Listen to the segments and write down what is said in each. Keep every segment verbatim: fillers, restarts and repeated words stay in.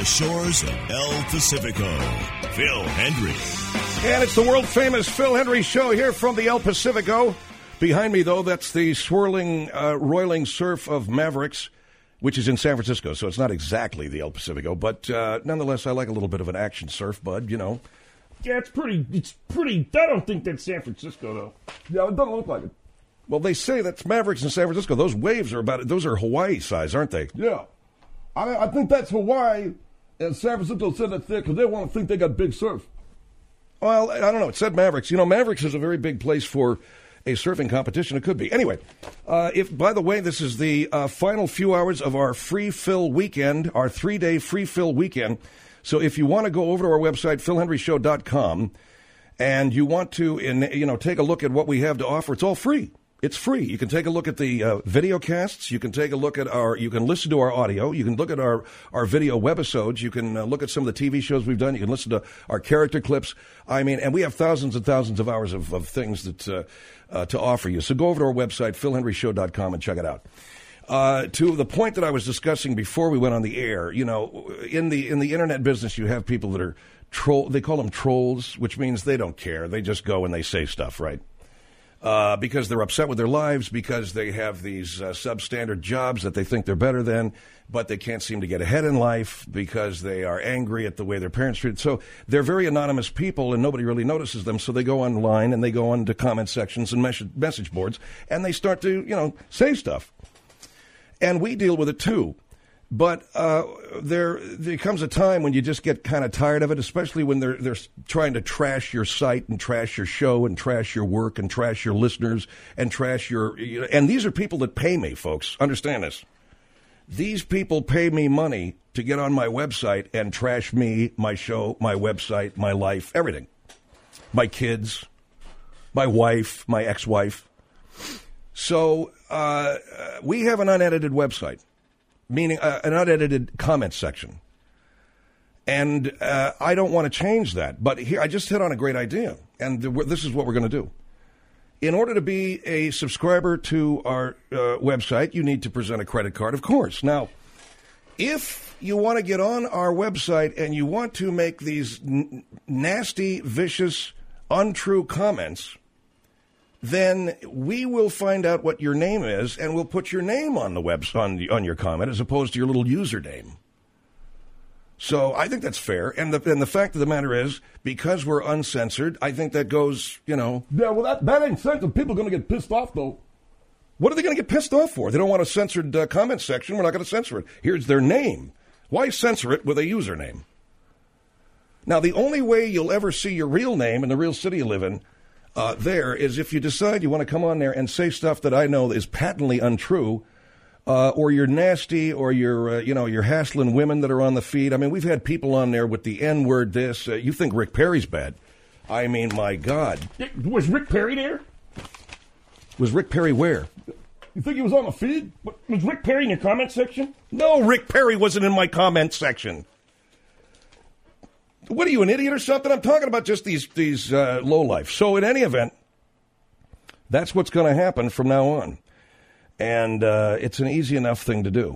the shores of El Pacifico. Phil Hendry. And it's the world-famous Phil Hendry Show here from the El Pacifico. Behind me, though, that's the swirling, uh, roiling surf of Mavericks, which is in San Francisco, so it's not exactly the El Pacifico. But uh, nonetheless, I like a little bit of an action surf, bud, you know. Yeah, it's pretty, it's pretty, I don't think that's San Francisco, though. Yeah, it doesn't look like it. Well, they say that's Mavericks in San Francisco. Those waves are about, those are Hawaii size, aren't they? Yeah. I, I think that's Hawaii, and San Francisco said that's there because they want to think they got big surf. Well, I don't know. It said Mavericks. You know, Mavericks is a very big place for a surfing competition. It could be. Anyway, uh, if by the way, this is the uh, final few hours of our free fill weekend, our three-day free fill weekend. So if you want to go over to our website, phil hendry show dot com, and you want to, in, you know, take a look at what we have to offer, it's all free. It's free. You can take a look at the uh, video casts. You can take a look at our, you can listen to our audio. You can look at our, our video webisodes. You can uh, look at some of the T V shows we've done. You can listen to our character clips. I mean, and we have thousands and thousands of hours of, of things that uh, uh, to offer you. So go over to our website, phil hendry show dot com, and check it out. Uh, to the point that I was discussing before we went on the air, you know, in the in the internet business, you have people that are troll. They call them trolls, which means they don't care. They just go and they say stuff, right? Uh, because they're upset with their lives, because they have these uh, substandard jobs that they think they're better than, but they can't seem to get ahead in life because they are angry at the way their parents treated. So they're very anonymous people, and nobody really notices them. So they go online and they go into comment sections and mes- message boards, and they start to, you know, say stuff. And we deal with it too. But uh, there, there comes a time when you just get kind of tired of it, especially when they're they're trying to trash your site and trash your show and trash your work and trash your listeners and trash your... You know, and these are people that pay me, folks. Understand this. These people pay me money to get on my website and trash me, my show, my website, my life, everything. My kids, my wife, my ex-wife. So uh, we have an unedited website. Meaning uh, an unedited comment section. And uh, I don't want to change that. But here, I just hit on a great idea. And th- this is what we're going to do. In order to be a subscriber to our uh, website, you need to present a credit card, of course. Now, if you want to get on our website and you want to make these n- nasty, vicious, untrue comments, then we will find out what your name is, and we'll put your name on the web on, the, on your comment as opposed to your little username. So I think that's fair. And the and the fact of the matter is, because we're uncensored, I think that goes, you know. Yeah, well, that, that ain't censored. People are going to get pissed off, though. What are they going to get pissed off for? They don't want a censored uh, comment section. We're not going to censor it. Here's their name. Why censor it with a username? Now, the only way you'll ever see your real name in the real city you live in Uh, there is if you decide you want to come on there and say stuff that I know is patently untrue, uh, or you're nasty, or you're, uh, you know, you're hassling women that are on the feed. I mean, we've had people on there with the N-word this. Uh, you think Rick Perry's bad. I mean, my God. Was Rick Perry there? Was Rick Perry where? You think he was on the feed? Was Rick Perry in your comment section? No, Rick Perry wasn't in my comment section. What are you, an idiot or something? I'm talking about just these these uh, lowlifes. So in any event, that's what's going to happen from now on. And uh, it's an easy enough thing to do.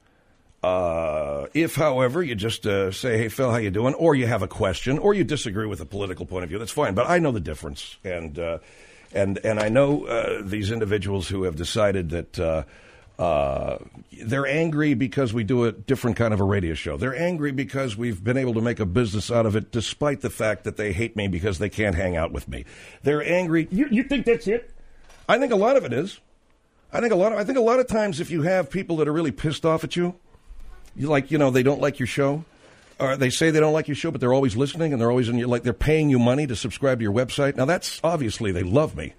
Uh, if, however, you just uh, say, hey, Phil, how you doing? Or you have a question, or you disagree with a political point of view, that's fine. But I know the difference. And uh, and and I know uh, these individuals who have decided that uh, uh, they're angry because we do a different kind of a radio show. They're angry because we've been able to make a business out of it, despite the fact that they hate me because they can't hang out with me. They're angry. You, you think that's it? I think a lot of it is. I think a lot of, I think a lot of times if you have people that are really pissed off at you, you like, you know, they don't like your show, or they say they don't like your show, but they're always listening and they're always in your, like, they're paying you money to subscribe to your website. Now that's obviously they love me.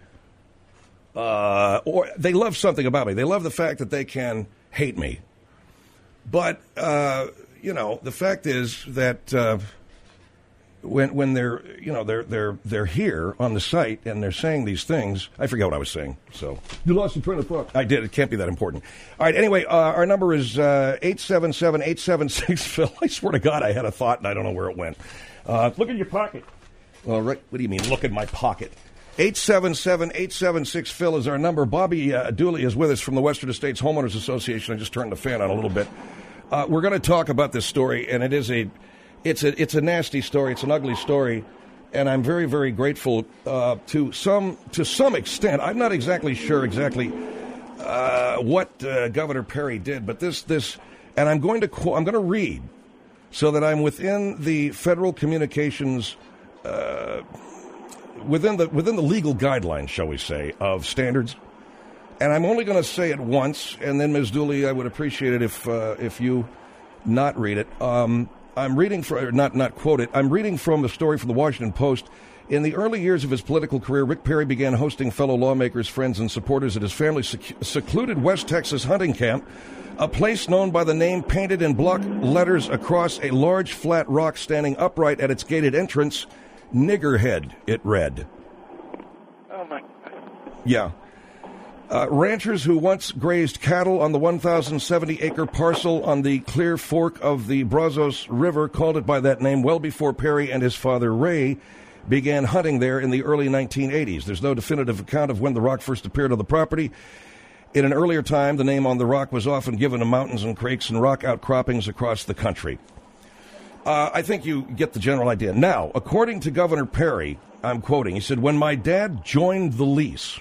Uh, or they love something about me. They love the fact that they can hate me. But, uh, you know, the fact is that, uh, When when they're you know they're they're they're here on the site and they're saying these things, I forget what I was saying. So you lost your train of thought. I did. It can't be that important. All right. Anyway, uh, our number is uh, eight seven seven, eight seven six Phil. I swear to God, I had a thought and I don't know where it went. Uh, look in your pocket. Well, right. What do you mean? Look in my pocket. Eight seven seven eight seven six Phil is our number. Bobby uh, Dooley is with us from the Western States Homeowners Association. I just turned the fan on a little bit. Uh, we're going to talk about this story, and it is a, it's a, it's a nasty story. It's an ugly story, and I'm very, very grateful uh, to some, to some extent. I'm not exactly sure exactly uh, what uh, Governor Perry did, but this, this, and I'm going to, qu- I'm going to read, so that I'm within the federal communications, uh, within the within the legal guidelines, shall we say, of standards. And I'm only going to say it once, and then, Miz Dooley, I would appreciate it if uh, if you not read it. Um, I'm reading from, not not quote it. I'm reading from a story from the Washington Post. In the early years of his political career, Rick Perry began hosting fellow lawmakers, friends, and supporters at his family's sec- secluded West Texas hunting camp, a place known by the name painted in block letters across a large flat rock standing upright at its gated entrance. Niggerhead, it read. Oh, my God. Yeah. Uh, ranchers who once grazed cattle on the one thousand seventy acre parcel on the Clear Fork of the Brazos River called it by that name well before Perry and his father Ray began hunting there in the early nineteen eighties. There's no definitive account of when the rock first appeared on the property. In an earlier time, the name on the rock was often given to mountains and creeks and rock outcroppings across the country. Uh, I think you get the general idea. Now, according to Governor Perry, I'm quoting, he said, "When my dad joined the lease."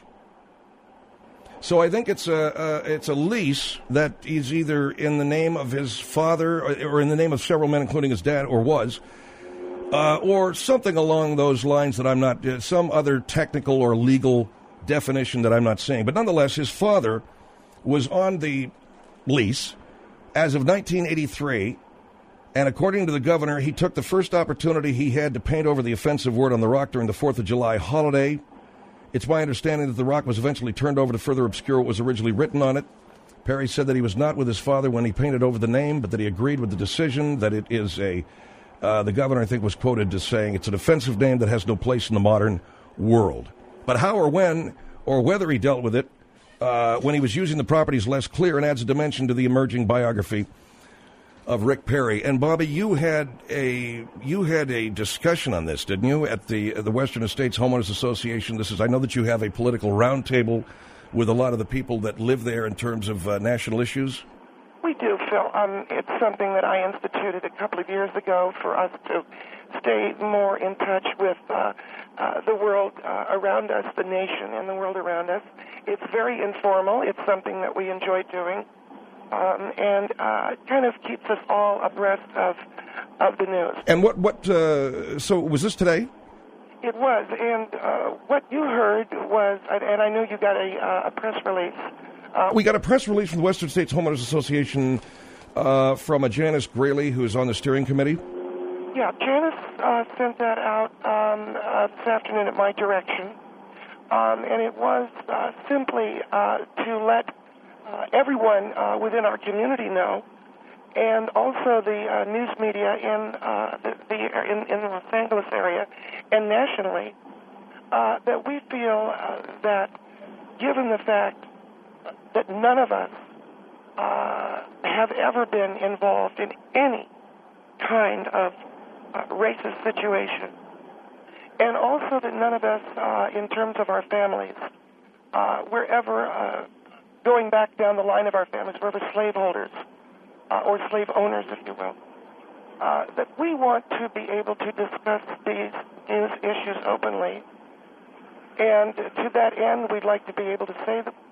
So I think it's a uh, it's a lease that is either in the name of his father or, or in the name of several men, including his dad, or was, uh, or something along those lines that I'm not, uh, some other technical or legal definition that I'm not saying. But nonetheless, his father was on the lease as of nineteen eighty-three, and according to the governor, he took the first opportunity he had to paint over the offensive word on the rock during the fourth of July holiday. It's my understanding that the rock was eventually turned over to further obscure what was originally written on it. Perry said that he was not with his father when he painted over the name, but that he agreed with the decision, that it is a, uh, the governor, I think, was quoted as saying, it's an offensive name that has no place in the modern world. But how or when or whether he dealt with it uh, when he was using the property is less clear and adds a dimension to the emerging biography of Rick Perry. And Bobby, you had a you had a discussion on this, didn't you, at the the Western Estates Homeowners Association? This is I know that you have a political roundtable with a lot of the people that live there in terms of uh, national issues. We do, Phil. Um, it's something that I instituted a couple of years ago for us to stay more in touch with uh, uh, the world uh, around us, the nation and the world around us. It's very informal. It's something that we enjoy doing. Um, and uh, it kind of keeps us all abreast of of the news. And what, what uh, so was this today? It was, and uh, what you heard was, and I know you got a, uh, a press release. Uh, we got a press release from the Western States Homeowners Association uh, from a Janice Graley, who is on the steering committee. Yeah, Janice uh, sent that out um, uh, this afternoon at my direction, um, and it was uh, simply uh, to let Uh, everyone uh, within our community know, and also the uh, news media in uh, the, the in, in the Los Angeles area and nationally, uh, that we feel uh, that, given the fact that none of us uh, have ever been involved in any kind of uh, racist situation, and also that none of us, uh, in terms of our families, uh, we're ever uh, going back down the line of our families, we're ever slaveholders uh, or slave owners, if you will, uh, that we want to be able to discuss these, these issues openly. And to that end, we'd like to be able to say that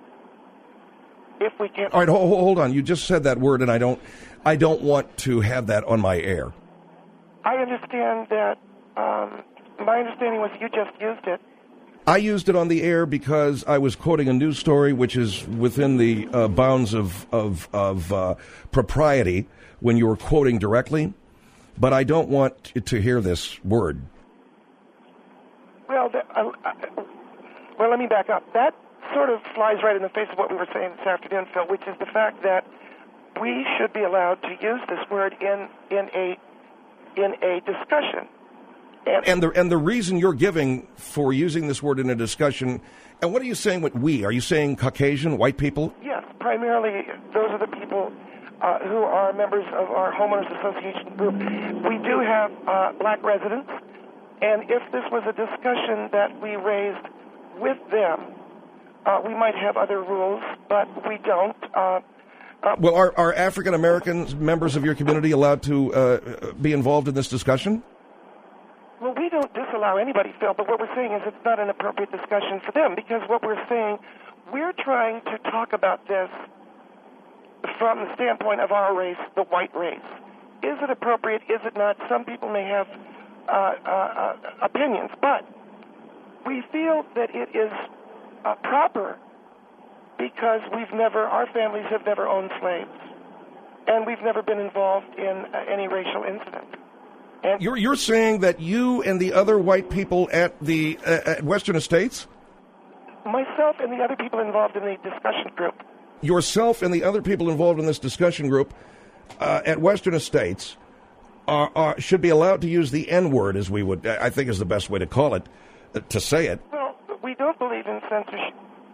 if we can. All right, hold, hold on. You just said that word, and I don't, I don't want to have that on my air. I understand that. Um, my understanding was you just used it. I used it on the air because I was quoting a news story, which is within the uh, bounds of of, of uh, propriety when you were quoting directly. But I don't want to hear this word. Well, the, uh, uh, well, let me back up. That sort of flies right in the face of what we were saying this afternoon, Phil, which is the fact that we should be allowed to use this word in in a in a discussion. And, and the and the reason you're giving for using this word in a discussion, and what are you saying with we? Are you saying Caucasian, white people? Yes, primarily those are the people uh, who are members of our homeowners association group. We do have uh, black residents, and if this was a discussion that we raised with them, uh, we might have other rules, but we don't. Uh, Uh, well, are, are African Americans members of your community allowed to uh, be involved in this discussion? Well, we don't disallow anybody, Phil, but what we're saying is it's not an appropriate discussion for them, because what we're saying, we're trying to talk about this from the standpoint of our race, the white race. Is it appropriate? Is it not? Some people may have uh, uh, uh, opinions, but we feel that it is uh, proper because we've never, our families have never owned slaves, and we've never been involved in uh, any racial incident. And You're you're saying that you and the other white people at the uh, at Western Estates, myself and the other people involved in the discussion group, yourself and the other people involved in this discussion group uh, at Western Estates, are, are should be allowed to use the N-word, as we would, I think, is the best way to call it, uh, to say it. well, we don't believe in censorship.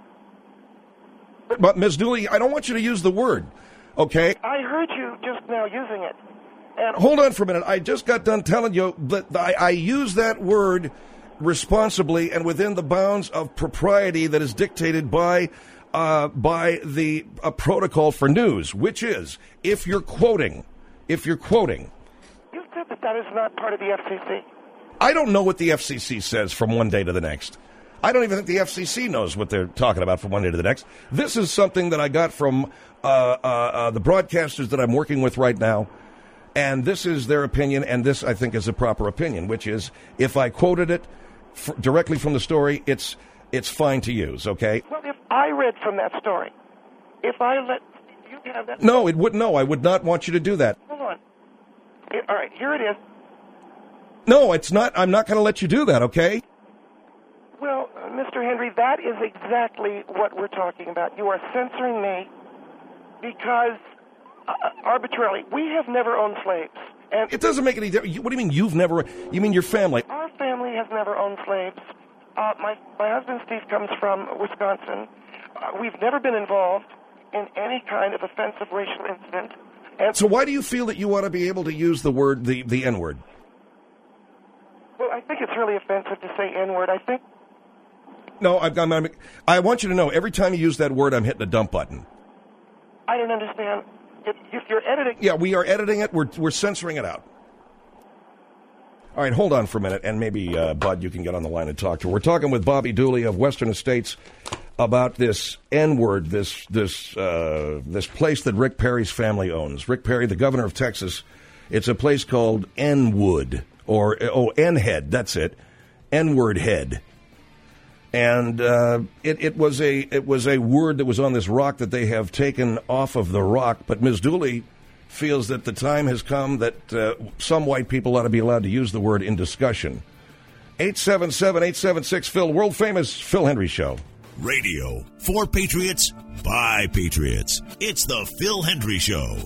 But Miz Dooley, I don't want you to use the word, okay? I heard you just now using it. And Hold on for a minute. I just got done telling you that I, I use that word responsibly and within the bounds of propriety that is dictated by uh, by the uh, protocol for news, which is if you're quoting, if you're quoting. you said that that is not part of the F C C. I don't know what the F C C says from one day to the next. I don't even think the F C C knows what they're talking about from one day to the next. This is something that I got from uh, uh, uh, the broadcasters that I'm working with right now. And this is their opinion, and this, I think, is a proper opinion, which is, if I quoted it f- directly from the story, it's it's fine to use, okay? Well, if I read from that story, if I let you have that... No, it would no, I would not want you to do that. Hold on. It, all right, here it is. No, it's not. I'm not going to let you do that, okay? Well, uh, Mister Henry, that is exactly what we're talking about. You are censoring me because... Uh, arbitrarily. We have never owned slaves. And It doesn't make any difference. What do you mean you've never... You mean your family? our family has never owned slaves. Uh, my, my husband, Steve, comes from Wisconsin. Uh, we've never been involved in any kind of offensive racial incident. And So why do you feel that you ought to be able to use the word, the, the N-word? well, I think it's really offensive to say N-word. I think... No, I'm, I'm, I'm, I want you to know, every time you use that word, I'm hitting a dump button. I don't understand. If, if you're editing... Yeah, we are editing it. We're we're censoring it out. All right, hold on for a minute, and maybe, uh, Bud, you can get on the line and talk to her. We're talking with Bobby Dooley of Western Estates about this N-word, this this uh, this place that Rick Perry's family owns. Rick Perry, the governor of Texas. It's a place called N-Wood, or, oh, N-Head, that's it. N-word head. And uh, it, it was a it was a word that was on this rock that they have taken off of the rock. But Miz Dooley feels that the time has come that uh, some white people ought to be allowed to use the word in discussion. eight seven seven, eight seven six, Phil, world famous Phil Hendry Show. Radio for Patriots by Patriots. It's the Phil Hendry Show.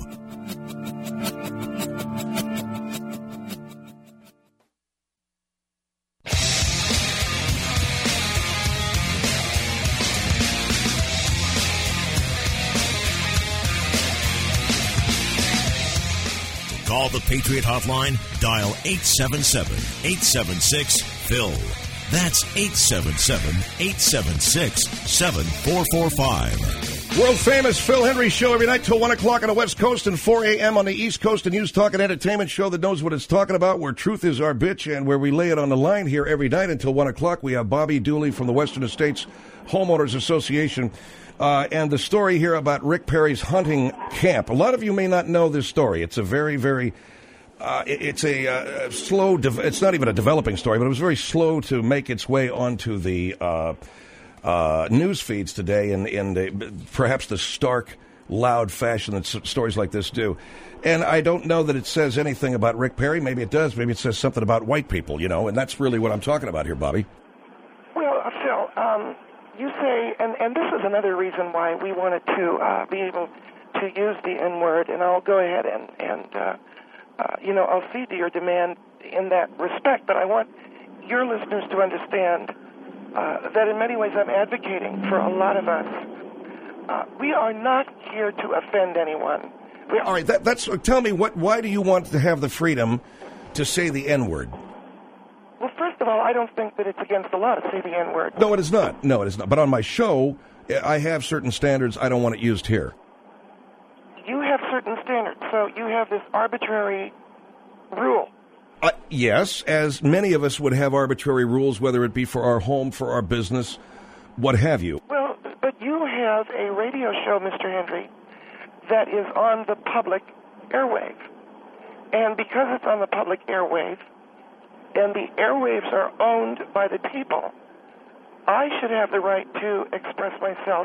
Call the Patriot Hotline. Dial eight seven seven, eight seven six, Phil. That's eight seven seven, eight seven six, seven four four five. World famous Phil Hendry Show every night till one o'clock on the West Coast and four a.m. on the East Coast. A news, talk, and entertainment show that knows what it's talking about, where truth is our bitch, and where we lay it on the line here every night until one o'clock. We have Bobby Dooley from the Western Estates Homeowners Association. Uh, and the story here about Rick Perry's hunting camp. A lot of you may not know this story. It's a very, very, uh, it, it's a uh, slow, de- it's not even a developing story, but it was very slow to make its way onto the uh, uh, news feeds today in, in the, perhaps the stark, loud fashion that s- stories like this do. And I don't know that it says anything about Rick Perry. Maybe it does. Maybe it says something about white people, you know, and that's really what I'm talking about here, Bobby. Well, uh, Phil, um, you say, and, and this is another reason why we wanted to uh, be able to use the N-word, and I'll go ahead and, and uh, uh, you know, I'll cede to your demand in that respect, but I want your listeners to understand uh, that in many ways I'm advocating for a lot of us. Uh, we are not here to offend anyone. We All right, that, that's, tell me, what? Why do you want to have the freedom to say the N-word? Well, first of all, I don't think that it's against the law to say the N-word. No, it is not. No, it is not. But on my show, I have certain standards. I don't want it used here. certain standard. So you have this arbitrary rule. Uh, yes, as many of us would have arbitrary rules, whether it be for our home, for our business, what have you. Well, but you have a radio show, Mister Hendry, that is on the public airwave. And because it's on the public airwave, and the airwaves are owned by the people, I should have the right to express myself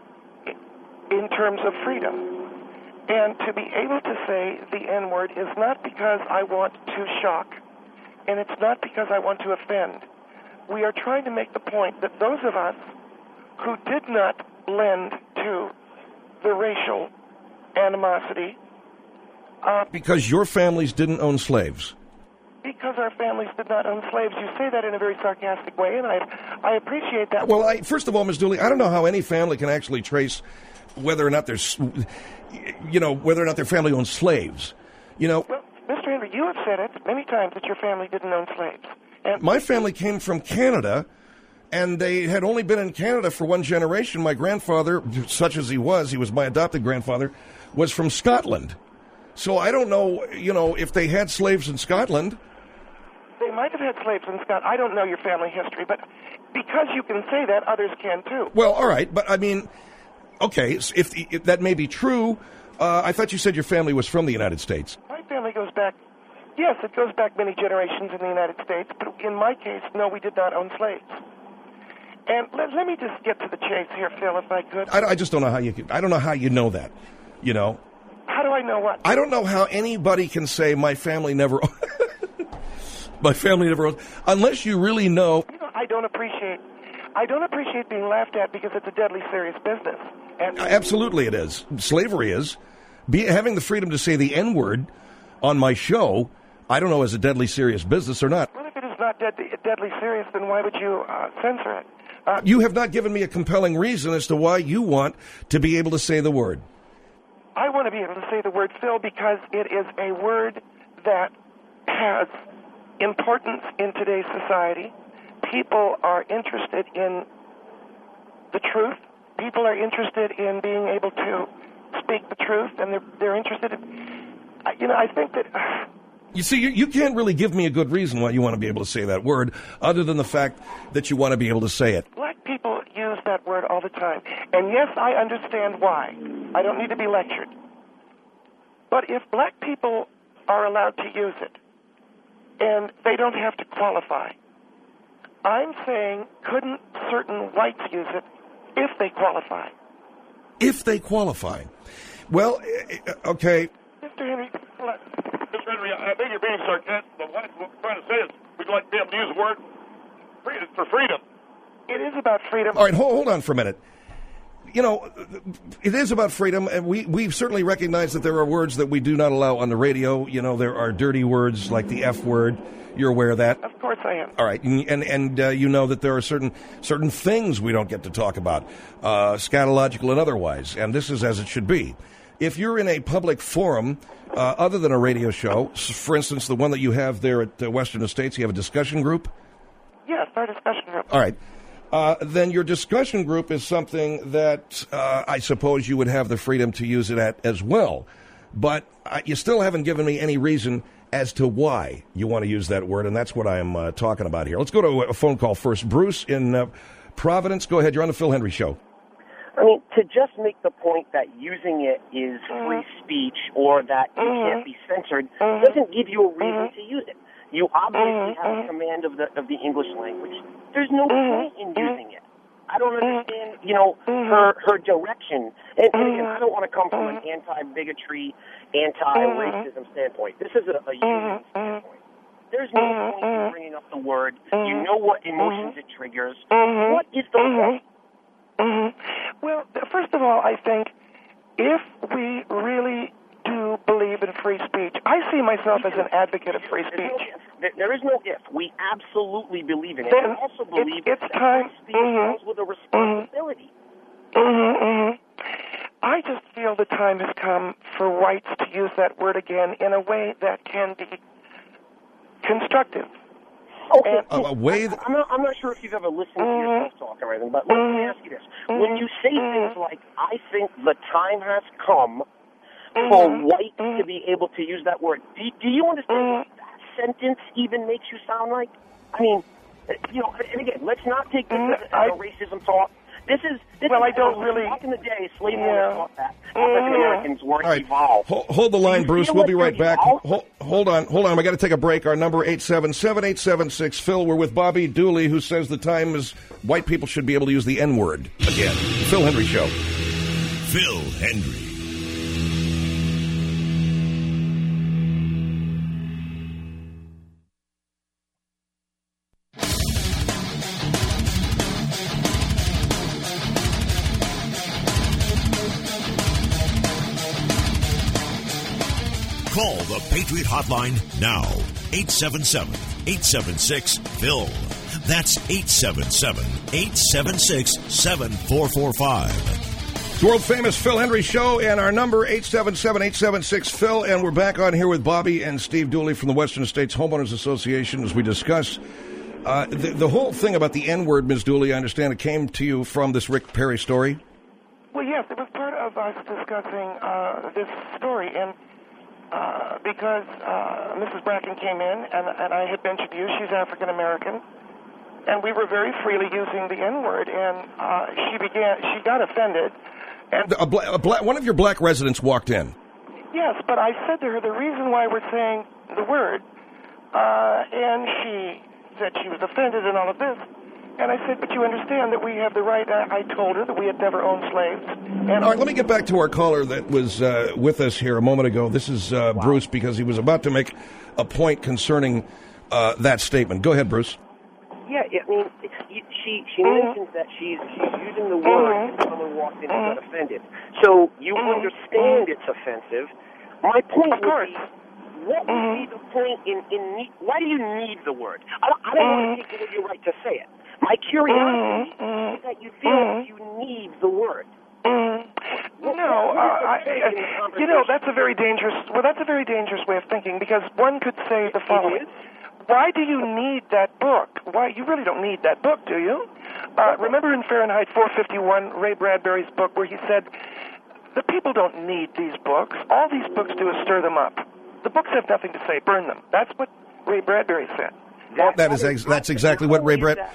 in terms of freedom. And to be able to say the N-word is not because I want to shock, and it's not because I want to offend. We are trying to make the point that those of us who did not lend to the racial animosity... Uh, because your families didn't own slaves. Because our families did not own slaves. You say that in a very sarcastic way, and I I appreciate that. Well, I, first of all, Miz Dooley, I don't know how any family can actually trace whether or not there's, you know, whether or not their family owns slaves. You know. Well, Mister Henry, you have said it many times that your family didn't own slaves. And my family came from Canada, and they had only been in Canada for one generation. My grandfather, such as he was, he was my adopted grandfather, was from Scotland. So I don't know, you know, if they had slaves in Scotland. They might have had slaves in Scotland. I don't know your family history, but because you can say that, others can too. Well, all right, but I mean, okay, if, if that may be true, uh, I thought you said your family was from the United States. My family goes back, yes, it goes back many generations in the United States, but in my case, no, we did not own slaves. And let, let me just get to the chase here, Phil, if I could. I, I just don't know how you could, I don't know how you know that, you know. How do I know what? I don't know how anybody can say my family never... My family never owns, unless you really know. You know, I don't appreciate, I don't appreciate being laughed at because it's a deadly serious business. And absolutely, it is. Slavery is. Be, having the freedom to say the N-word on my show, I don't know, is a deadly serious business or not. Well, if it is not dead, deadly serious, then why would you uh, censor it? Uh, you have not given me a compelling reason as to why you want to be able to say the word. I want to be able to say the word, Phil, because it is a word that has importance in today's society. People are interested in the truth. People are interested in being able to speak the truth, and they're, they're interested in, you know, I think that... Uh, you see, you, you can't really give me a good reason why you want to be able to say that word, other than the fact that you want to be able to say it. Black people use that word all the time. And yes, I understand why. I don't need to be lectured. But if black people are allowed to use it, and they don't have to qualify. I'm saying, couldn't certain whites use it if they qualify? If they qualify. Well, okay. Mister Henry, let, Mister Henry, I think you're being sarcastic, but what I'm trying to say is we'd like to be able to use the word freedom for freedom. It is about freedom. All right, hold, hold on for a minute. You know, it is about freedom, and we, we certainly recognize that there are words that we do not allow on the radio. You know, there are dirty words like the F word. You're aware of that? Of course I am. All right, and and, and uh, you know that there are certain certain things we don't get to talk about, uh, scatological and otherwise, and this is as it should be. If you're in a public forum, uh, other than a radio show, for instance, the one that you have there at uh, Western Estates, you have a discussion group? Yes, our discussion group. All right. Uh, then your discussion group is something that uh, I suppose you would have the freedom to use it at as well. But uh, you still haven't given me any reason as to why you want to use that word, and that's what I'm uh, talking about here. Let's go to a phone call first. Bruce in uh, Providence. Go ahead. You're on the Phil Hendry Show. I mean, to just make the point that using it is free speech or that it Mm-hmm. can't be censored Mm-hmm. doesn't give you a reason Mm-hmm. to use it. You obviously Mm-hmm. have command of the of the English language. There's no Mm-hmm. point in using it. I don't understand, you know, her her direction. And, and again, I don't want to come from an anti-bigotry, anti-racism standpoint. This is a, a human standpoint. There's no point in bringing up the word. You know what emotions it triggers. What is the point? Mm-hmm. Well, first of all, I think if we really do believe in free speech, I see myself as an advocate of free There's no speech. if. There, there is no if. We absolutely believe in it. Then We also it's- believe it's that time- free speech mhm. comes with a responsibility. Mm-hmm, mm-hmm. I just feel the time has come for whites to use that word again in a way that can be constructive. Okay, A- a way that- I'm not. I'm not sure if you've ever listened to Mhm. yourself talk or anything, but let me Mhm. ask you this: when you say Mhm. things like, "I think the time has come mm-hmm. for white mm-hmm. to be able to use that word. Do, do you understand mm-hmm. what that sentence even makes you sound like? I mean, you know, and again, let's not take this mm-hmm. as a, as a racism talk. This is this well, is I don't really. Back in the day, slave owners yeah. thought that African Americans weren't right. evolved. Hold, hold the line, Bruce. We'll like be right back. Hold, hold on, hold on. We got to take a break. Our number eight seven seven, eight seven six Phil. We're with Bobby Dooley, who says the time is white people should be able to use the N word again. Phil Hendrie Show. Phil Hendrie. Call the Patriot Hotline now. eight seven seven, eight seven six, Phil. That's eight seven seven, eight seven six, seven four four five. The world-famous Phil Hendrie Show, and our number, eight seven seven, eight seven six, Phil. And we're back on here with Bobby and Steve Dooley from the Western States Homeowners Association as we discuss uh, the, the whole thing about the N-word, Miz Dooley. I understand it came to you from this Rick Perry story? Well, yes, it was part of us discussing uh, this story, and Uh, because uh, Missus Bracken came in, and, and I had mentioned to you she's African American, and we were very freely using the N word, and uh, she began. She got offended. And a bla- a bla- one of your black residents walked in. Yes, but I said to her the reason why we're saying the word, uh, and she said she was offended and all of this. And I said, but you understand that we have the right. I, I told her that we had never owned slaves. And all right, let me get back to our caller that was uh, with us here a moment ago. This is uh, wow. Bruce, because he was about to make a point concerning uh, that statement. Go ahead, Bruce. Yeah, I mean, it's, she she mm-hmm. mentions that she's she's using the word mm-hmm. and someone walked in and got offended. So you mm-hmm. understand it's offensive. My point of course. would be, what would mm-hmm. be the point in, in need, why do you need the word? I don't, I don't mm-hmm. want to take away your right to say it. My curiosity mm-hmm. is that you feel mm-hmm. like you need the word. Mm-hmm. What, no, what uh, I, I, you know, that's a very dangerous. Well, that's a very dangerous way of thinking, because one could say the following: why do you need that book? Why you really don't need that book, do you? Uh, remember in Fahrenheit four fifty-one, Ray Bradbury's book, where he said, "The people don't need these books. All these books do is stir them up. The books have nothing to say. Burn them." That's what Ray Bradbury said. That, that is ex- that's exactly what Ray Brad.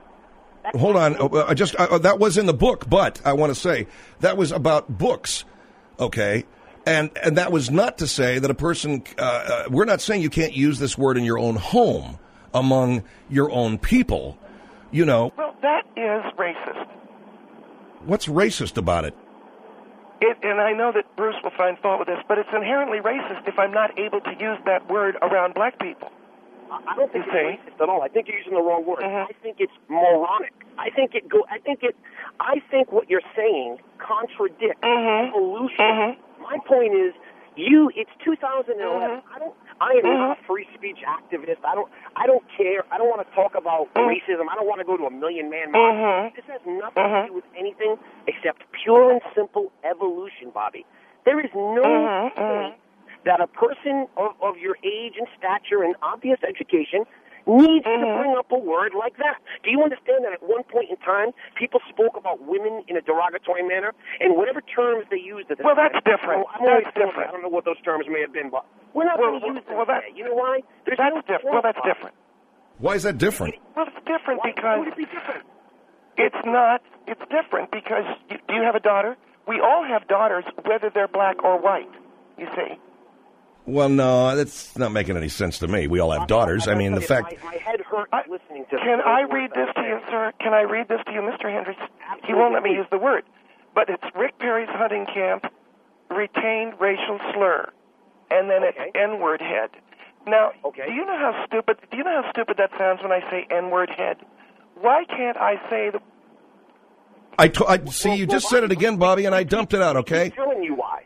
Hold on, uh, just uh, that was in the book, but I want to say that was about books, okay, and and that was not to say that a person. Uh, uh, we're not saying you can't use this word in your own home among your own people, you know. Well, that is racist. What's racist about it? It, and I know that Bruce will find fault with this, but it's inherently racist if I'm not able to use that word around black people. I don't think you it's see? racist at all. I think you're using the wrong word. Mm-hmm. I think it's moronic. I think it go. I think it. I think what you're saying contradicts mm-hmm. evolution. Mm-hmm. My point is, you. It's two thousand eleven. Mm-hmm. I don't. I am mm-hmm. not a free speech activist. I don't. I don't care. I don't want to talk about mm-hmm. racism. I don't want to go to a million man march. Mm-hmm. This has nothing mm-hmm. to do with anything except pure and simple evolution, Bobby. There is no mm-hmm. point that a person of, of your age and stature and obvious education needs mm-hmm. to bring up a word like that. Do you understand that at one point in time, people spoke about women in a derogatory manner, and whatever terms they used at the well, time... Well, that's different. I'm that's different. I don't know what those terms may have been, but we're not well, going to use them well, that, today. You know why? There's that's no different. Well, that's different. Why is that different? Well, it's different why, because... Why would it be different? It's not. It's different because you, do you have a daughter? We all have daughters, whether they're black or white, you see. Well, no, that's not making any sense to me. We all have daughters. I mean, the fact... My, my head hurts I, listening to Can I read this to you, sir? Can I read this to you, Mister Hendrie? He won't let me use the word. But it's Rick Perry's hunting camp, retained racial slur, and then okay. it's N-word head. Now, okay. do you know how stupid? Do you know how stupid that sounds when I say N-word head? Why can't I say the... I, t- I see. You just said it again, Bobby, and I dumped it out. Okay. I'm telling you why.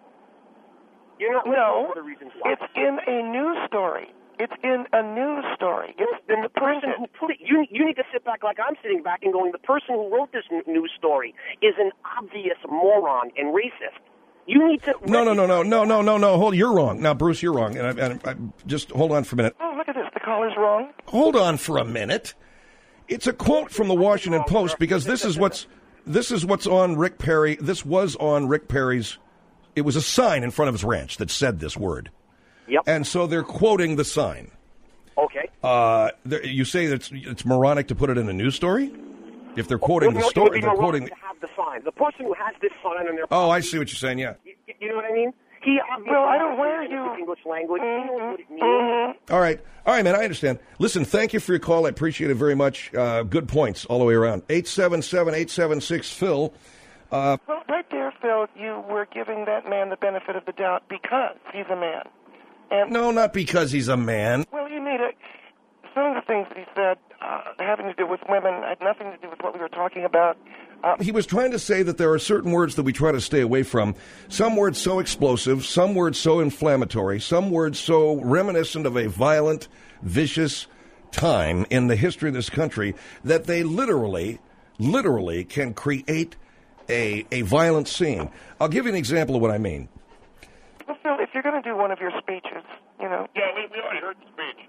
You're not no, the reasons why. It's in a news story. It's in a news story. It's then the person who put it. You you need to sit back like I'm sitting back and going. The person who wrote this news story is an obvious moron and racist. You need to. No, no, no, no, no, no, no, no. Hold. You're wrong. Now, Bruce, you're wrong. And I, and I, just hold on for a minute. Oh, look at this. The caller's wrong. Hold on for a minute. It's a quote from the Washington Post because this is what's this is what's on Rick Perry. This was on Rick Perry's It was a sign in front of his ranch that said this word. Yep. And so they're quoting the sign. Okay. Uh, you say that it's, it's moronic to put it in a news story? If they're quoting well, the no, story, it they're would be quoting... moronic to have the sign. The person who has this sign on their... Oh, I see what you're saying, yeah. You, you know what I mean? He obviously Well, I don't where understands you- the English language. He knows what it means. Mm-hmm. All right. All right, man, I understand. Listen, thank you for your call. I appreciate it very much. Uh, good points all the way around. eight seven seven, eight seven six, Phil. Uh, Well, right there, Phil, you were giving that man the benefit of the doubt because he's a man. And no, not because he's a man. well, you need a. Some of the things that he said uh, having to do with women had nothing to do with what we were talking about. Uh, He was trying to say that there are certain words that we try to stay away from. Some words so explosive, some words so inflammatory, some words so reminiscent of a violent, vicious time in the history of this country that they literally, literally can create a, a violent scene. I'll give you an example of what I mean. well, Phil, if you're going to do one of your speeches, you know, Yeah, we, we already heard the speech.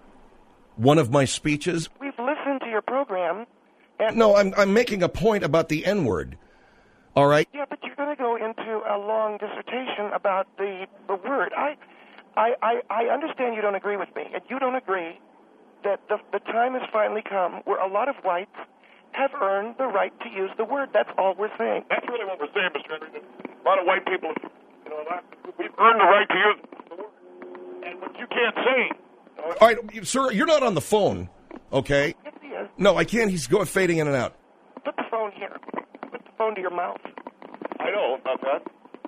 One of my speeches. we've listened to your program, and No, I'm I'm making a point about the N-word. All right? yeah, but you're going to go into a long dissertation about the the word. I, I, I, I understand you don't agree with me, and you don't agree that the the time has finally come where a lot of whites have earned the right to use the word. That's all we're saying. That's really what we're saying, Mister Henry. That a lot of white people, you know, that- we've earned the right to use the word. And what you can't say. All right, sir, you're not on the phone, okay? Yes, he is. No, I can't. He's going fading in and out. Put the phone here. Put the phone to your mouth. I know about that.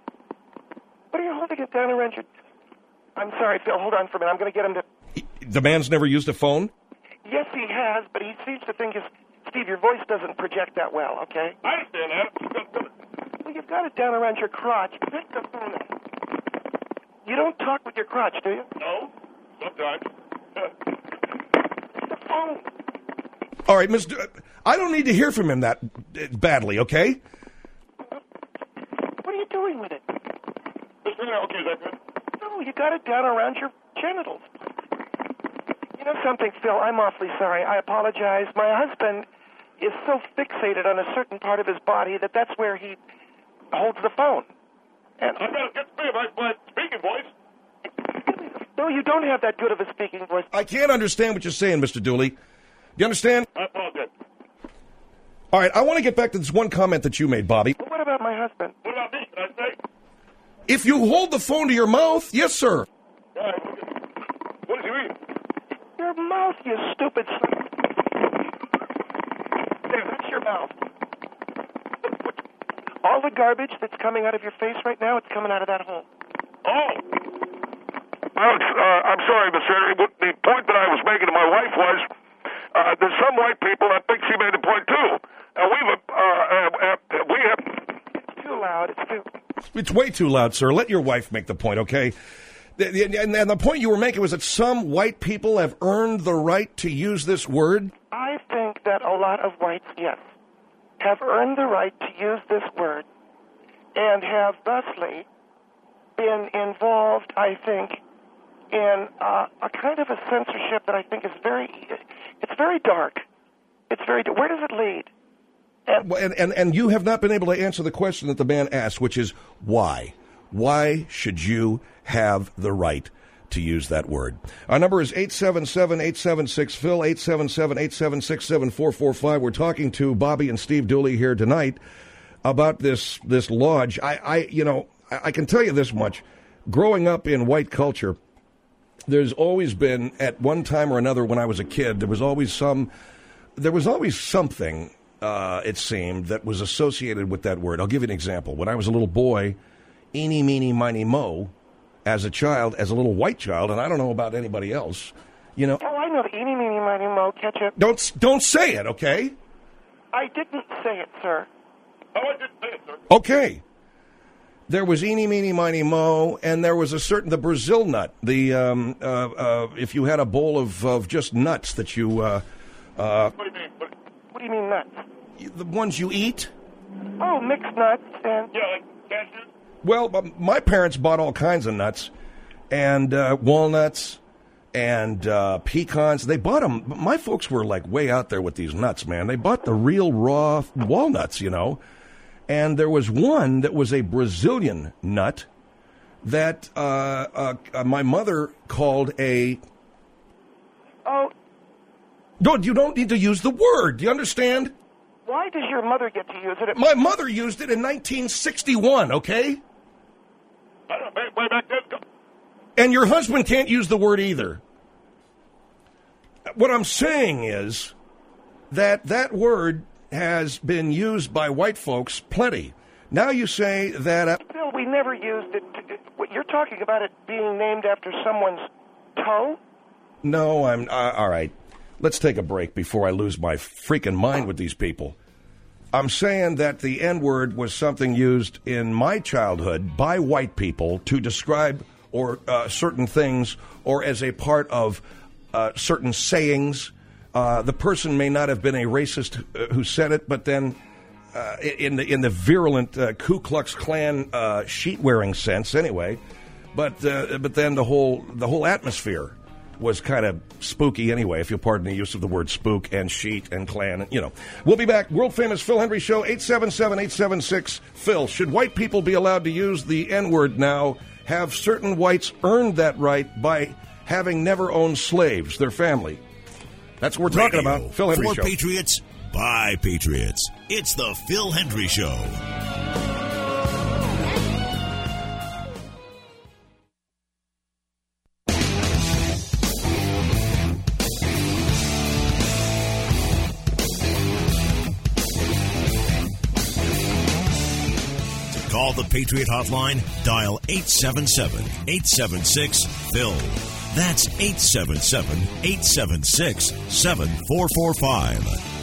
What are you holding it down around your... I'm sorry, Phil. Hold on for a minute. I'm going to get him to... He- the man's never used a phone? Yes, he has, but he seems to think his... Steve, your voice doesn't project that well, okay? I understand that. Well, you've got it down around your crotch. Pick the phone up. You don't talk with your crotch, do you? No, sometimes. Pick the phone. All right, Mister I don't need to hear from him that uh, badly, okay? What are you doing with it? Mister Henry, okay, is that good? No, you got it down around your genitals. You know something, Phil? I'm awfully sorry. I apologize. My husband is so fixated on a certain part of his body that that's where he holds the phone. And I've got to get to me my, my speaking voice. no, you don't have that good of a speaking voice. I can't understand what you're saying, Mister Dooley. You understand? I apologize. All right, I want to get back to this one comment that you made, Bobby. What about my husband? What about me? Can I say? If you hold the phone to your mouth, yes, sir. All right. What does he mean? Your mouth, you stupid son. There, that's your mouth. All the garbage that's coming out of your face right now, it's coming out of that hole. Oh. Alex, uh, I'm sorry, Mister Henry. What the point that I was making to my wife was uh, there's some white people that think she made the point too. And we've, uh, uh, uh, we have... It's too loud. It's too... It's way too loud, sir. Let your wife make the point, okay? The, the, and, and the point you were making was that some white people have earned the right to use this word? I think that a lot of whites, yes, have earned the right to use this word and have thusly been involved, I think, in uh, a kind of a censorship that I think is very, it's very dark. It's very, where does it lead? And, And, and, and you have not been able to answer the question that the man asked, which is why? Why should you have the right to use that word? Our number is eight seven seven, eight seven six, Phil, eight seven seven, eight seven six, seven four four five. We're talking to Bobby and Steve Dooley here tonight about this this lodge. I, I you know, I, I can tell you this much. Growing up in white culture, there's always been, at one time or another when I was a kid, there was always some, there was always something, uh, it seemed, that was associated with that word. I'll give you an example. When I was a little boy, eeny, meeny, miny, mo, as a child, as a little white child, and I don't know about anybody else, you know. oh, I know the eeny, meeny, miny, mo, ketchup. Don't don't say it, okay? I didn't say it, sir. Oh, I didn't say it, sir. Okay. There was eeny, meeny, miny, mo, and there was a certain, the Brazil nut, the, um, uh, uh, if you had a bowl of, of just nuts that you, uh, uh, What do you mean? What, What do you mean nuts? the ones you eat. Oh, mixed nuts and... yeah, like cashews? Well, um, my parents bought all kinds of nuts, and uh, walnuts, and uh, pecans. They bought them. My folks were like way out there with these nuts, man. They bought the real raw walnuts, you know. And there was one that was a Brazilian nut, that uh, uh, uh, my mother called a... Oh, No, you don't need to use the word. Do you understand? why does your mother get to use it? My mother used it in nineteen sixty-one, okay? I don't know, way back then. And your husband can't use the word either. What I'm saying is that that word has been used by white folks plenty. Now you say that... Uh, Bill, we never used it. To, what you're talking about it being named after someone's toe? no, I'm... Uh, all right. Let's take a break before I lose my freaking mind with these people. I'm saying that the N-word was something used in my childhood by white people to describe or uh, certain things or as a part of uh, certain sayings. Uh, the person may not have been a racist uh, who said it, but then uh, in the in the virulent uh, Ku Klux Klan uh, sheet-wearing sense, anyway. But uh, but then the whole the whole atmosphere was kind of spooky anyway, if you'll pardon the use of the word spook and sheet and Klan. You know, we'll be back. World famous Phil Hendrie Show, eight seven seven, eight seven six, Phil. Should white people be allowed to use the N-word now? Have certain whites earned that right by having never owned slaves, their family? That's what we're talking Radio about. Phil Hendrie for Show. Patriots, by Patriots. It's the Phil Hendrie Show. Call the Patriot Hotline, dial eight seven seven, eight seven six, Phil. That's eight seven seven, eight seven six, seven four four five.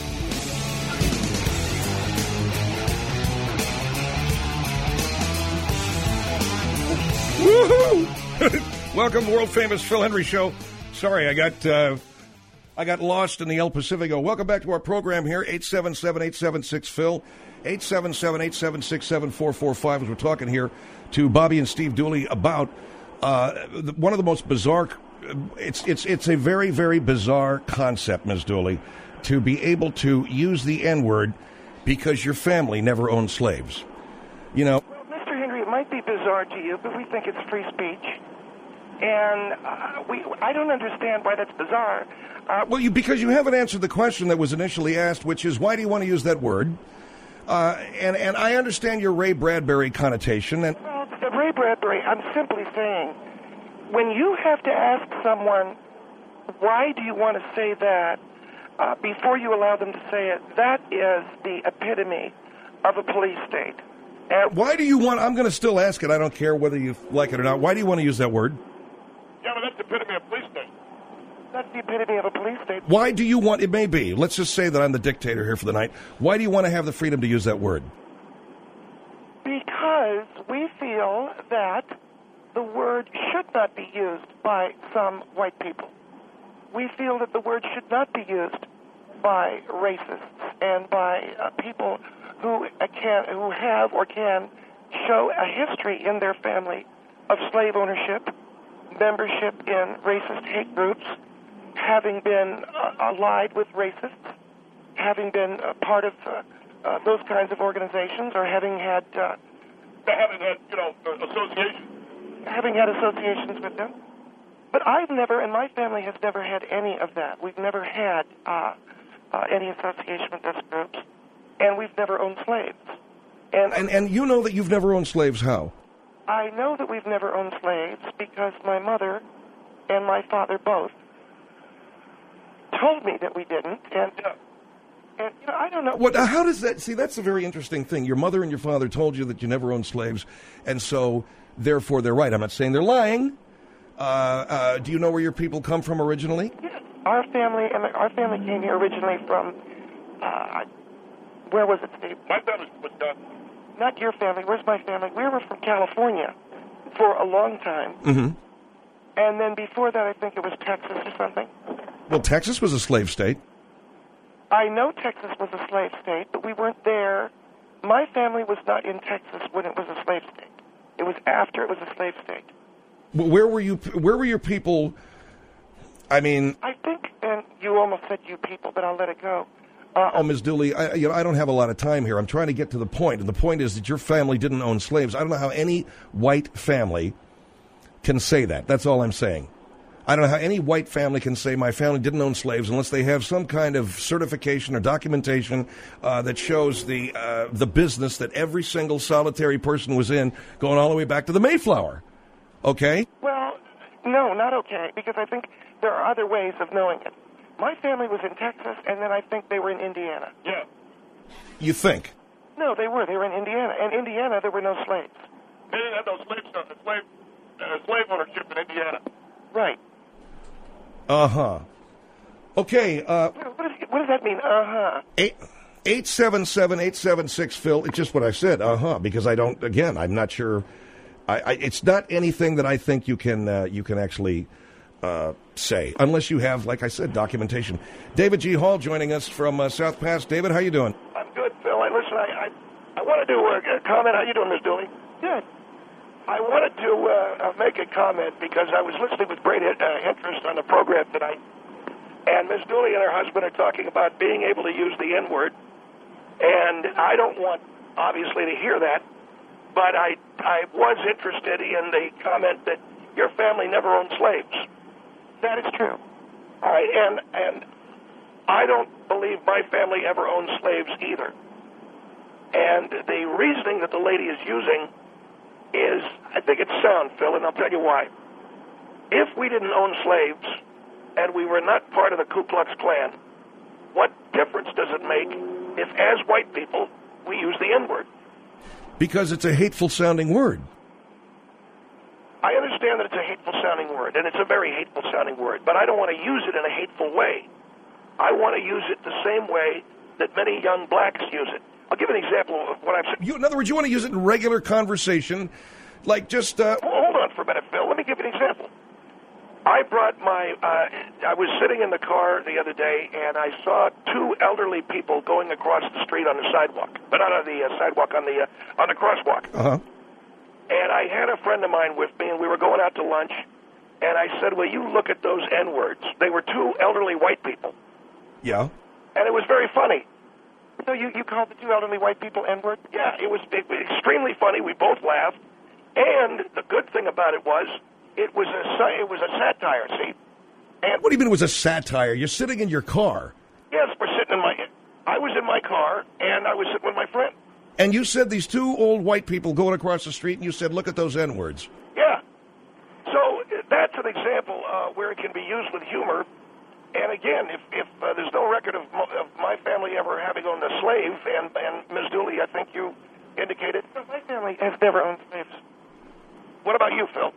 Woohoo! Welcome to world famous Phil Hendrie Show. Sorry, I got uh, I got lost in the El Pacifico. Welcome back to our program here, eight seven seven, eight seven six, Phil. eight seven seven, eight seven six, seven four four five as we're talking here to Bobby and Steve Dooley about uh, one of the most bizarre, it's it's it's a very, very bizarre concept, Miz Dooley, to be able to use the N-word because your family never owned slaves. You know... Well, Mister Henry, it might be bizarre to you, but we think it's free speech. And uh, we I don't understand why that's bizarre. Uh, well, you because you haven't answered the question that was initially asked, which is, why do you want to use that word? Uh, and, and I understand your Ray Bradbury connotation. And Well, the Ray Bradbury, I'm simply saying, when you have to ask someone, why do you want to say that, uh, before you allow them to say it, that is the epitome of a police state. And why do you want, I'm going to still ask it, I don't care whether you like it or not, why do you want to use that word? Yeah, but that's the epitome of police state. that's the epitome of a police state. Why do you want, it may be, let's just say that I'm the dictator here for the night, why do you want to have the freedom to use that word? Because we feel that the word should not be used by some white people. We feel that the word should not be used by racists and by uh, people who uh, can, who have or can show a history in their family of slave ownership, membership in racist hate groups, having been uh, allied with racists, having been a part of uh, uh, those kinds of organizations, or having had uh, having had, you know, associations. having had associations with them. But I've never, and my family has never had any of that. We've never had uh, uh, any association with those groups, and we've never owned slaves. And, And, and you know that you've never owned slaves, how? I know that we've never owned slaves because my mother and my father both told me that we didn't, and, uh, and you know, I don't know. What? How does that, see, that's a very interesting thing. Your mother and your father told you that you never owned slaves, and so, therefore, they're right. I'm not saying they're lying. Uh, uh, do you know where your people come from originally? Yes. Our family, and our family came here originally from, uh, where was it, Steve? My family was done. Not your family. Where's my family? We were from California for a long time. Mm-hmm. And then before that, I think it was Texas or something. Well, Texas was a slave state. I know Texas was a slave state, but we weren't there. My family was not in Texas when it was a slave state. It was after it was a slave state. Where were you? Where were your people? I mean, I think, and you almost said you people, but I'll let it go. Uh, oh, Miz Dooley, I, you know, I don't have a lot of time here. I'm trying to get to the point, and the point is that your family didn't own slaves. I don't know how any white family can say that. That's all I'm saying. I don't know how any white family can say my family didn't own slaves unless they have some kind of certification or documentation uh, that shows the uh, the business that every single solitary person was in, going all the way back to the Mayflower. Okay? Well, no, not okay, because I think there are other ways of knowing it. My family was in Texas, and then I think they were in Indiana. Yeah. You think? No, they were. They were in Indiana. In Indiana, there were no slaves. They didn't have no slave stuff, slave, uh, slave ownership in Indiana. Right. Uh-huh. Okay, uh... What, what, is, what does that mean, uh-huh? Eight, eight seven seven, eight seven six, Phil. It's just what I said, uh-huh, because I don't, again, I'm not sure... I, I, it's not anything that I think you can uh, you can actually uh, say, unless you have, like I said, documentation. David G. Hall joining us from uh, South Pass. David, how you doing? I'm good, Phil. I listen. I I, I want to do a, a comment. How you doing, Miss Dooley? Good. I wanted to uh, make a comment because I was listening with great uh, interest on the program tonight, and Miss Dooley and her husband are talking about being able to use the N-word, and I don't want, obviously, to hear that. But I I was interested in the comment that your family never owned slaves. That is true. All right, and and I don't believe my family ever owned slaves either. And the reasoning that the lady is using is, I think it's sound, Phil, and I'll tell you why. If we didn't own slaves and we were not part of the Ku Klux Klan, what difference does it make if, as white people, we use the N-word? Because it's a hateful-sounding word. I understand that it's a hateful-sounding word, and it's a very hateful-sounding word, but I don't want to use it in a hateful way. I want to use it the same way that many young blacks use it. I'll give an example of what I'm saying. You, in other words, you want to use it in regular conversation, like just... Uh... Well, hold on for a minute, Phil. Let me give you an example. I brought my... Uh, I was sitting in the car the other day, and I saw two elderly people going across the street on the sidewalk. But not on the uh, sidewalk, on the uh, on the crosswalk. Uh-huh. And I had a friend of mine with me, and we were going out to lunch, and I said, well, you look at those N-words. They were two elderly white people. Yeah. And it was very funny. So you, you called the two elderly white people N-word? Yeah, it was, it was extremely funny. We both laughed. And the good thing about it was, it was a it was a satire, see? And what do you mean it was a satire? You're sitting in your car. Yes, we're sitting in my... I was in my car, and I was sitting with my friend. And you said these two old white people going across the street, and you said, look at those N-words. Yeah. So that's an example uh, where it can be used with humor. And again, if, if uh, there's no record of, mo- of my family ever having owned a slave, and, and Miz Dooley, I think you indicated... No, my family has never owned slaves. What about you, Phil?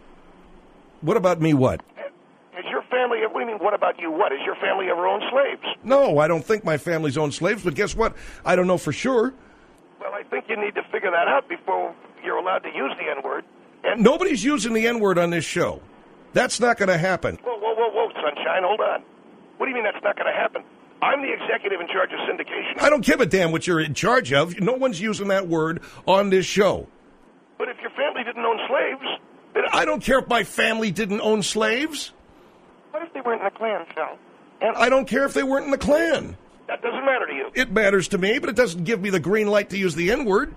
What about me what? Has your family... What do you mean, what about you what? Has your family ever owned slaves? No, I don't think my family's owned slaves, but guess what? I don't know for sure. Well, I think you need to figure that out before you're allowed to use the N-word. And nobody's using the N-word on this show. That's not going to happen. Whoa, whoa, whoa, whoa, Sunshine, hold on. What do you mean that's not going to happen? I'm the executive in charge of syndication. I don't give a damn what you're in charge of. No one's using that word on this show. But if your family didn't own slaves... Then I don't care if my family didn't own slaves. What if they weren't in the Klan, Phil? And I don't care if they weren't in the Klan. That doesn't matter to you. It matters to me, but it doesn't give me the green light to use the N-word.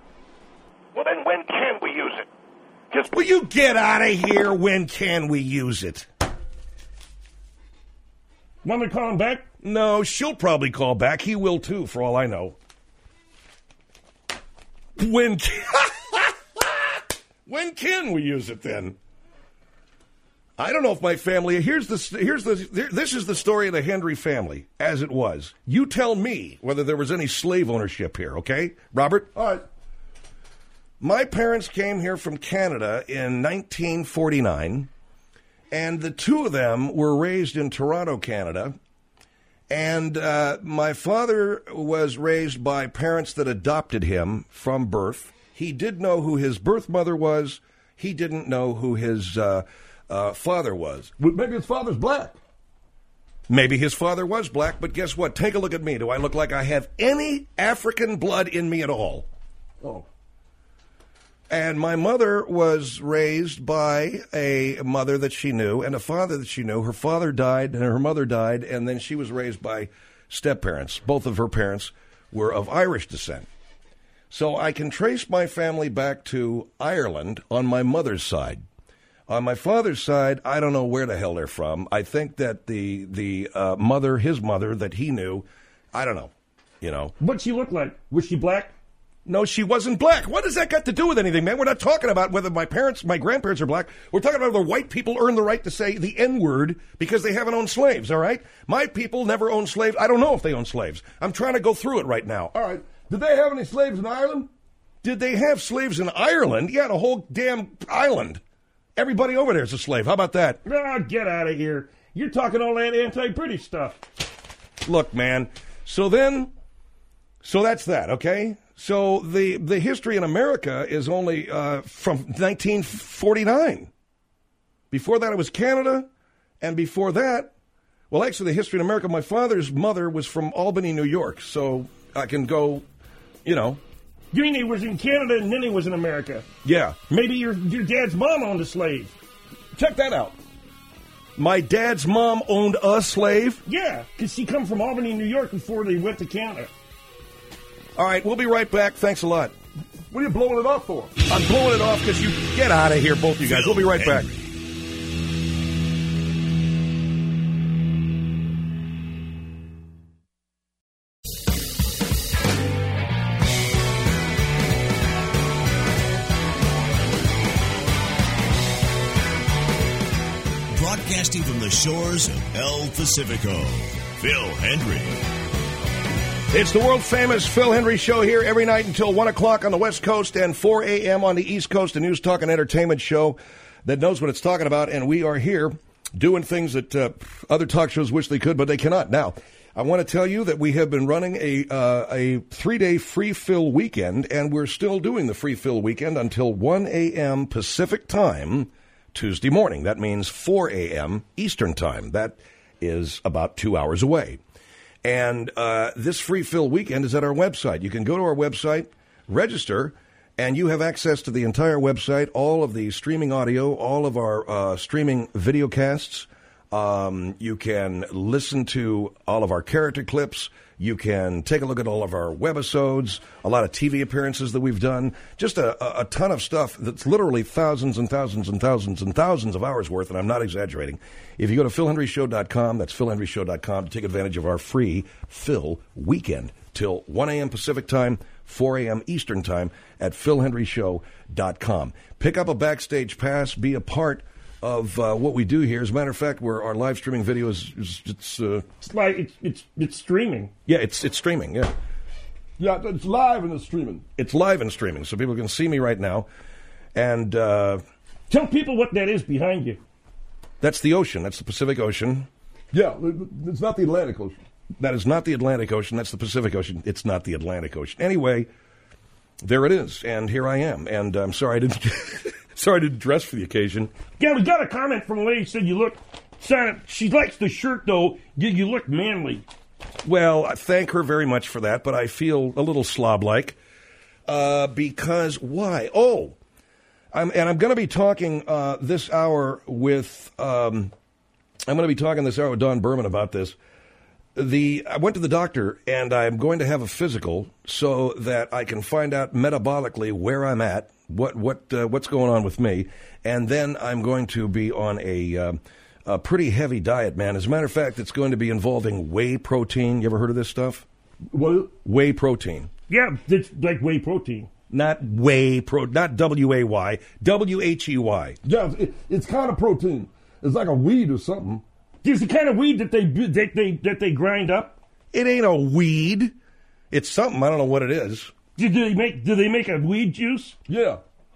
Well, then when can we use it? Just Will you get out of here? When can we use it? Want me to call him back? No, she'll probably call back. He will, too, for all I know. When can, when can we use it, then? I don't know if my family... Here's the, here's the, this is the story of the Hendry family, as it was. You tell me whether there was any slave ownership here, okay? Robert? All right. My parents came here from Canada in nineteen forty-nine, and the two of them were raised in Toronto, Canada. And uh, my father was raised by parents that adopted him from birth. He did know who his birth mother was. He didn't know who his uh, uh, father was. Maybe his father's black. Maybe his father was black, but guess what? Take a look at me. Do I look like I have any African blood in me at all? Oh. And my mother was raised by a mother that she knew and a father that she knew. Her father died and her mother died, and then she was raised by step-parents. Both of her parents were of Irish descent. So I can trace my family back to Ireland on my mother's side. On my father's side, I don't know where the hell they're from. I think that the the uh, mother, his mother, that he knew, I don't know, you know. What'd she look like? Was she black? No, she wasn't black. What does that got to do with anything, man? We're not talking about whether my parents, my grandparents are black. We're talking about whether white people earn the right to say the N-word because they haven't owned slaves, all right? My people never owned slaves. I don't know if they own slaves. I'm trying to go through it right now. All right. Did they have any slaves in Ireland? Did they have slaves in Ireland? Yeah, the whole damn island. Everybody over there is a slave. How about that? Ah, get out of here. You're talking all that anti-British stuff. Look, man. So then, so that's that, okay? So the, the history in America is only uh, from nineteen forty-nine. Before that, it was Canada. And before that, well, actually, the history in America, my father's mother was from Albany, New York. So I can go, you know. You mean he was in Canada and then he was in America? Yeah. Maybe your your dad's mom owned a slave. Check that out. My dad's mom owned a slave? Yeah, because she come from Albany, New York before they went to Canada. All right, we'll be right back. Thanks a lot. What are you blowing it off for? I'm blowing it off because you... Get out of here, both of you guys. We'll be right back. Broadcasting from the shores of El Pacifico, Phil Hendrie. It's the world-famous Phil Hendrie Show here every night until one o'clock on the West Coast and four a.m. on the East Coast, a news, talk, and entertainment show that knows what it's talking about, and we are here doing things that uh, other talk shows wish they could, but they cannot. Now, I want to tell you that we have been running a uh, a three-day free Phil weekend, and we're still doing the free Phil weekend until one a.m. Pacific time Tuesday morning. That means four a.m. Eastern time. That is about two hours away. And uh, this free Phil weekend is at our website. You can go to our website, register, and you have access to the entire website, all of the streaming audio, all of our uh, streaming video casts. Um, you can listen to all of our character clips. You can take a look at all of our webisodes, a lot of T V appearances that we've done, just a, a, a ton of stuff that's literally thousands and thousands and thousands and thousands of hours worth, and I'm not exaggerating. If you go to phil hendrie show dot com, that's phil hendrie show dot com, to take advantage of our free Phil weekend till one a.m. Pacific time, four a.m. Eastern time at phil hendrie show dot com. Pick up a backstage pass, be a part of uh, what we do here. As a matter of fact, where our live streaming video is, is it's uh, it's like it's it's it's streaming. Yeah, it's it's streaming. Yeah, yeah, it's live and it's streaming. It's live and streaming, so people can see me right now. And uh, tell people what that is behind you. That's the ocean. That's the Pacific Ocean. Yeah, it's not the Atlantic Ocean. That is not the Atlantic Ocean. That's the Pacific Ocean. It's not the Atlantic Ocean. Anyway, there it is, and here I am. And I'm sorry I didn't. Sorry to dress for the occasion. Yeah, we got a comment from a lady who said you look, she likes the shirt, though. You, you look manly. Well, I thank her very much for that, but I feel a little slob-like. Uh, because, why? Oh, I'm, and I'm going to be talking uh, this hour with, um, I'm going to be talking this hour with Don Berman about this. The I went to the doctor, and I'm going to have a physical so that I can find out metabolically where I'm at, what what uh, what's going on with me, and then I'm going to be on a, uh, a pretty heavy diet, man. As a matter of fact, it's going to be involving whey protein. You ever heard of this stuff? What? Whey protein. Yeah, it's like whey protein. Not whey pro, not W A Y, W H E Y. Yeah, it, it's kind of protein. It's like a weed or something. It's the kind of weed that they that they that they grind up. It ain't a weed. It's something. I don't know what it is. Do they make Do they make a weed juice? Yeah.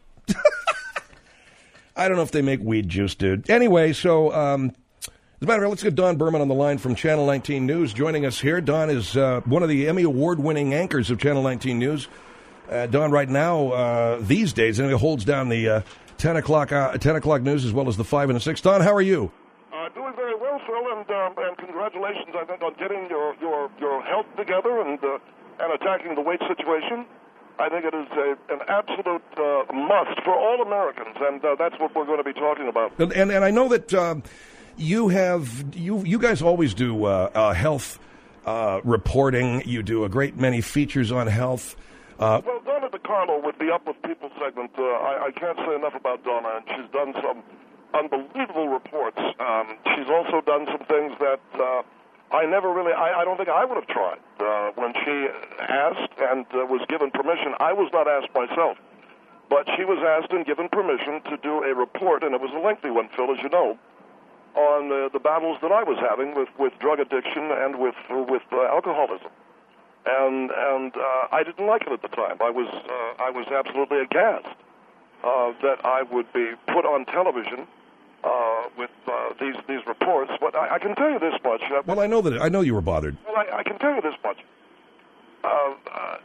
I don't know if they make weed juice, dude. Anyway, so um, as a matter of fact, let's get Don Berman on the line from Channel nineteen News joining us here. Don is uh, one of the Emmy Award-winning anchors of Channel nineteen News. Uh, Don, right now, uh, these days, anyway, holds down the uh, ten o'clock uh, ten o'clock news as well as the five and the six. Don, how are you? Uh, doing very well, Phil, and um, and congratulations, I think, on getting your your, your health together and uh, and attacking the weight situation. I think it is a, an absolute uh, must for all Americans, and uh, that's what we're going to be talking about. And and, and I know that um, you have you you guys always do uh, uh, health uh, reporting. You do a great many features on health. Uh, well, Donna DeCarlo with the Up With People segment, uh, I, I can't say enough about Donna, and she's done some unbelievable reports. Um, she's also done some things that uh, I never really, I, I don't think I would have tried. Uh, when she asked and uh, was given permission, I was not asked myself, but she was asked and given permission to do a report, and it was a lengthy one, Phil, as you know, on uh, the battles that I was having with, with drug addiction and with uh, with uh, alcoholism. And and uh, I didn't like it at the time. I was uh, I was absolutely aghast uh, that I would be put on television uh, with uh, these these reports. But I, I can tell you this much. Uh, Well, I know that I know you were bothered. well, I, I can tell you this much. Uh, uh,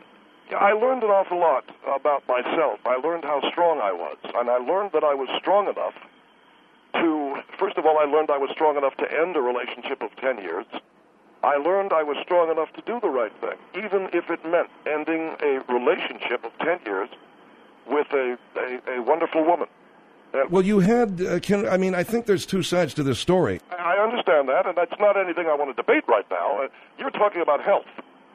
I learned an awful lot about myself. I learned how strong I was, and I learned that I was strong enough to. First of all, I learned I was strong enough to end a relationship of ten years. I learned I was strong enough to do the right thing, even if it meant ending a relationship of ten years with a, a, a wonderful woman. And Well, you had, uh, can, I mean, I think there's two sides to this story. I understand that, and that's not anything I want to debate right now. Uh, You're talking about health.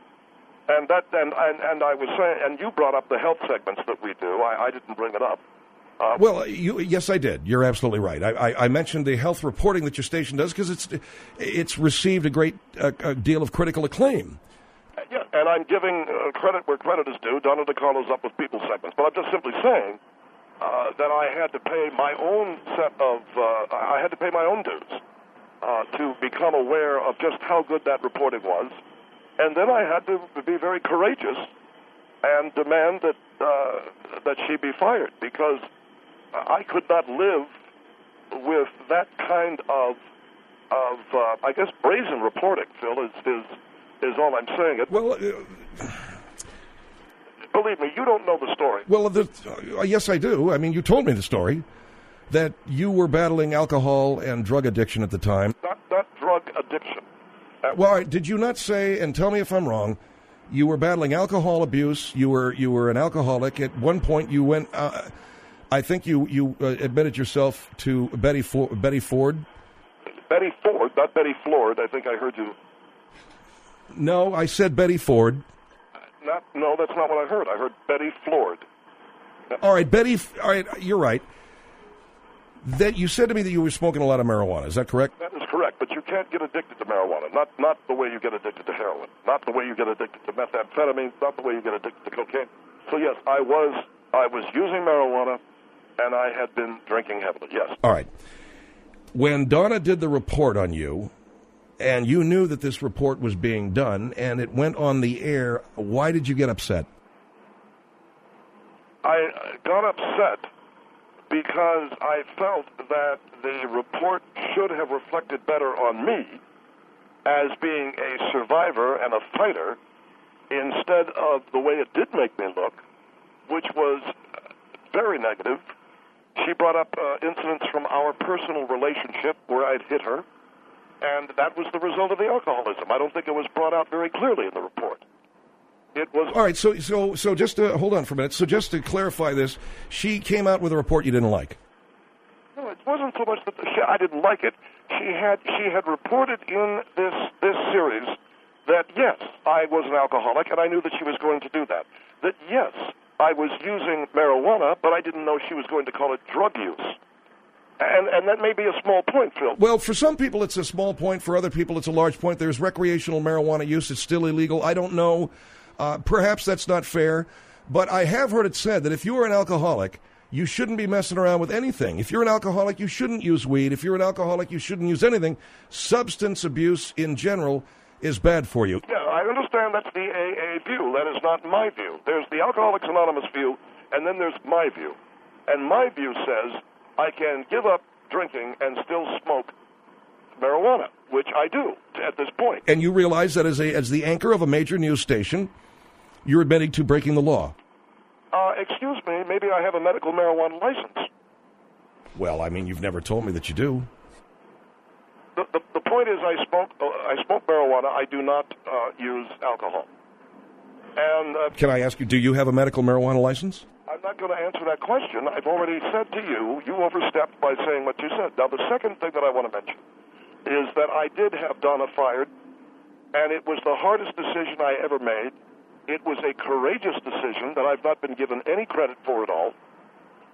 And that, and, and, and I was saying, and you brought up the health segments that we do. I, I didn't bring it up. Uh, Well, you, yes, I did. You're absolutely right. I, I, I mentioned the health reporting that your station does because it's it's received a great uh, a deal of critical acclaim. Yeah, and I'm giving uh, credit where credit is due. Donna DeCarlo's up with people segments, but I'm just simply saying uh, that I had to pay my own set of uh, I had to pay my own dues uh, to become aware of just how good that reporting was, and then I had to be very courageous and demand that uh, that she be fired because I could not live with that kind of of uh, I guess brazen reporting. Phil is is. is all I'm saying. It, Well, uh, believe me, you don't know the story. well, the, uh, yes, I do. I mean, you told me the story that you were battling alcohol and drug addiction at the time. Not, not drug addiction. Uh, Well, all right, did you not say? And tell me if I'm wrong. You were battling alcohol abuse. You were you were an alcoholic. At one point, you went. Uh, I think you you uh, admitted yourself to Betty For- Betty Ford. Betty Ford, not Betty Ford. I think I heard you. No, I said Betty Ford. Not, no, that's not what I heard. I heard Betty Ford. All right, Betty. All right, you're right. That you said to me that you were smoking a lot of marijuana. Is that correct? That is correct, but you can't get addicted to marijuana. Not not the way you get addicted to heroin. Not the way you get addicted to methamphetamine. Not the way you get addicted to cocaine. So yes, I was I was using marijuana, and I had been drinking heavily. Yes. All right. When Donna did the report on you, and you knew that this report was being done, and it went on the air, why did you get upset? I uh, got upset because I felt that the report should have reflected better on me as being a survivor and a fighter instead of the way it did make me look, which was very negative. She brought up uh, incidents from our personal relationship where I'd hit her, and that was the result of the alcoholism. I don't think it was brought out very clearly in the report. It was. All right, so so so just to hold on for a minute. So just to clarify this, she came out with a report you didn't like. No, it wasn't so much that the, she, I didn't like it. She had she had reported in this this series that yes, I was an alcoholic, and I knew that she was going to do that. That yes, I was using marijuana, but I didn't know she was going to call it drug use. And and that may be a small point, Phil. Well, for some people it's a small point. For other people it's a large point. There's recreational marijuana use. It's still illegal. I don't know. Uh, perhaps that's not fair. But I have heard it said that if you are an alcoholic, you shouldn't be messing around with anything. If you're an alcoholic, you shouldn't use weed. If you're an alcoholic, you shouldn't use anything. Substance abuse in general is bad for you. Yeah, I understand that's the A A view. That is not my view. There's the Alcoholics Anonymous view, and then there's my view. And my view says I can give up drinking and still smoke marijuana, which I do at this point. And you realize that as a as the anchor of a major news station, you're admitting to breaking the law. Uh, excuse me, maybe I have a medical marijuana license. Well, I mean, you've never told me that you do. The, the, the point is I smoke, uh, I smoke marijuana. I do not uh, use alcohol. And uh, Can I ask you, do you have a medical marijuana license? I'm not going to answer that question. I've already said to you, you overstepped by saying what you said. Now, the second thing that I want to mention is that I did have Donna fired, and it was the hardest decision I ever made. It was a courageous decision that I've not been given any credit for at all.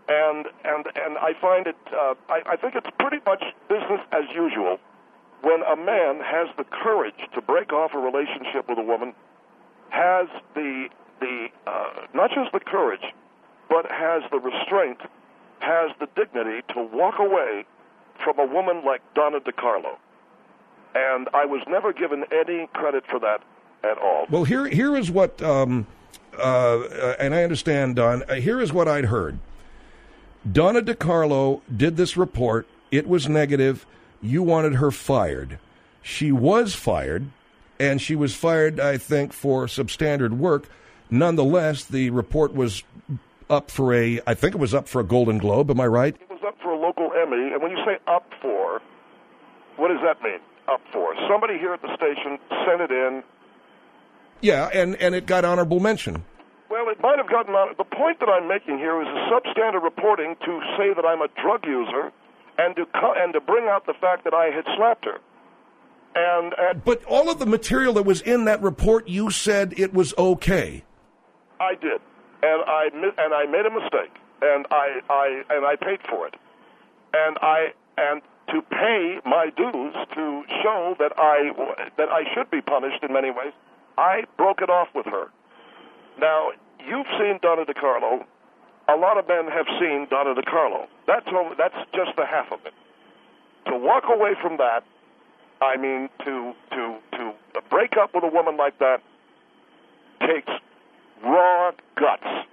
And and and I find it. Uh, I, I think it's pretty much business as usual when a man has the courage to break off a relationship with a woman, has the the uh, not just the courage, but has the restraint, has the dignity to walk away from a woman like Donna DeCarlo. And I was never given any credit for that at all. Well, here here is what, um, uh, and I understand, Don. Uh, here is what I'd heard. Donna DeCarlo did this report. It was negative. You wanted her fired. She was fired, and she was fired, I think, for substandard work. Nonetheless, the report was up for a, I think it was up for a Golden Globe. Am I right? It was up for a local Emmy. And when you say up for, what does that mean, up for? Somebody here at the station sent it in. Yeah, and, and it got honorable mention. Well, it might have gotten on. The point that I'm making here is a substandard reporting to say that I'm a drug user and to co- and to bring out the fact that I had slapped her. And, and But all of the material that was in that report, you said it was okay. I did, and I and I made a mistake, and I, I and I paid for it, and I and to pay my dues to show that I that I should be punished in many ways, I broke it off with her. Now, you've seen Donna DeCarlo. A lot of men have seen Donna DeCarlo. That's only, that's just the half of it. To walk away from that, I mean, to to to break up with a woman like that takes raw guts.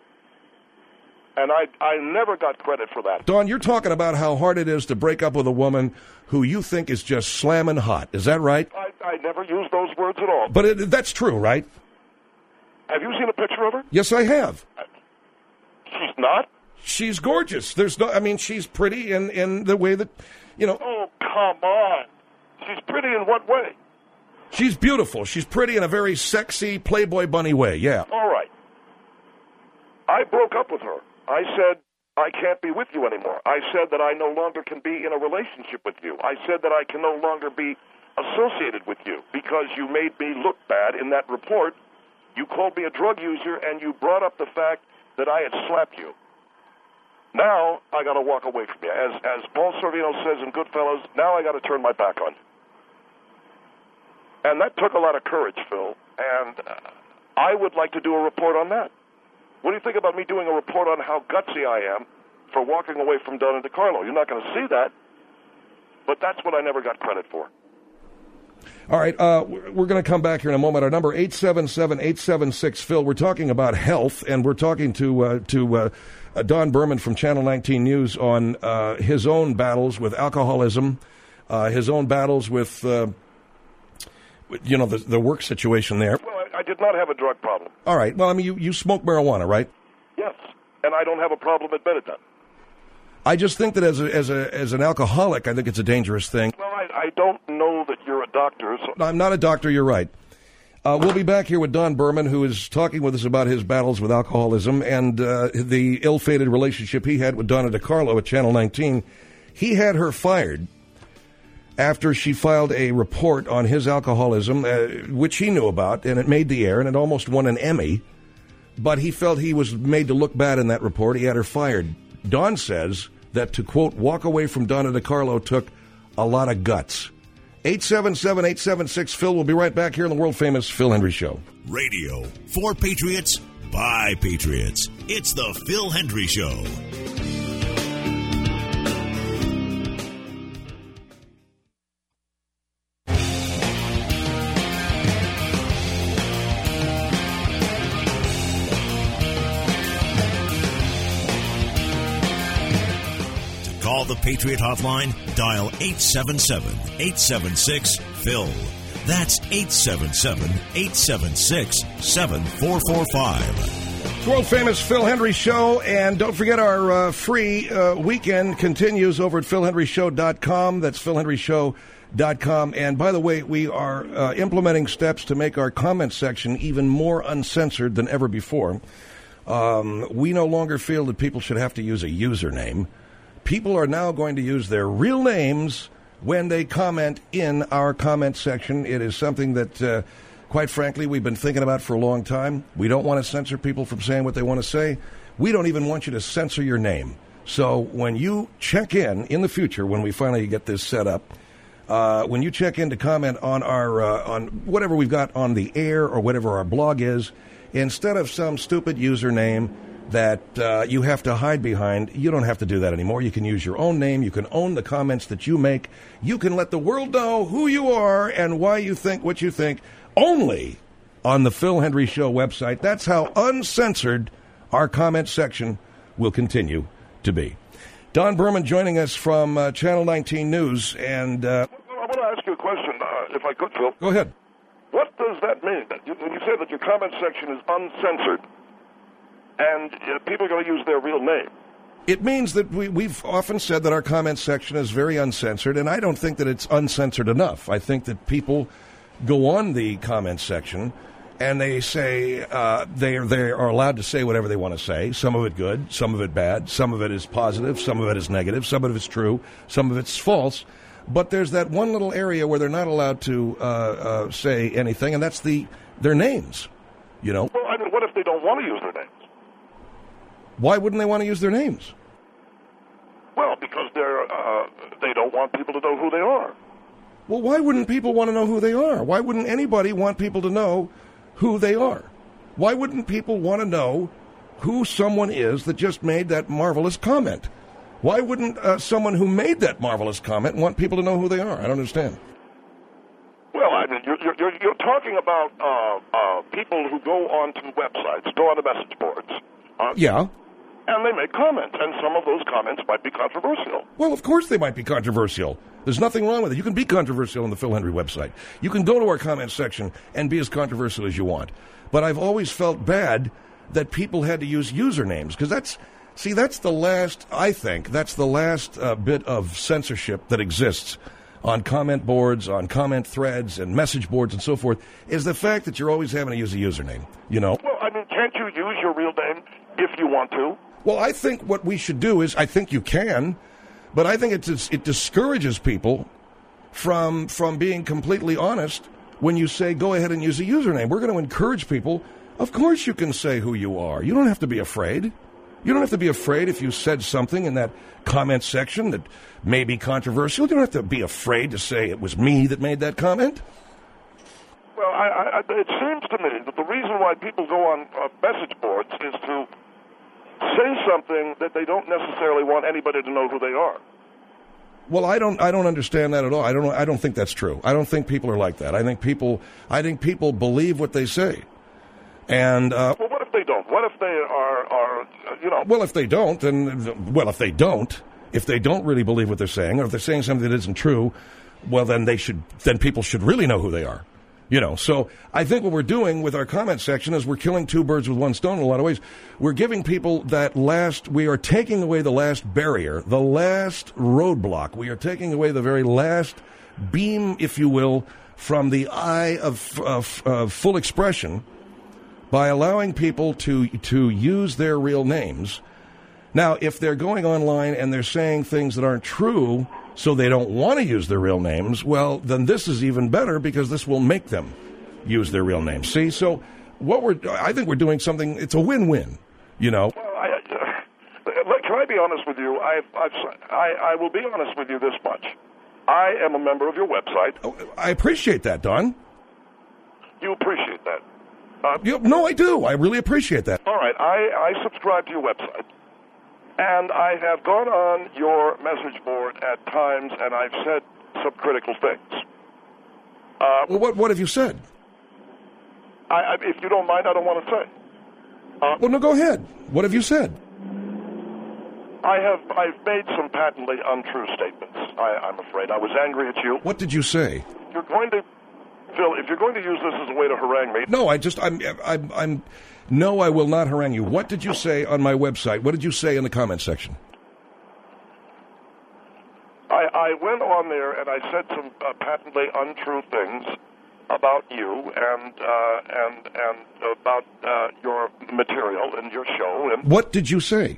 And I I never got credit for that. Don, you're talking about how hard it is to break up with a woman who you think is just slamming hot. Is that right? I, I never used those words at all. But it, that's true, right? Have you seen a picture of her? Yes, I have. She's not? She's gorgeous. There's no, I mean, she's pretty in, in the way that, you know. Oh, come on. She's pretty in what way? She's beautiful. She's pretty in a very sexy Playboy bunny way, yeah. All right. I broke up with her. I said, I can't be with you anymore. I said that I no longer can be in a relationship with you. I said that I can no longer be associated with you because you made me look bad in that report. You called me a drug user, and you brought up the fact that I had slapped you. Now I got to walk away from you. As as Paul Sorvino says in Goodfellas, now I got to turn my back on you. And that took a lot of courage, Phil. And uh, I would like to do a report on that. What do you think about me doing a report on how gutsy I am for walking away from Donna DeCarlo? You're not going to see that, but that's what I never got credit for. All right, uh, we're going to come back here in a moment. Our number, eight seven seven, eight seven six, Phil. We're talking about health, and we're talking to uh, to uh, uh, Don Berman from Channel nineteen News on uh, his own battles with alcoholism, uh, his own battles with, uh, you know, the, the work situation there. Well, I, I did not have a drug problem. All right. Well, I mean, you, you smoke marijuana, right? Yes, and I don't have a problem admitted that. I just think that as a, as a as an alcoholic, I think it's a dangerous thing. Well, I, I don't know that you're a doctor. So. I'm not a doctor, you're right. Uh, we'll be back here with Don Berman, who is talking with us about his battles with alcoholism and uh, the ill-fated relationship he had with Donna DeCarlo at Channel nineteen. He had her fired after she filed a report on his alcoholism, uh, which he knew about, and it made the air, and it almost won an Emmy. But he felt he was made to look bad in that report. He had her fired. Don says that to, quote, walk away from Donna DeCarlo took a lot of guts. eight seven seven, eight seven six, Phil. We'll be right back here on the world-famous Phil Hendrie Show. Radio for Patriots by Patriots. It's the Phil Hendrie Show. Call the Patriot Hotline, dial eight seven seven, eight seven six, Phil. That's eight seven seven, eight seven six, seven four four five. World-famous Phil Hendrie Show, and don't forget our uh, free uh, weekend continues over at phil hendrie show dot com. That's phil hendrie show dot com. And by the way, we are uh, implementing steps to make our comment section even more uncensored than ever before. Um, we no longer feel that people should have to use a username. People are now going to use their real names when they comment in our comment section. It is something that, uh, quite frankly, we've been thinking about for a long time. We don't want to censor people from saying what they want to say. We don't even want you to censor your name. So when you check in in the future, when we finally get this set up, uh, when you check in to comment on our uh, on whatever we've got on the air or whatever our blog is, instead of some stupid username that uh, you have to hide behind, you don't have to do that anymore. You can use your own name. You can own the comments that you make. You can let the world know who you are and why you think what you think only on the Phil Hendrie Show website. That's how uncensored our comment section will continue to be. Don Berman joining us from uh, Channel nineteen News. And uh, I want to ask you a question, uh, if I could, Phil. Go ahead. What does that mean? That you, when you say that your comment section is uncensored and uh, people are going to use their real name? It means that we, we've often said that our comment section is very uncensored, and I don't think that it's uncensored enough. I think that people go on the comment section and they say uh, they, are, they are allowed to say whatever they want to say, some of it good, some of it bad, some of it is positive, some of it is negative, some of it's true, some of it's false. But there's that one little area where they're not allowed to uh, uh, say anything, and that's the their names, you know. Well, I mean, what if they don't want to use their names? Why wouldn't they want to use their names? Well, because they're uh, they don't want people to know who they are. Well, why wouldn't people want to know who they are? Why wouldn't anybody want people to know who they are? Why wouldn't people want to know who someone is that just made that marvelous comment? Why wouldn't uh, someone who made that marvelous comment want people to know who they are? I don't understand. Well, I mean, you're, you're, you're talking about uh, uh, people who go onto websites, go on the message boards. Uh, Yeah. And they make comments, and some of those comments might be controversial. Well, of course they might be controversial. There's nothing wrong with it. You can be controversial on the Phil Hendrie website. You can go to our comment section and be as controversial as you want. But I've always felt bad that people had to use usernames, because that's, see, that's the last, I think, that's the last uh, bit of censorship that exists on comment boards, on comment threads, and message boards and so forth, is the fact that you're always having to use a username, you know? Well, I mean, can't you use your real name if you want to? Well, I think what we should do is, I think you can, but I think it's, it discourages people from from being completely honest when you say, go ahead and use a username. We're going to encourage people. Of course you can say who you are. You don't have to be afraid. You don't have to be afraid if you said something in that comment section that may be controversial. You don't have to be afraid to say it was me that made that comment. Well, I, I, it seems to me that the reason why people go on uh, message boards is to say something that they don't necessarily want anybody to know who they are. Well, I don't. I don't understand that at all. I don't. I don't think that's true. I don't think people are like that. I think people. I think people believe what they say. And uh, well, what if they don't? What if they are, are, you know? Well, if they don't, then well, if they don't, if they don't really believe what they're saying, or if they're saying something that isn't true, well, then they should. Then people should really know who they are. You know, so I think what we're doing with our comment section is we're killing two birds with one stone in a lot of ways. We're giving people that last, we are taking away the last barrier, the last roadblock. We are taking away the very last beam, if you will, from the eye of, of, of full expression by allowing people to to use their real names. Now, if they're going online and they're saying things that aren't true, so they don't want to use their real names, well, then this is even better because this will make them use their real names. See, so what we're, I think we're doing something, it's a win-win, you know. Well, I, uh, can I be honest with you? I've, I've, I, I will be honest with you this much. I am a member of your website. Oh, I appreciate that, Don. You appreciate that? Uh, you, no, I do. I really appreciate that. All right, I, I subscribe to your website. And I have gone on your message board at times, and I've said some critical things. Uh, well, what what have you said? I, I, if you don't mind, I don't want to say. Uh, well, no, go ahead. What have you said? I have I've made some patently untrue statements. I, I'm afraid I was angry at you. What did you say? You're going to, Phil. If you're going to use this as a way to harangue me, no, I just I'm I'm. I'm No, I will not harangue you. What did you say on my website? What did you say in the comment section? I, I went on there and I said some uh, patently untrue things about you and uh, and and about uh, your material and your show. And what did you say?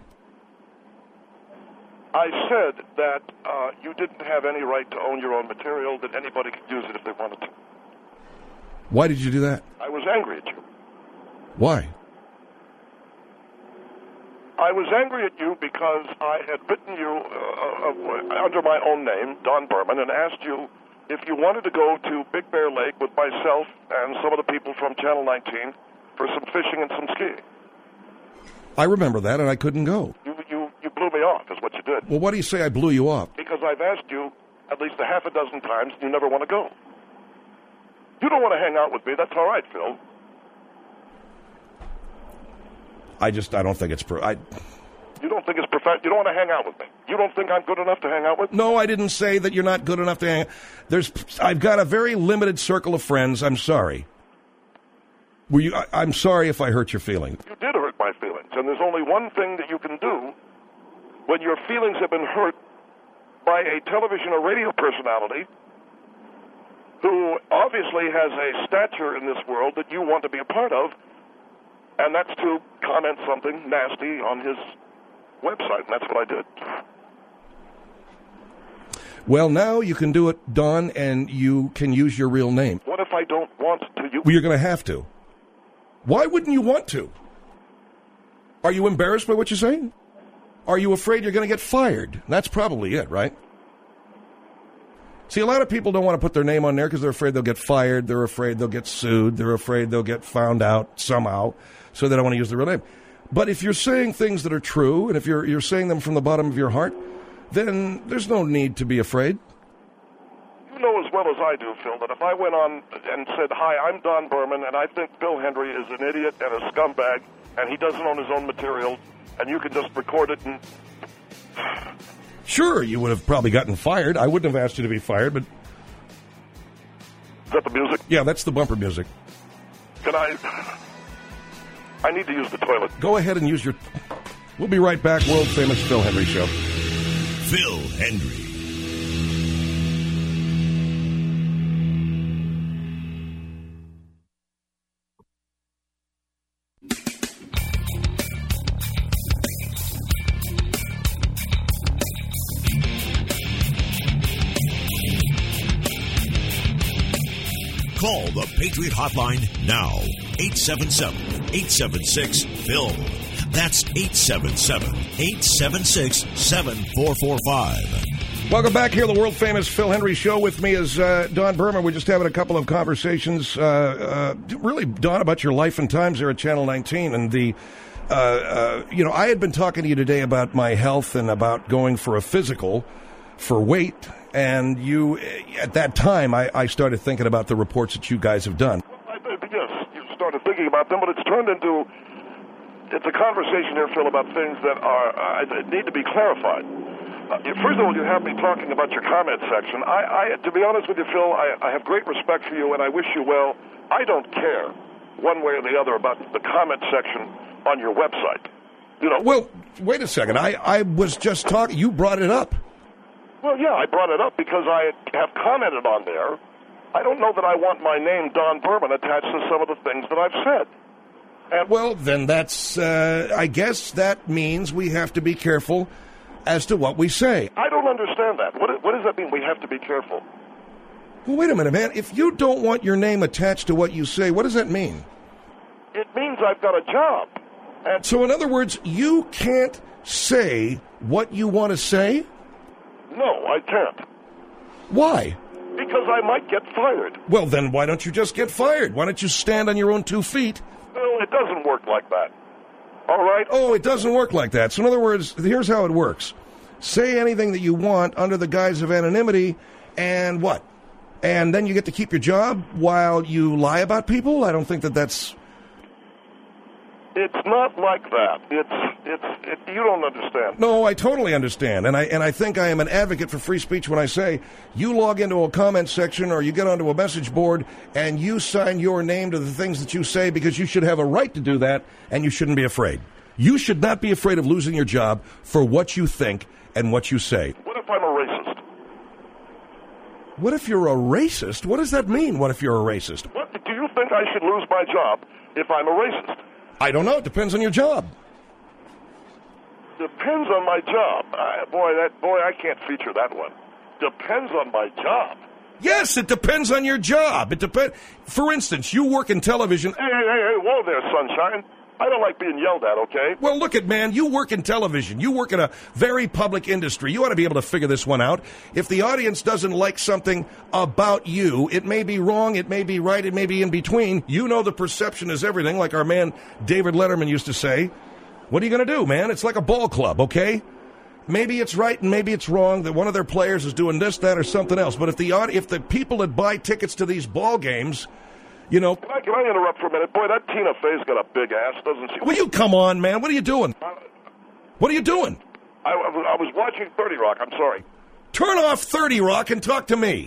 I said that uh, you didn't have any right to own your own material, that anybody could use it if they wanted to. Why did you do that? I was angry at you. Why? I was angry at you because I had written you uh, uh, under my own name, Don Berman, and asked you if you wanted to go to Big Bear Lake with myself and some of the people from Channel nineteen for some fishing and some skiing. I remember that, and I couldn't go. You, you, you blew me off, is what you did. Well, what do you say I blew you off? Because I've asked you at least a half a dozen times, and you never want to go. You don't want to hang out with me. That's all right, Phil. I just, I don't think it's... Pro- I. You don't think it's perfect? You don't want to hang out with me? You don't think I'm good enough to hang out with? No, I didn't say that you're not good enough to hang out. There's, I've got a very limited circle of friends. I'm sorry. Were you? I, I'm sorry if I hurt your feelings. You did hurt my feelings, and there's only one thing that you can do when your feelings have been hurt by a television or radio personality who obviously has a stature in this world that you want to be a part of, and that's to comment something nasty on his website, and that's what I did. Well, now you can do it, Don, and you can use your real name. What if I don't want to? You- well, you're going to have to. Why wouldn't you want to? Are you embarrassed by what you're saying? Are you afraid you're going to get fired? That's probably it, right? See, a lot of people don't want to put their name on there because they're afraid they'll get fired. They're afraid they'll get sued. They're afraid they'll get found out somehow, so they don't want to use their real name. But if you're saying things that are true, and if you're you're saying them from the bottom of your heart, then there's no need to be afraid. You know as well as I do, Phil, that if I went on and said, hi, I'm Don Berman, and I think Phil Hendry is an idiot and a scumbag, and he doesn't own his own material, and you can just record it and... Sure, you would have probably gotten fired. I wouldn't have asked you to be fired, but... Is that the music? Yeah, that's the bumper music. Can I... I need to use the toilet. Go ahead and use your... We'll be right back. World-famous Phil Hendry Show. Phil Hendry. Call the Patriot Hotline now. eight seven seven, eight seven six, Phil. That's eight seven seven, eight seven six, seven four four five. Welcome back here, the world-famous Phil Hendry Show. With me is uh, Don Berman. We're just having a couple of conversations, uh, uh, really, Don, about your life and times there at Channel nineteen. And the, uh, uh, you know, I had been talking to you today about my health and about going for a physical for weight. And you, at that time, I, I started thinking about the reports that you guys have done. I, yes, you started thinking about them, but it's turned into, it's a conversation here, Phil, about things that are uh, need to be clarified. Uh, first of all, you have me talking about your comment section. I, I to be honest with you, Phil, I, I have great respect for you, and I wish you well. I don't care one way or the other about the comment section on your website. You know. Well, wait a second. I, I was just talking. You brought it up. Well, yeah, I brought it up because I have commented on there. I don't know that I want my name, Don Berman, attached to some of the things that I've said. And well, then that's, uh, I guess that means we have to be careful as to what we say. I don't understand that. What, what does that mean, we have to be careful? Well, wait a minute, man. If you don't want your name attached to what you say, what does that mean? It means I've got a job. And so, in other words, you can't say what you want to say? No, I can't. Why? Because I might get fired. Well, then why don't you just get fired? Why don't you stand on your own two feet? Well, it doesn't work like that. All right? Oh, it doesn't work like that. So in other words, here's how it works. Say anything that you want under the guise of anonymity, and what? And then you get to keep your job while you lie about people? I don't think that that's... It's not like that. It's it's it, you don't understand. No, I totally understand, and I and I think I am an advocate for free speech when I say you log into a comment section or you get onto a message board and you sign your name to the things that you say because you should have a right to do that, and you shouldn't be afraid. You should not be afraid of losing your job for what you think and what you say. What if I'm a racist? What if you're a racist? What does that mean? What if you're a racist? What, do you think I should lose my job if I'm a racist? I don't know. It depends on your job. Depends on my job. Uh, boy, that boy, I can't feature that one. Depends on my job. Yes, it depends on your job. It depends. For instance, you work in television. Hey, hey, hey, hey, whoa there, sunshine. I don't like being yelled at, okay? Well, look at, man, you work in television. You work in a very public industry. You ought to be able to figure this one out. If the audience doesn't like something about you, it may be wrong, it may be right, it may be in between. You know the perception is everything, like our man David Letterman used to say. What are you going to do, man? It's like a ball club, okay? Maybe it's right and maybe it's wrong that one of their players is doing this, that, or something else. But if the if the people that buy tickets to these ball games, you know... Can I, can I interrupt for a minute? Boy, that Tina Fey's got a big ass, doesn't she? Will you come on, man? What are you doing? Uh, what are you doing? I, I was watching thirty Rock. I'm sorry. Turn off thirty Rock and talk to me.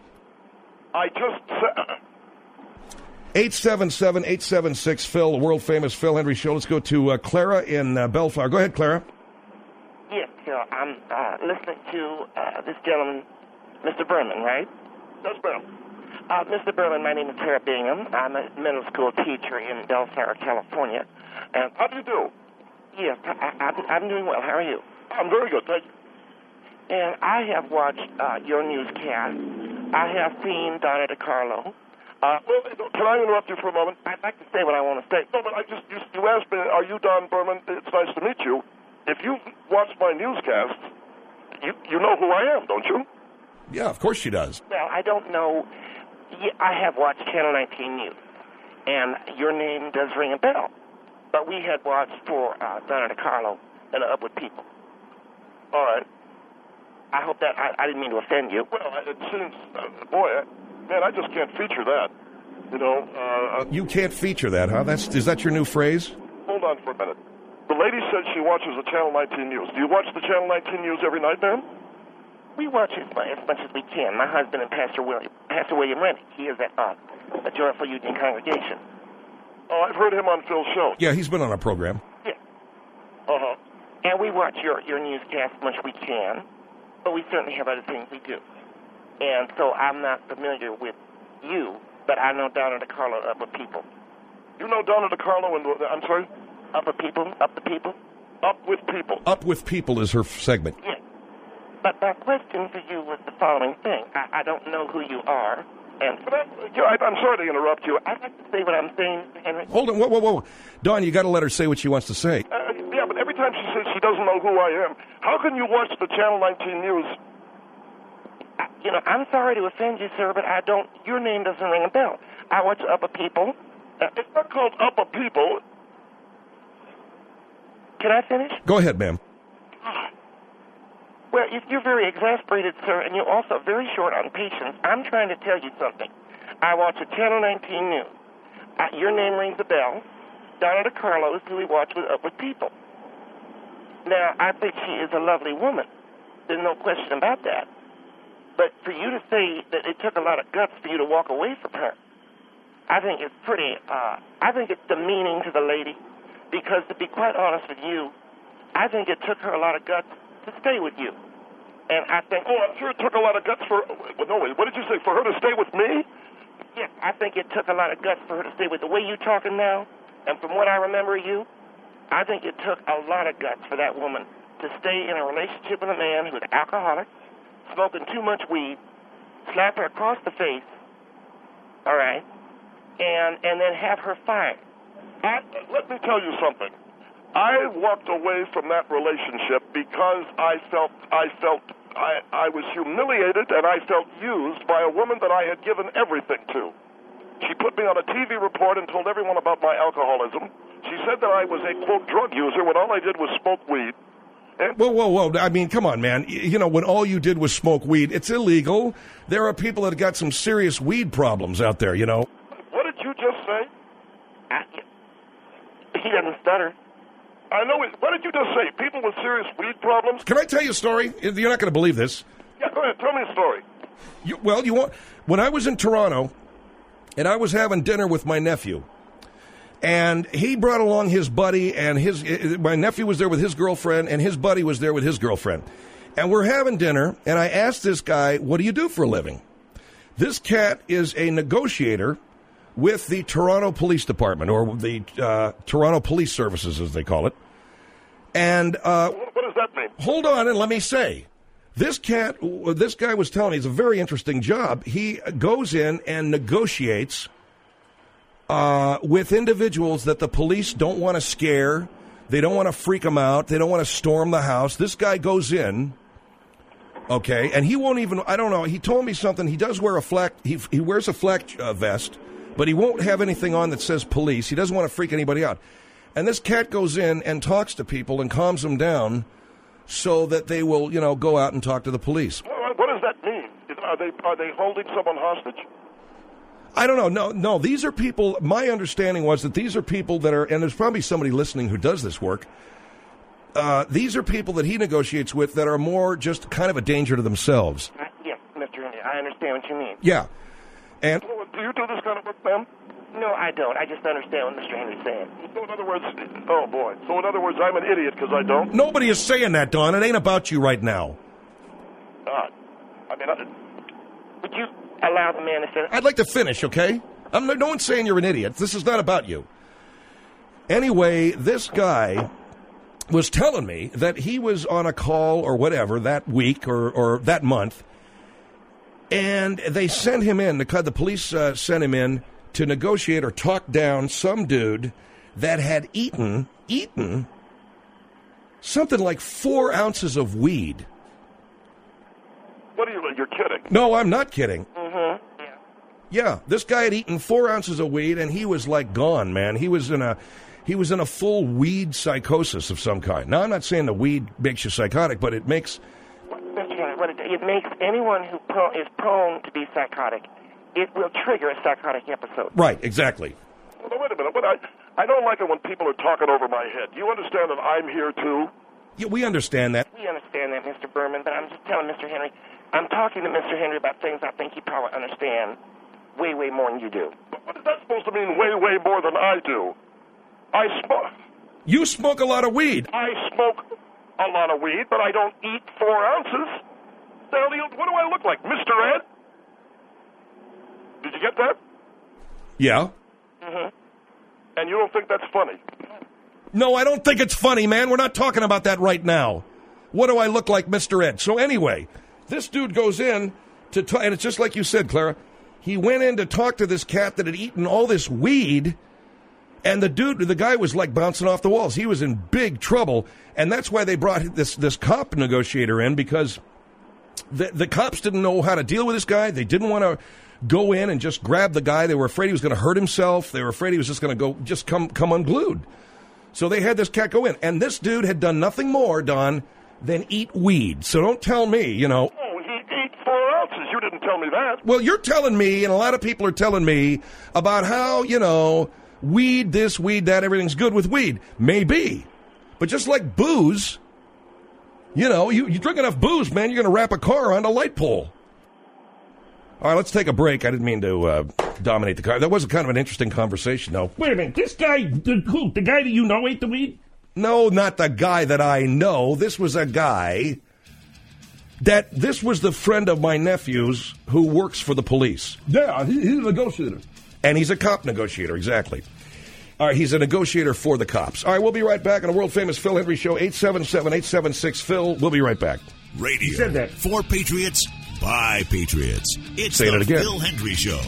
I just said... eight seven seven, eight seven six, Phil, the world-famous Phil Hendrie Show. Let's go to uh, Clara in uh, Bellflower. Go ahead, Clara. Yes, sir. I'm uh, listening to uh, this gentleman, Mister Berman, right? Yes, ma'am. Uh, Mister Berman, my name is Tara Bingham. I'm a middle school teacher in Bellflower, California. And how do you do? Yes, I, I, I'm doing well. How are you? I'm very good, thank you. And I have watched uh, your newscast. I have seen Donna DeCarlo. Uh, well, can I interrupt you for a moment? I'd like to say what I want to say. No, but I just, you, you asked me, are you Don Berman? It's nice to meet you. If you've watched my newscast, you, you know who I am, don't you? Yeah, of course she does. Well, I don't know. I have watched Channel nineteen News, and your name does ring a bell. But we had watched for uh, Donna DeCarlo and the Upward People. All right. I hope that, I, I didn't mean to offend you. Well, it seems, uh, boy, I, man, I just can't feature that. You know. Uh, you can't feature that, huh? That's is that your new phrase? Hold on for a minute. The lady said she watches the Channel nineteen News. Do you watch the Channel nineteen News every night, ma'am? We watch it as much as we can. My husband and Pastor William, Pastor William Rennie, he is at uh, a Joyful Union congregation. Oh, I've heard him on Phil's show. Yeah, he's been on our program. Yeah. Uh-huh. And we watch your, your newscast as much as we can, but we certainly have other things we do. And so I'm not familiar with you, but I know Donna DeCarlo, Upper People. You know Donna DeCarlo and, I'm sorry? Upper People? Up the People? Up with People. Up with People is her segment. Yeah. But my question for you was the following thing. I, I don't know who you are. And but I, you know, I, I'm sorry to interrupt you. I'd like to say what I'm saying, Henry. Hold on. Whoa, whoa, whoa. Dawn, you got to let her say what she wants to say. Uh, yeah, but every time she says she doesn't know who I am, how can you watch the Channel nineteen News? I, you know, I'm sorry to offend you, sir, but I don't, your name doesn't ring a bell. I watch Upper People. Uh, it's not called Upper People. Can I finish? Go ahead, ma'am. Well, if you're very exasperated, sir, and you're also very short on patience, I'm trying to tell you something. I watch the Channel nineteen News. Uh, your name rings a bell. Donna DeCarlo is who we watch with Upward People. Now, I think she is a lovely woman. There's no question about that. But for you to say that it took a lot of guts for you to walk away from her, I think it's pretty, uh, I think it's demeaning to the lady, because to be quite honest with you, I think it took her a lot of guts to stay with you. And I think... Oh, I'm sure it took a lot of guts for... No, wait, what did you say? For her to stay with me? Yes, I think it took a lot of guts for her to stay with the way you're talking now. And from what I remember you, I think it took a lot of guts for that woman to stay in a relationship with a man who's an alcoholic, smoking too much weed, slap her across the face, all right, and and then have her fired. I, let me tell you something. I walked away from that relationship because I felt I felt I, I was humiliated and I felt used by a woman that I had given everything to. She put me on a T V report and told everyone about my alcoholism. She said that I was a, quote, drug user when all I did was smoke weed. And whoa, whoa, whoa. I mean, come on, man. You know, when all you did was smoke weed, it's illegal. There are people that have got some serious weed problems out there, you know. What did you just say? I, he doesn't stutter. I know it. What did you just say? People with serious weed problems? Can I tell you a story? You're not going to believe this. Yeah, go ahead. Tell me a story. You, well, you want... When I was in Toronto, and I was having dinner with my nephew, and he brought along his buddy, and his my nephew was there with his girlfriend, and his buddy was there with his girlfriend. And we're having dinner, and I asked this guy, what do you do for a living? This cat is a negotiator with the Toronto Police Department, or the uh, Toronto Police Services, as they call it. And uh, what does that mean? Hold on, and let me say, this cat, this guy was telling me, it's a very interesting job. He goes in and negotiates uh, with individuals that the police don't want to scare. They don't want to freak them out. They don't want to storm the house. This guy goes in, okay, and he won't even, I don't know, he told me something. He does wear a flak, he, he wears a flak uh, vest, but he won't have anything on that says police. He doesn't want to freak anybody out. And this cat goes in and talks to people and calms them down so that they will, you know, go out and talk to the police. What does that mean? Are they are they holding someone hostage? I don't know. No, no. These are people. My understanding was that these are people that are, and there's probably somebody listening who does this work. Uh, these are people that he negotiates with that are more just kind of a danger to themselves. Uh, yes, Mister Henry, I understand what you mean. Yeah. And Do you do this kind of work, ma'am? No, I don't. I just understand what Mister Henry's saying. So in other words, oh boy. So in other words, I'm an idiot because I don't. nobody is saying that, Don. It ain't about you right now. God. I mean, I, Would you allow the man to finish? I'd like to finish, okay? I'm no, no one's saying you're an idiot. This is not about you. Anyway, this guy was telling me that he was on a call or whatever that week or, or that month, and they sent him in. The, the police uh, sent him in to negotiate or talk down some dude that had eaten, eaten something like four ounces of weed. what are you? You're kidding. No, I'm not kidding. Mm-hmm. Yeah. Yeah, this guy had eaten four ounces of weed, and he was like gone, man. He was in a, he was in a full weed psychosis of some kind. Now, I'm not saying the weed makes you psychotic, but it makes. Mister Henry, what it, it makes anyone who pro, is prone to be psychotic, it will trigger a psychotic episode. Right, exactly. Well, wait a minute. But I, I don't like it when people are talking over my head. You understand that I'm here too? Yeah, we understand that. We understand that, Mister Berman, but I'm just telling Mister Henry, I'm talking to Mister Henry about things I think he probably understand way, way more than you do. What is that supposed to mean? Way, way more than I do. I smoke. You smoke a lot of weed. I smoke a lot of weed, but I don't eat four ounces. The hell do you, what do I look like, Mister Ed? Did you get that? Yeah. Mm-hmm. And you don't think that's funny? No, I don't think it's funny, man. We're not talking about that right now. What do I look like, Mister Ed? So anyway, this dude goes in to talk, and it's just like you said, Clara. He went in to talk to this cat that had eaten all this weed, and the dude, the guy was like bouncing off the walls. He was in big trouble, and that's why they brought this this cop negotiator in, because the the cops didn't know how to deal with this guy. They didn't want to go in and just grab the guy. They were afraid he was going to hurt himself. They were afraid he was just going to go just come come unglued. So they had this cat go in, and this dude had done nothing more, Don, than eat weed. So don't tell me, you know. Oh, he ate four ounces. You didn't tell me that. Well, you're telling me, and a lot of people are telling me about how, you know, weed this, weed that, everything's good with weed. Maybe. But just like booze, you know, you, you drink enough booze, man, you're going to wrap a car around a light pole. All right, let's take a break. I didn't mean to uh, dominate the car. That was a kind of an interesting conversation, though. Wait a minute. This guy, the, who? The guy that you know ate the weed? No, not the guy that I know. This was a guy that, this was the friend of my nephew's who works for the police. Yeah, he, he's a negotiator. And he's a cop negotiator, exactly. All right, he's a negotiator for the cops. All right, we'll be right back on a world-famous Phil Hendrie Show, eight seven seven, eight seven six, Phil. We'll be right back. Radio said that. for Patriots by Patriots. It's Saying the it again. Phil Hendrie Show.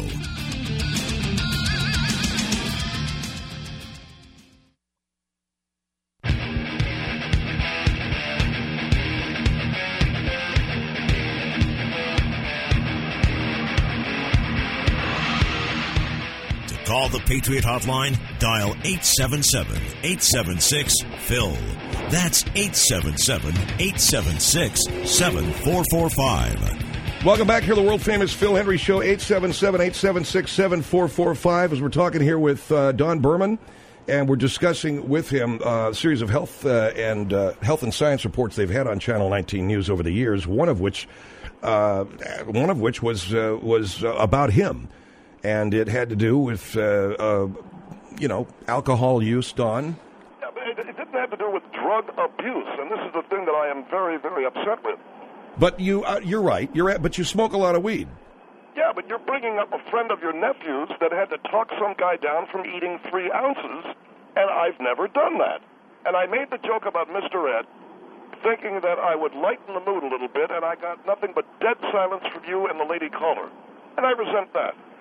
Call the Patriot Hotline, dial eight seven seven, eight seven six, Phil. That's eight seven seven, eight seven six, seven four four five. Welcome back here to the world-famous Phil Hendrie Show, eight seven seven, eight seven six, seven four four five, as we're talking here with uh, Don Berman, and we're discussing with him uh, a series of health uh, and uh, health and science reports they've had on Channel nineteen News over the years, one of which uh, one of which was, uh, was uh, about him. And it had to do with, uh, uh, you know, alcohol use, Don. Yeah, but it, it didn't have to do with drug abuse, and this is the thing that I am very, very upset with. But you, uh, you're right. You're at, but you smoke a lot of weed. Yeah, but you're bringing up a friend of your nephew's that had to talk some guy down from eating three ounces, and I've never done that. And I made the joke about Mister Ed, thinking that I would lighten the mood a little bit, and I got nothing but dead silence from you and the lady caller. And I resent that.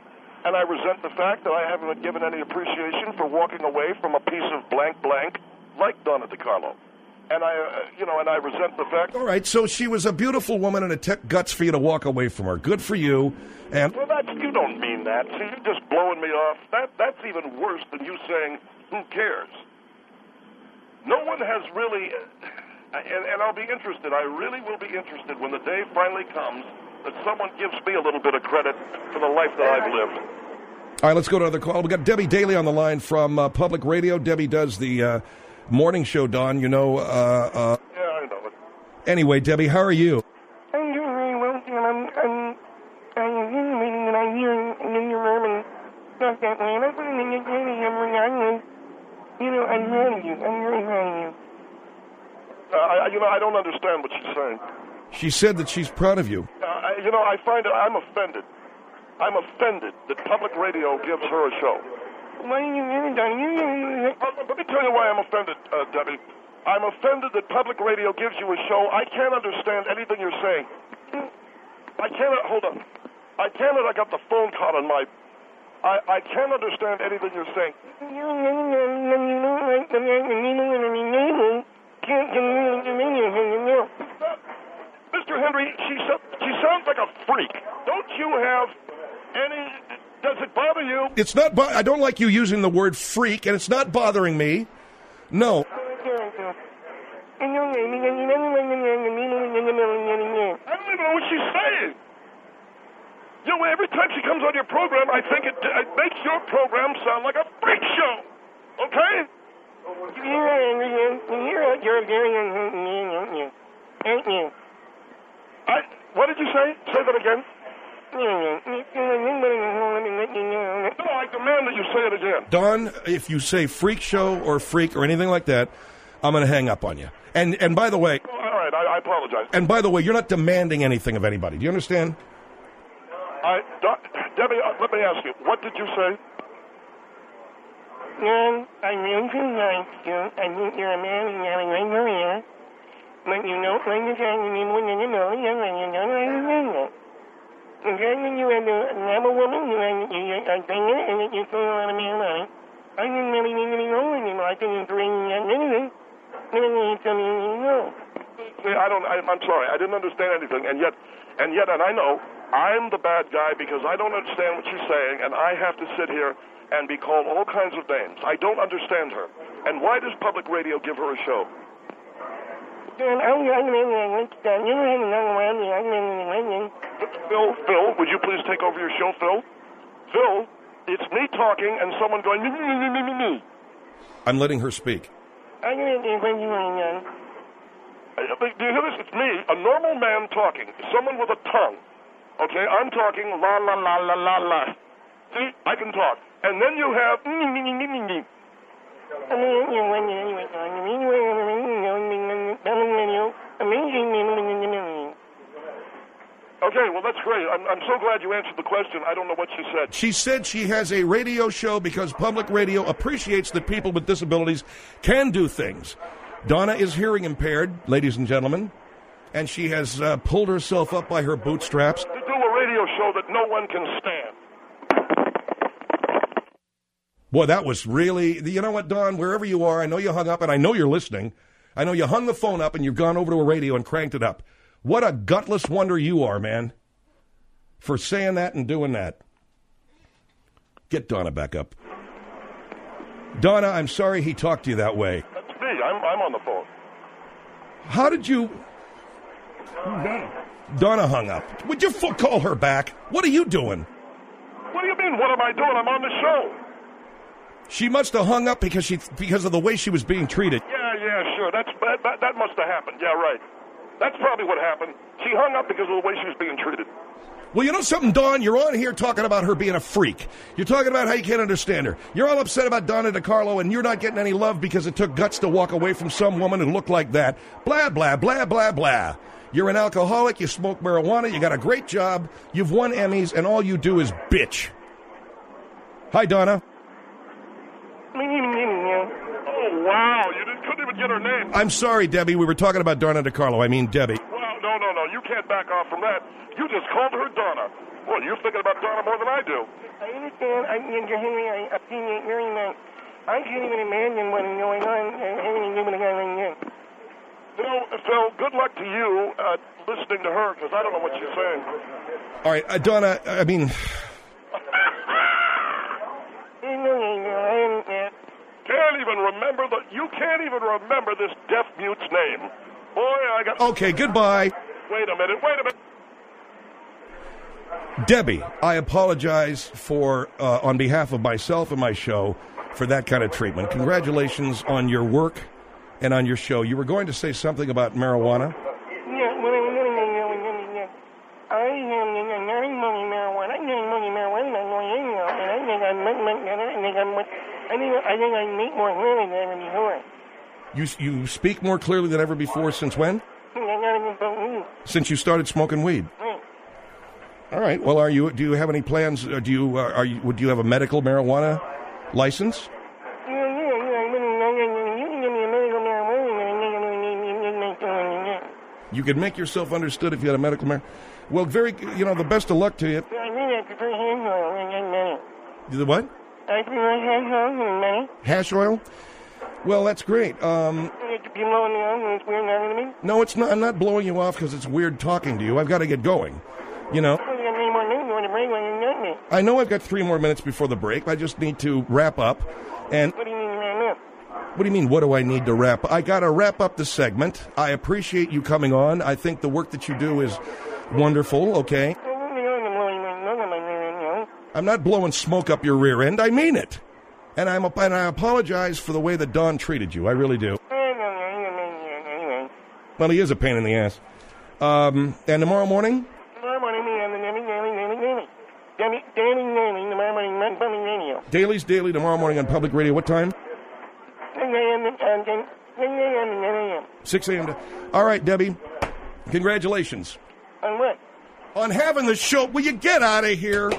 and I resent the fact that I haven't been given any appreciation for walking away from a piece of blank blank like Donna DeCarlo. And I, uh, you know, and I resent the fact. All right, so she was a beautiful woman, and it took guts for you to walk away from her. Good for you. And well, that's you don't mean that. See, you're just blowing me off. That that's even worse than you saying, "Who cares?" No one has really, and, and I'll be interested. I really will be interested when the day finally comes that someone gives me a little bit of credit for the life that I've lived. All right, let's go to another call. We got Debbie Daly on the line from uh, Public Radio. Debbie does the uh, morning show, Don. You know. Uh, uh, yeah, I know it. Anyway, Debbie, how are you? I'm doing very well, Jim. I'm, I'm, I'm intimating that I hear in your room and stuff that way. And I'm putting in your you know, I'm proud of you. I'm very proud of you. Uh, I, you know, I don't understand what she's saying. She said that she's proud of you. Uh, I, you know, I find it, I'm offended. I'm offended that public radio gives her a show. Why are you really done? You, uh, let me tell you why I'm offended, uh, Debbie. I'm offended that public radio gives you a show. I can't understand anything you're saying. I cannot, hold on. I cannot, I got the phone call on my, I, I can't understand anything you're saying. Mister Henry, she, she sounds like a freak. Don't you have any, does it bother you? It's not, bo- I don't like you using the word freak, and it's not bothering me. No. I don't even know what she's saying. You know, every time she comes on your program, I think it, it makes your program sound like a freak show. Okay? I, what did you say? Say that again. No, I demand that you say it again. Don, if you say freak show or freak or anything like that, I'm going to hang up on you. And and by the way... All right, I, I apologize. And by the way, you're not demanding anything of anybody. Do you understand? I, Debbie, uh, let me ask you, what did you say? John, I really feel like you. I think you're a man and you have a great career. But you don't like the fact that you wouldn't know you and you don't understand that. The fact that you had to have a woman, you had you are pregnant and that you throw a lot of man money. I didn't really need to be known anymore. I couldn't bring you that anything. I didn't need to tell me anything to know. See, I don't, I, I'm sorry, I didn't understand anything, and yet, and yet, and I know, I'm the bad guy because I don't understand what she's saying, and I have to sit here and be called all kinds of names. I don't understand her. And why does public radio give her a show? John, I'm going to done. You don't have to know around me. I'm going to Phil, Phil, would you please take over your show, Phil? Phil, it's me talking and someone going, me, me, me, me, me, me. I'm letting her speak. I'm going to do what you want, John. Do you hear this? It's me, a normal man talking, someone with a tongue. Okay, I'm talking la, la, la, la, la, la. See, I can talk. And then you have... Okay, well, that's great. I'm, I'm so glad you answered the question. I don't know what she said. She said she has a radio show because public radio appreciates that people with disabilities can do things. Donna is hearing impaired, ladies and gentlemen, and she has uh, pulled herself up by her bootstraps. To do a radio show that no one can stand. Boy, that was really, you know what, Don, wherever you are, I know you hung up, and I know you're listening. I know you hung the phone up, and you've gone over to a radio and cranked it up. What a gutless wonder you are, man, for saying that and doing that. Get Donna back up. Donna, I'm sorry he talked to you that way. That's me. I'm, I'm on the phone. How did you... Donna. Donna hung up. Would you f- call her back? What are you doing? What do you mean, what am I doing? I'm on the show. She must have hung up because she because of the way she was being treated. Yeah, yeah, sure. That's that, that, that must have happened. Yeah, right. That's probably what happened. She hung up because of the way she was being treated. Well, you know something, Dawn? You're on here talking about her being a freak. You're talking about how you can't understand her. You're all upset about Donna DeCarlo, and you're not getting any love because it took guts to walk away from some woman who looked like that. Blah, blah, blah, blah, blah. You're an alcoholic. You smoke marijuana. You got a great job. You've won Emmys, and all you do is bitch. Hi, Donna. Oh, wow. You didn't, couldn't even get her name. I'm sorry, Debbie. We were talking about Donna DeCarlo. I mean, Debbie. Well, no, no, no. You can't back off from that. You just called her Donna. Well, you're thinking about Donna more than I do. I understand. I, Mister Henry, I appreciate very much. I can't even imagine what is going on and having to do with a guy like that. You know, Phil, good luck to you uh, listening to her, because I don't know what she's saying. All right, uh, Donna, I mean... Can't even remember the... You can't even remember this deaf mute's name. Boy, I got... Okay, goodbye. Wait a minute, wait a minute. Debbie, I apologize for, uh, on behalf of myself and my show, for that kind of treatment. Congratulations on your work and on your show. You were going to say something about marijuana? Yeah, well, I am very money marijuana. I think money marijuana, and I think I'm much, much better. I think I'm much, I think I think I make more clearly than ever before. You you speak more clearly than ever before. Since when? Since you started smoking weed. Right. All right. Well, are you? Do you have any plans? Uh, do you? Uh, are you? Would you have a medical marijuana license? Yeah, yeah, yeah. You can give me a medical marijuana. You could make yourself understood if you had a medical marijuana. Well, very. You know, the best of luck to you. I really prefer hash oil and money. The what? I prefer hash oil and money. Hash oil. Well, that's great. Um, You blowing me off when it's weird talking to me? no, it's not. I'm not blowing you off because it's weird talking to you. I've got to get going. You know. Well, you got many more minutes on the break when you get me. I know I've got three more minutes before the break. I just need to wrap up. And What do you mean right up? what do you mean? What do I need to wrap? I got to wrap up the segment. I appreciate you coming on. I think the work that you do is wonderful. Okay. I'm not blowing smoke up your rear end. I mean it. And I'm and I apologize for the way that Don treated you. I really do. Well, he is a pain in the ass. Um, and tomorrow morning? Tomorrow morning, me on the Daily, Daily, Daily, Daily. Daily, Daily, Daily, tomorrow morning on Public Radio. Dailies Daily tomorrow morning on Public Radio. What time? six a.m. All right, Debbie. Congratulations. On what? On having the show. Will you get out of here?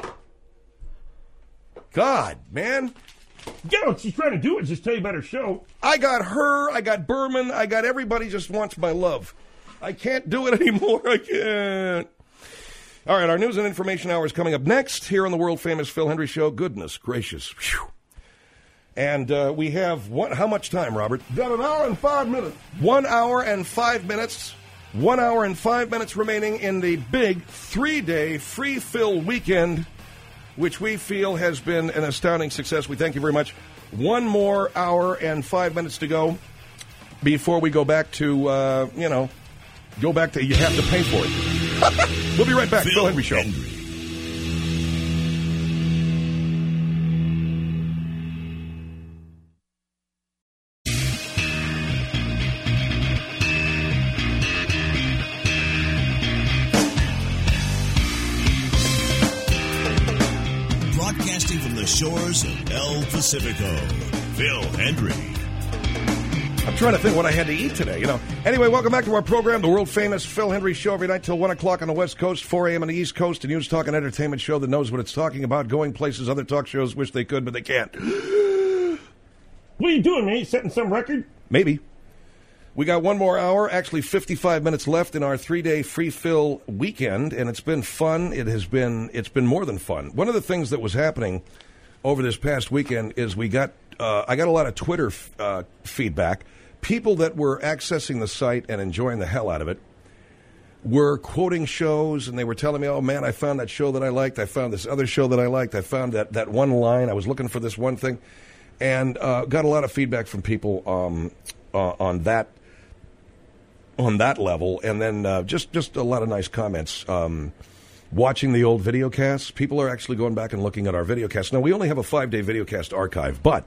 God, man. Yeah, what she's trying to do is just tell you about her show. I got her, I got Berman, I got everybody just wants my love. I can't do it anymore. I can't. All right, our news and information hour is coming up next here on the world-famous Phil Hendrie Show. Goodness gracious. Whew. And uh, we have, what? How much time, Robert? Got an hour and five minutes. One hour and five minutes. One hour and five minutes remaining in the big three-day free Phil weekend, which we feel has been an astounding success. We thank you very much. One more hour and five minutes to go before we go back to, uh, you know, go back to you have to pay for it. We'll be right back. Phil, Phil Hendrie Show. Hendrie. Broadcasting from the shores of El Pacifico, Phil Hendrie. I'm trying to think what I had to eat today, you know. Anyway, welcome back to our program, the world-famous Phil Hendrie Show, every night till one o'clock on the West Coast, four a.m. on the East Coast, a news, talk, and entertainment show that knows what it's talking about, going places other talk shows wish they could, but they can't. What are you doing, man? You setting some record? Maybe. We got one more hour, actually fifty-five minutes left in our three-day free Phil weekend, and it's been fun. It has been, it's been more than fun. One of the things that was happening over this past weekend is we got, uh, I got a lot of Twitter uh, feedback. People that were accessing the site and enjoying the hell out of it were quoting shows, and they were telling me, oh, man, I found that show that I liked. I found this other show that I liked. I found that, that one line. I was looking for this one thing. And uh, got a lot of feedback from people um, uh, on that on that level. And then uh, just, just a lot of nice comments. Um, watching the old videocasts, people are actually going back and looking at our videocasts. Now, we only have a five-day videocast archive, but...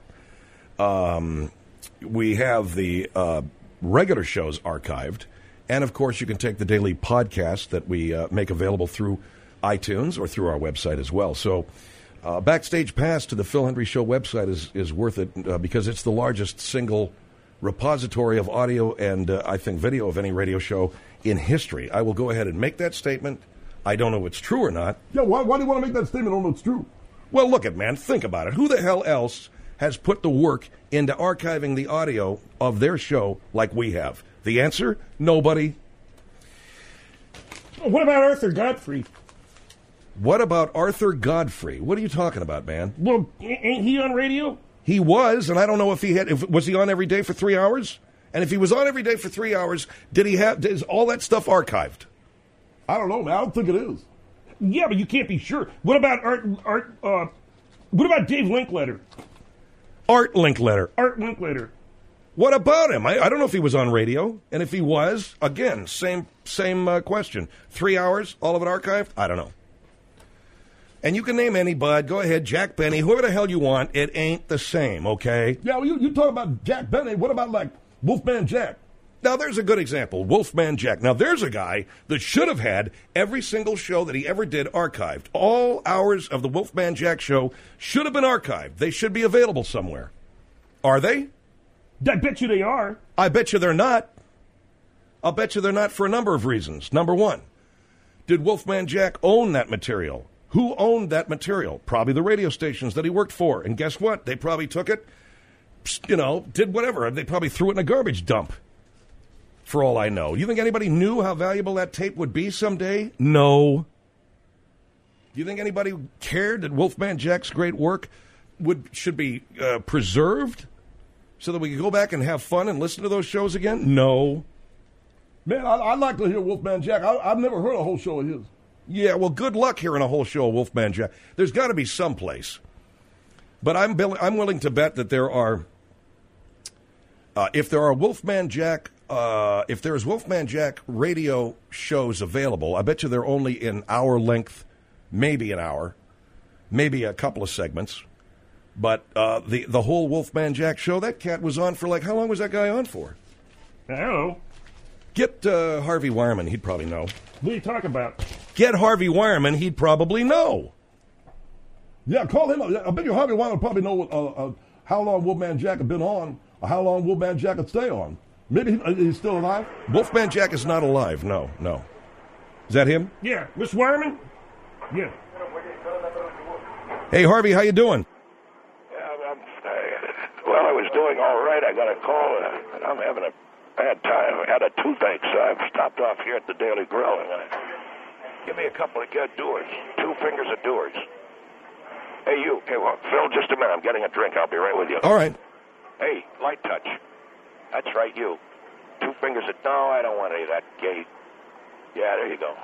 Um, we have the uh, regular shows archived, and of course you can take the daily podcast that we uh, make available through iTunes or through our website as well. So uh, Backstage Pass to the Phil Hendrie Show website is, is worth it uh, because it's the largest single repository of audio and uh, I think video of any radio show in history. I will go ahead and make that statement. I don't know if it's true or not. Yeah, why, why do you want to make that statement? I don't know if it's true. Well, look at, man, think about it. Who the hell else has put the work into archiving the audio of their show like we have? The answer? Nobody. What about Arthur Godfrey? What about Arthur Godfrey? What are you talking about, man? Well, ain't he on radio? He was, and I don't know if he had. If, was he on every day for three hours? And if he was on every day for three hours, did he have? Is all that stuff archived? I don't know, man. I don't think it is. Yeah, but you can't be sure. What about Art? Art? Uh, what about Dave Linkletter? Art Linkletter. Art Linkletter. What about him? I, I don't know if he was on radio, and if he was, again, same same uh, question. Three hours, all of it archived? I don't know. And you can name any bud. Go ahead, Jack Benny, whoever the hell you want. It ain't the same, okay? Yeah, well, you you talk about Jack Benny. What about like Wolfman Jack? Now, there's a good example, Wolfman Jack. Now, there's a guy that should have had every single show that he ever did archived. All hours of the Wolfman Jack show should have been archived. They should be available somewhere. Are they? I bet you they are. I bet you they're not. I'll bet you they're not for a number of reasons. Number one, did Wolfman Jack own that material? Who owned that material? Probably the radio stations that he worked for. And guess what? They probably took it, you know, did whatever. They probably threw it in a garbage dump. For all I know. You think anybody knew how valuable that tape would be someday? No. Do you think anybody cared that Wolfman Jack's great work would should be uh, preserved so that we could go back and have fun and listen to those shows again? No. Man, I, I'd like to hear Wolfman Jack. I, I've never heard a whole show of his. Yeah, well, good luck hearing a whole show of Wolfman Jack. There's got to be some place. But I'm, I'm willing to bet that there are, uh, if there are Wolfman Jack Uh, if there's Wolfman Jack radio shows available, I bet you they're only in hour length, maybe an hour, maybe a couple of segments. But uh, the the whole Wolfman Jack show, that cat was on for like, how long was that guy on for? I don't know. Get uh, Harvey Wireman, he'd probably know. What are you talking about? Get Harvey Wireman, he'd probably know. Yeah, call him up. I bet you Harvey Wireman probably know uh, uh, how long Wolfman Jack had been on, or how long Wolfman Jack would stay on. Maybe he, he's still alive? Wolfman Jack is not alive, no, no. Is that him? Yeah. Mister Wireman? Yeah. Hey, Harvey, how you doing? Yeah, I'm, I, well, I was doing all right. I got a call, uh, and I'm having a bad time. I had a toothache, so I've stopped off here at the Daily Grill. And I, give me a couple of good doers, two fingers of doers. Hey, you. Hey, well, Phil, just a minute. I'm getting a drink. I'll be right with you. All right. Hey, light touch. That's right, you. Two fingers of... No, I don't want any of that gay... Yeah, there you go.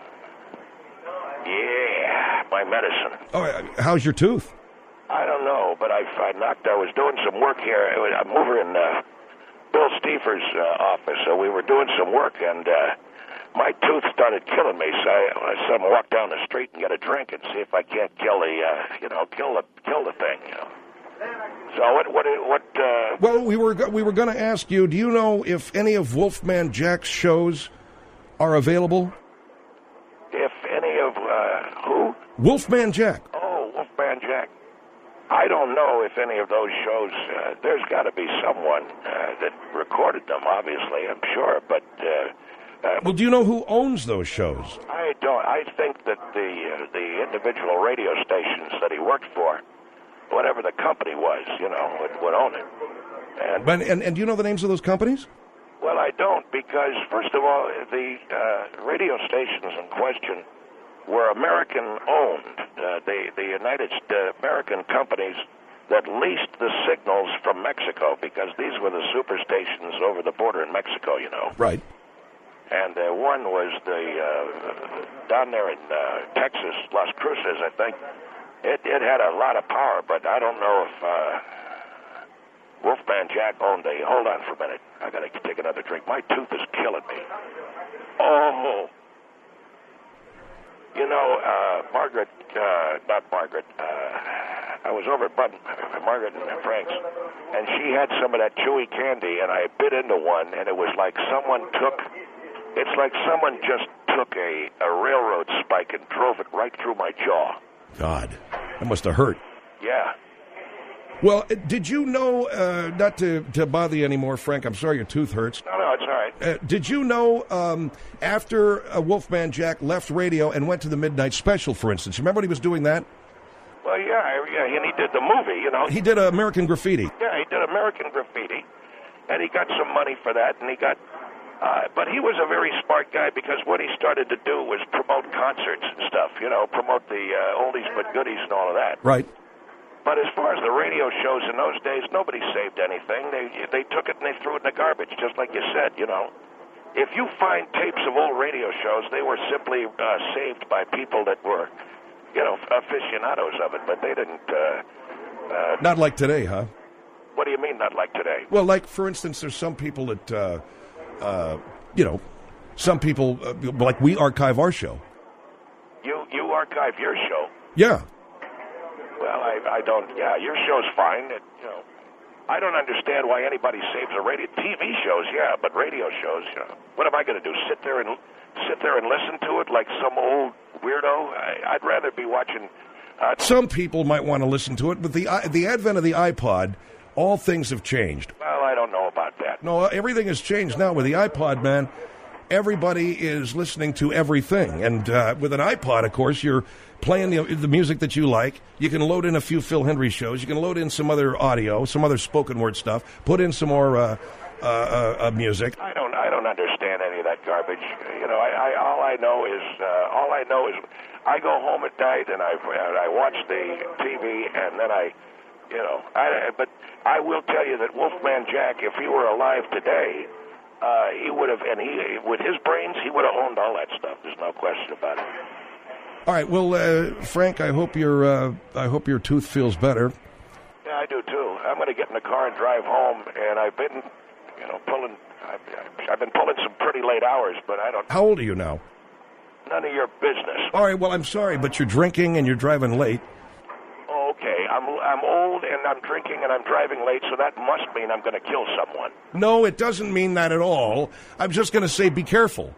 Yeah, my medicine. All right. How's your tooth? I don't know, but I, I knocked... I was doing some work here. I'm over in uh, Bill Steefer's uh, office, so we were doing some work, and uh, my tooth started killing me, so I, I said I'm going to walk down the street and get a drink and see if I can't kill the, uh, you know, kill the, kill the thing, you know. So what? What? What? Uh... Well, we were we were going to ask you. Do you know if any of Wolfman Jack's shows are available? If any of uh, who? Wolfman Jack. Oh, Wolfman Jack. I don't know if any of those shows. Uh, there's got to be someone uh, that recorded them. Obviously, I'm sure. But uh, uh, well, do you know who owns those shows? I don't. I think that the uh, the individual radio stations that he worked for, whatever the company was, you know, would, would own it. And, but, and and do you know the names of those companies? Well, I don't, because, first of all, the uh, radio stations in question were American-owned. Uh, the, the United uh, American companies that leased the signals from Mexico, because these were the superstations over the border in Mexico, you know. Right. And uh, one was the uh, down there in uh, Texas, Las Cruces, I think. It, it had a lot of power, but I don't know if uh, Wolfman Jack owned a... Hold on for a minute. I got to take another drink. My tooth is killing me. Oh. You know, uh, Margaret, uh, not Margaret, uh, I was over at Bud, uh, Margaret and Frank's, and she had some of that chewy candy, and I bit into one, and it was like someone took... It's like someone just took a, a railroad spike and drove it right through my jaw. God, that must have hurt. Yeah. Well, did you know, uh, not to, to bother you anymore, Frank, I'm sorry your tooth hurts. No, no, it's all right. Uh, did you know um, after uh, Wolfman Jack left radio and went to the Midnight Special, for instance, remember when he was doing that? Well, yeah, yeah, and he did the movie, you know. He did American Graffiti. Yeah, he did American Graffiti, and he got some money for that, and he got Uh, but he was a very smart guy because what he started to do was promote concerts and stuff, you know, promote the uh, oldies but goodies and all of that. Right. But as far as the radio shows in those days, nobody saved anything. They they took it and they threw it in the garbage, just like you said, you know. If you find tapes of old radio shows, they were simply uh, saved by people that were, you know, aficionados of it, but they didn't... Uh, uh, Not like today, huh? What do you mean, not like today? Well, like, for instance, there's some people that... Uh, Uh, you know, some people, uh, like we archive our show. You you archive your show? Yeah. Well, I, I don't, yeah, your show's fine. It, you know, I don't understand why anybody saves a radio, T V shows, yeah, but radio shows, you know. What am I going to do, sit there and sit there and listen to it like some old weirdo? I, I'd rather be watching... Uh, some people might want to listen to it, but the the advent of the iPod, all things have changed. Well, I don't know about that. No, everything has changed now with the iPod, man. Everybody is listening to everything. And uh, with an iPod, of course, you're playing the, the music that you like. You can load in a few Phil Hendrie shows. You can load in some other audio, some other spoken word stuff. Put in some more uh, uh, uh, uh, music. I don't I don't understand any of that garbage. You know, I, I all I know is uh, all I know is I go home at night and I I watch the T V and then I... You know, I, but I will tell you that Wolfman Jack, if he were alive today, uh, he would have, and he, with his brains, he would have owned all that stuff. There's no question about it. All right, well, uh, Frank, I hope your uh, I hope your tooth feels better. Yeah, I do too. I'm going to get in the car and drive home, and I've been, you know, pulling. I've, I've been pulling some pretty late hours, but I don't. How old are you now? None of your business. All right, well, I'm sorry, but you're drinking and you're driving late. Okay, I'm I'm old and I'm drinking and I'm driving late, so that must mean I'm going to kill someone. No, it doesn't mean that at all. I'm just going to say be careful.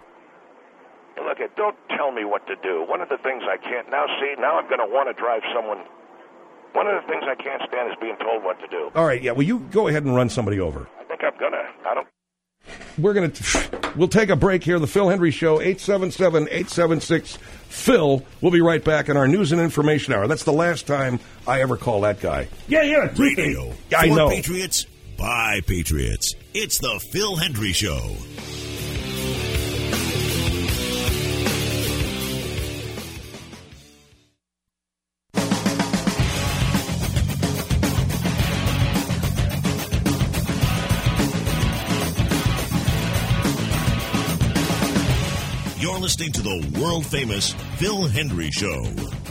Look, don't tell me what to do. One of the things I can't now see, now I'm going to want to drive someone. One of the things I can't stand is being told what to do. All right, yeah, well, you go ahead and run somebody over. I think I'm going to. I don't. We're going to, we'll take a break here. The Phil Hendrie Show, eight seven seven, eight seven six, Phil. We'll be right back in our news and information hour. That's the last time I ever call that guy. Yeah, yeah. Radio. Yeah, I For know. Patriots, by Patriots. It's the Phil Hendrie Show. You're listening to the world-famous Phil Hendrie Show.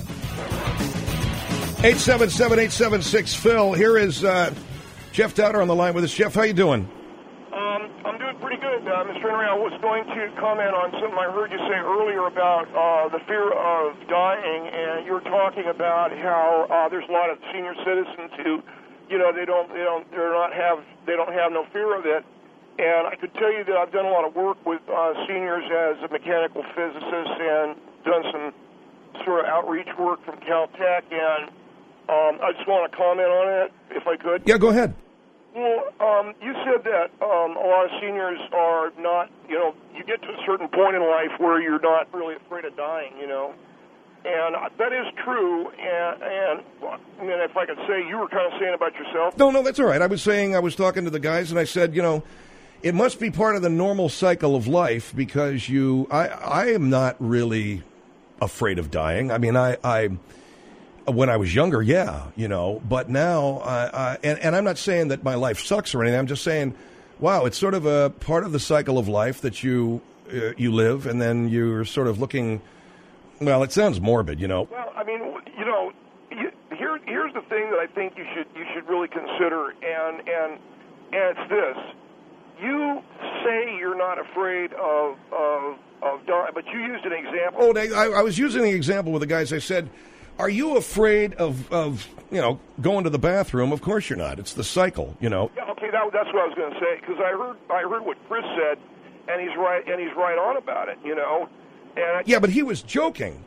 eight seven seven, eight seven six, Phil. Here is uh, Jeff Dowder on the line with us. Jeff, how you doing? Um, I'm doing pretty good, uh, Mister Henry. I was going to comment on something I heard you say earlier about uh, the fear of dying, and you were talking about how uh, there's a lot of senior citizens who, you know, they don't, they don't, they're not have, they don't have no fear of it. And I could tell you that I've done a lot of work with uh, seniors as a mechanical physicist and done some sort of outreach work from Caltech. And um, I just want to comment on it, if I could. Yeah, go ahead. Well, um, you said that um, a lot of seniors are not, you know, you get to a certain point in life where you're not really afraid of dying, you know. And that is true, and, and I mean, if I could say, you were kind of saying about yourself. No, no, that's all right. I was saying, I was talking to the guys, and I said, you know, it must be part of the normal cycle of life because you, I, I am not really afraid of dying. I mean, I, I, when I was younger, yeah, you know, but now, I, I and, and I'm not saying that my life sucks or anything. I'm just saying, wow, it's sort of a part of the cycle of life that you, uh, you live, and then you're sort of looking. Well, it sounds morbid, you know. Well, I mean, you know, you, here, here's the thing that I think you should, you should really consider, and and and it's this. You say you're not afraid of of, of dying, but you used an example. Oh, they, I, I was using the example with the guys. I said, are you afraid of, of, you know, going to the bathroom? Of course you're not. It's the cycle, you know. Yeah, okay, that, that's what I was going to say, because I heard, I heard what Chris said, and he's right, and he's right on about it, you know. And I, yeah, but he was joking.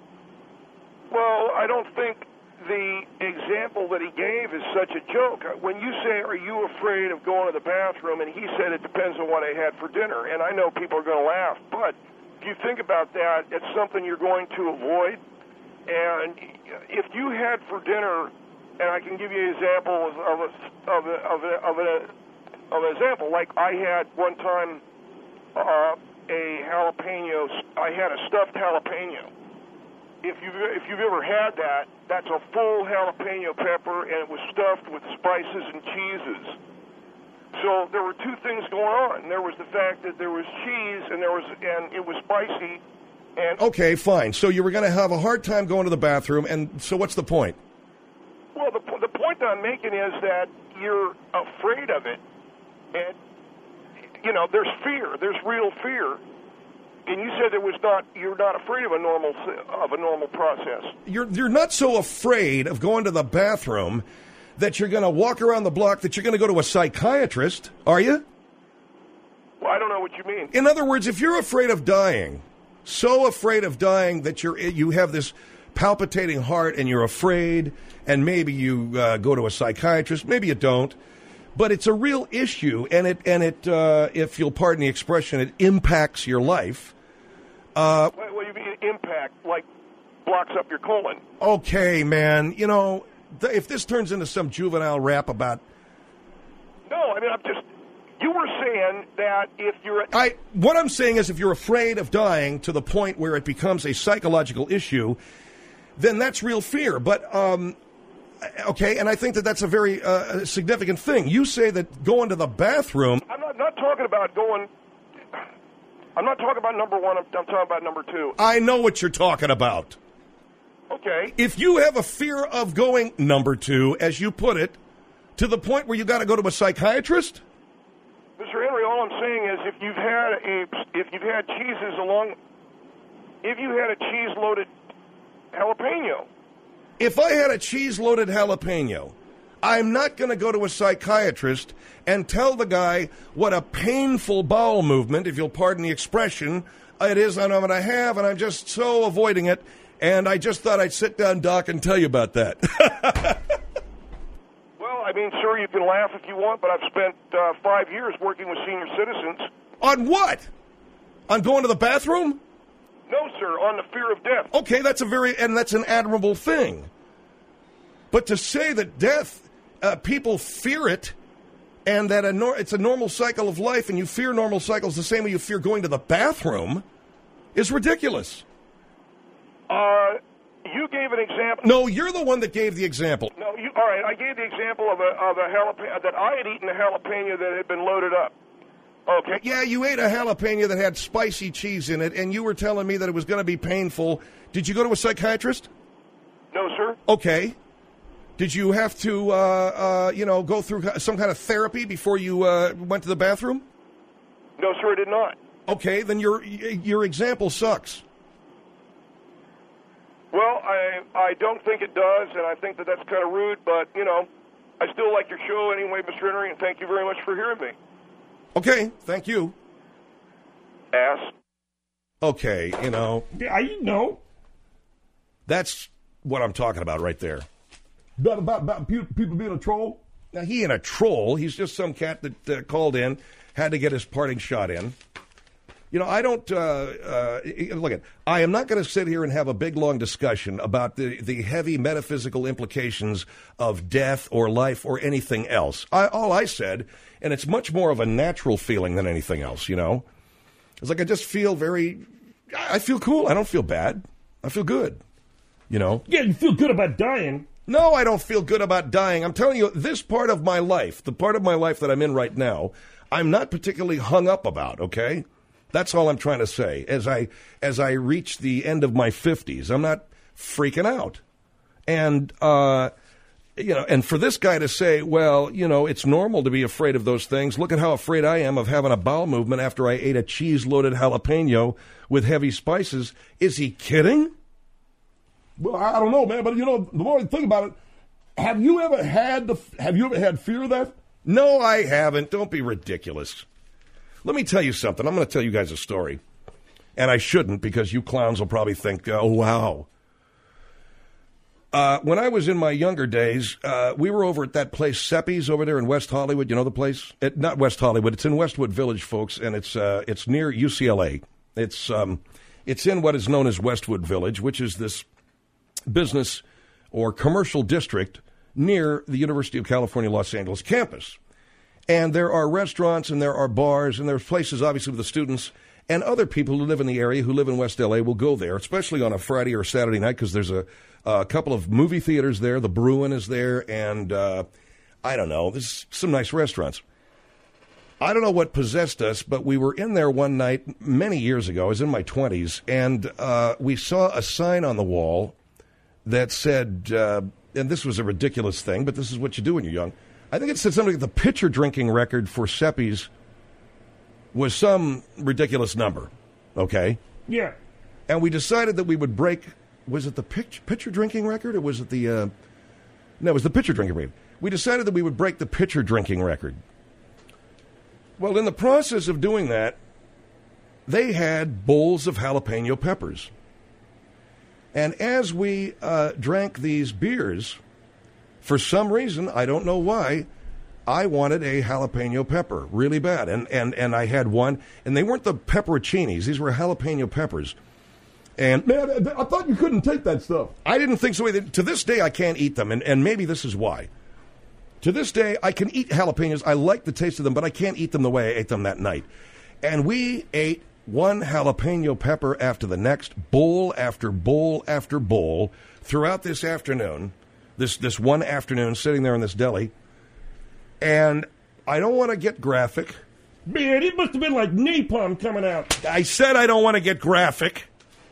Well, I don't think the example that he gave is such a joke. When you say, are you afraid of going to the bathroom, and he said it depends on what I had for dinner, and I know people are going to laugh, but if you think about that, it's something you're going to avoid. And if you had for dinner, and I can give you an example of a, of a, of a, of, a, of an example, like I had one time uh, a jalapeno. I had a stuffed jalapeno. If you've, if you've ever had that, that's a full jalapeno pepper, and it was stuffed with spices and cheeses. So there were two things going on. There was the fact that there was cheese, and there was, and it was spicy. And okay, fine. So you were going to have a hard time going to the bathroom, and so what's the point? Well, the the point that I'm making is that you're afraid of it, and you know there's fear. There's real fear. And you said there was not. You're not afraid of a normal of a normal process. You're you're not so afraid of going to the bathroom that you're going to walk around the block, that you're going to go to a psychiatrist, are you? Well, I don't know what you mean. In other words, if you're afraid of dying, so afraid of dying that you're you have this palpitating heart and you're afraid, and maybe you uh, go to a psychiatrist, maybe you don't. But it's a real issue, and it and it uh, if you'll pardon the expression, it impacts your life. Uh, what, what do you mean impact? Like blocks up your colon? Okay, man. You know, th- if this turns into some juvenile rap about, no, I mean I'm just. You were saying that if you're, I what I'm saying is if you're afraid of dying to the point where it becomes a psychological issue, then that's real fear. But um, okay, and I think that that's a very uh, significant thing. You say that going to the bathroom. I'm not, not talking about going. I'm not talking about number one. I'm, I'm talking about number two. I know what you're talking about. Okay. If you have a fear of going number two, as you put it, to the point where you got to go to a psychiatrist. Mister Henry, all I'm saying is if you've had a if you've had cheeses along, if you had a cheese loaded jalapeno. If I had a cheese-loaded jalapeno, I'm not going to go to a psychiatrist and tell the guy what a painful bowel movement, if you'll pardon the expression, it is I'm going to have, and I'm just so avoiding it, and I just thought I'd sit down, Doc, and tell you about that. Well, I mean, sir, you can laugh if you want, but I've spent uh, five years working with senior citizens. On what? On going to the bathroom? No, sir, on the fear of death. Okay, that's a very, and that's an admirable thing. But to say that death, uh, people fear it, and that a nor- it's a normal cycle of life, and you fear normal cycles the same way you fear going to the bathroom, is ridiculous. Uh, you gave an example. No, you're the one that gave the example. No, you, all right, I gave the example of a, of a jalapeno, that I had eaten a jalapeno that had been loaded up. Okay. Yeah, you ate a jalapeno that had spicy cheese in it, and you were telling me that it was going to be painful. Did you go to a psychiatrist? No, sir. Okay. Did you have to, uh, uh, you know, go through some kind of therapy before you uh, went to the bathroom? No, sir, I did not. Okay, then your your example sucks. Well, I I don't think it does, and I think that that's kind of rude, but, you know, I still like your show anyway, Mister Henry, and thank you very much for hearing me. Okay, thank you. Ass. Okay, you know. Yeah, you know. That's what I'm talking about right there. About, about, about people being a troll? Now, he ain't a troll. He's just some cat that uh, called in, had to get his parting shot in. You know, I don't, uh, uh, look at, I am not going to sit here and have a big, long discussion about the, the heavy metaphysical implications of death or life or anything else. I, all I said, and it's much more of a natural feeling than anything else, you know. It's like I just feel very, I feel cool. I don't feel bad. I feel good, you know. Yeah, you feel good about dying. No, I don't feel good about dying. I'm telling you, this part of my life, the part of my life that I'm in right now, I'm not particularly hung up about, okay? That's all I'm trying to say. As I as I reach the end of my fifties, I'm not freaking out. And, uh, you know, and for this guy to say, well, you know, it's normal to be afraid of those things. Look at how afraid I am of having a bowel movement after I ate a cheese-loaded jalapeno with heavy spices. Is he kidding? Well, I don't know, man, but, you know, the more you think about it, have you ever had the, have you ever had fear of that? No, I haven't. Don't be ridiculous. Let me tell you something. I'm going to tell you guys a story. And I shouldn't, because you clowns will probably think, oh, wow. Uh, when I was in my younger days, uh, we were over at that place, Seppi's, over there in West Hollywood. You know the place? It, not West Hollywood. It's in Westwood Village, folks, and it's uh, it's near U C L A. It's um, it's in what is known as Westwood Village, which is this business or commercial district near the University of California, Los Angeles campus. And there are restaurants and there are bars and there's places, obviously, with the students and other people who live in the area, who live in West L A, will go there, especially on a Friday or Saturday night, because there's a, a couple of movie theaters there. The Bruin is there, and uh, I don't know, there's some nice restaurants. I don't know what possessed us, but we were in there one night many years ago. I was in my twenties, and uh, we saw a sign on the wall that said, uh, and this was a ridiculous thing, but this is what you do when you're young. I think it said something like the pitcher drinking record for Seppi's was some ridiculous number, okay? Yeah. And we decided that we would break, was it the pitch, pitcher drinking record, or was it the, uh, no, it was the pitcher drinking record. We decided that we would break the pitcher drinking record. Well, in the process of doing that, they had bowls of jalapeno peppers. And as we uh, drank these beers, for some reason, I don't know why, I wanted a jalapeno pepper really bad. And, and, and I had one, and they weren't the pepperoncinis. These were jalapeno peppers. And man, I thought you couldn't take that stuff. I didn't think so either. To this day, I can't eat them, and, and maybe this is why. To this day, I can eat jalapenos. I like the taste of them, but I can't eat them the way I ate them that night. And we ate one jalapeno pepper after the next, bowl after bowl after bowl, throughout this afternoon, this, this one afternoon, sitting there in this deli. And I don't want to get graphic. Man, it must have been like napalm coming out. I said I don't want to get graphic.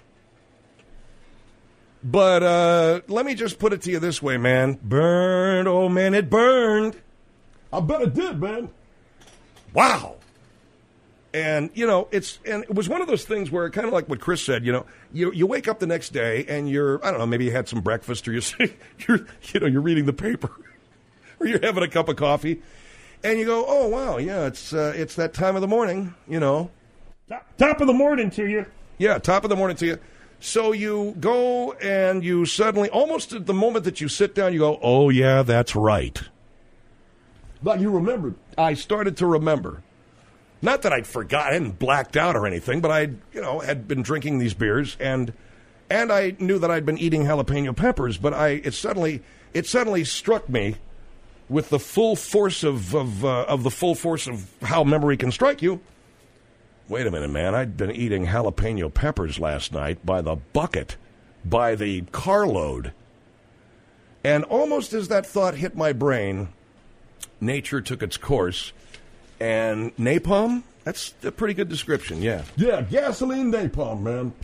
But uh, let me just put it to you this way, man. Burned, oh man, it burned. I bet it did, man. Wow. And, you know, it's and it was one of those things where, kind of like what Chris said, you know, you you wake up the next day and you're, I don't know, maybe you had some breakfast or you're, you're you know, you're reading the paper. Or you're having a cup of coffee, and you go, oh, wow, yeah, it's uh, it's that time of the morning, you know. Top, top of the morning to you. Yeah, top of the morning to you. So you go and you suddenly, almost at the moment that you sit down, you go, oh, yeah, that's right. Like you remembered. I started to remember. Not that I'd forgotten, blacked out or anything, but I, you know, had been drinking these beers, and and I knew that I'd been eating jalapeno peppers, but I it suddenly it suddenly struck me with the full force of of, uh, of the full force of how memory can strike you. Wait a minute, man. I'd been eating jalapeno peppers last night by the bucket, by the carload. And almost as that thought hit my brain, nature took its course. And napalm, that's a pretty good description, yeah. Yeah, gasoline napalm, man.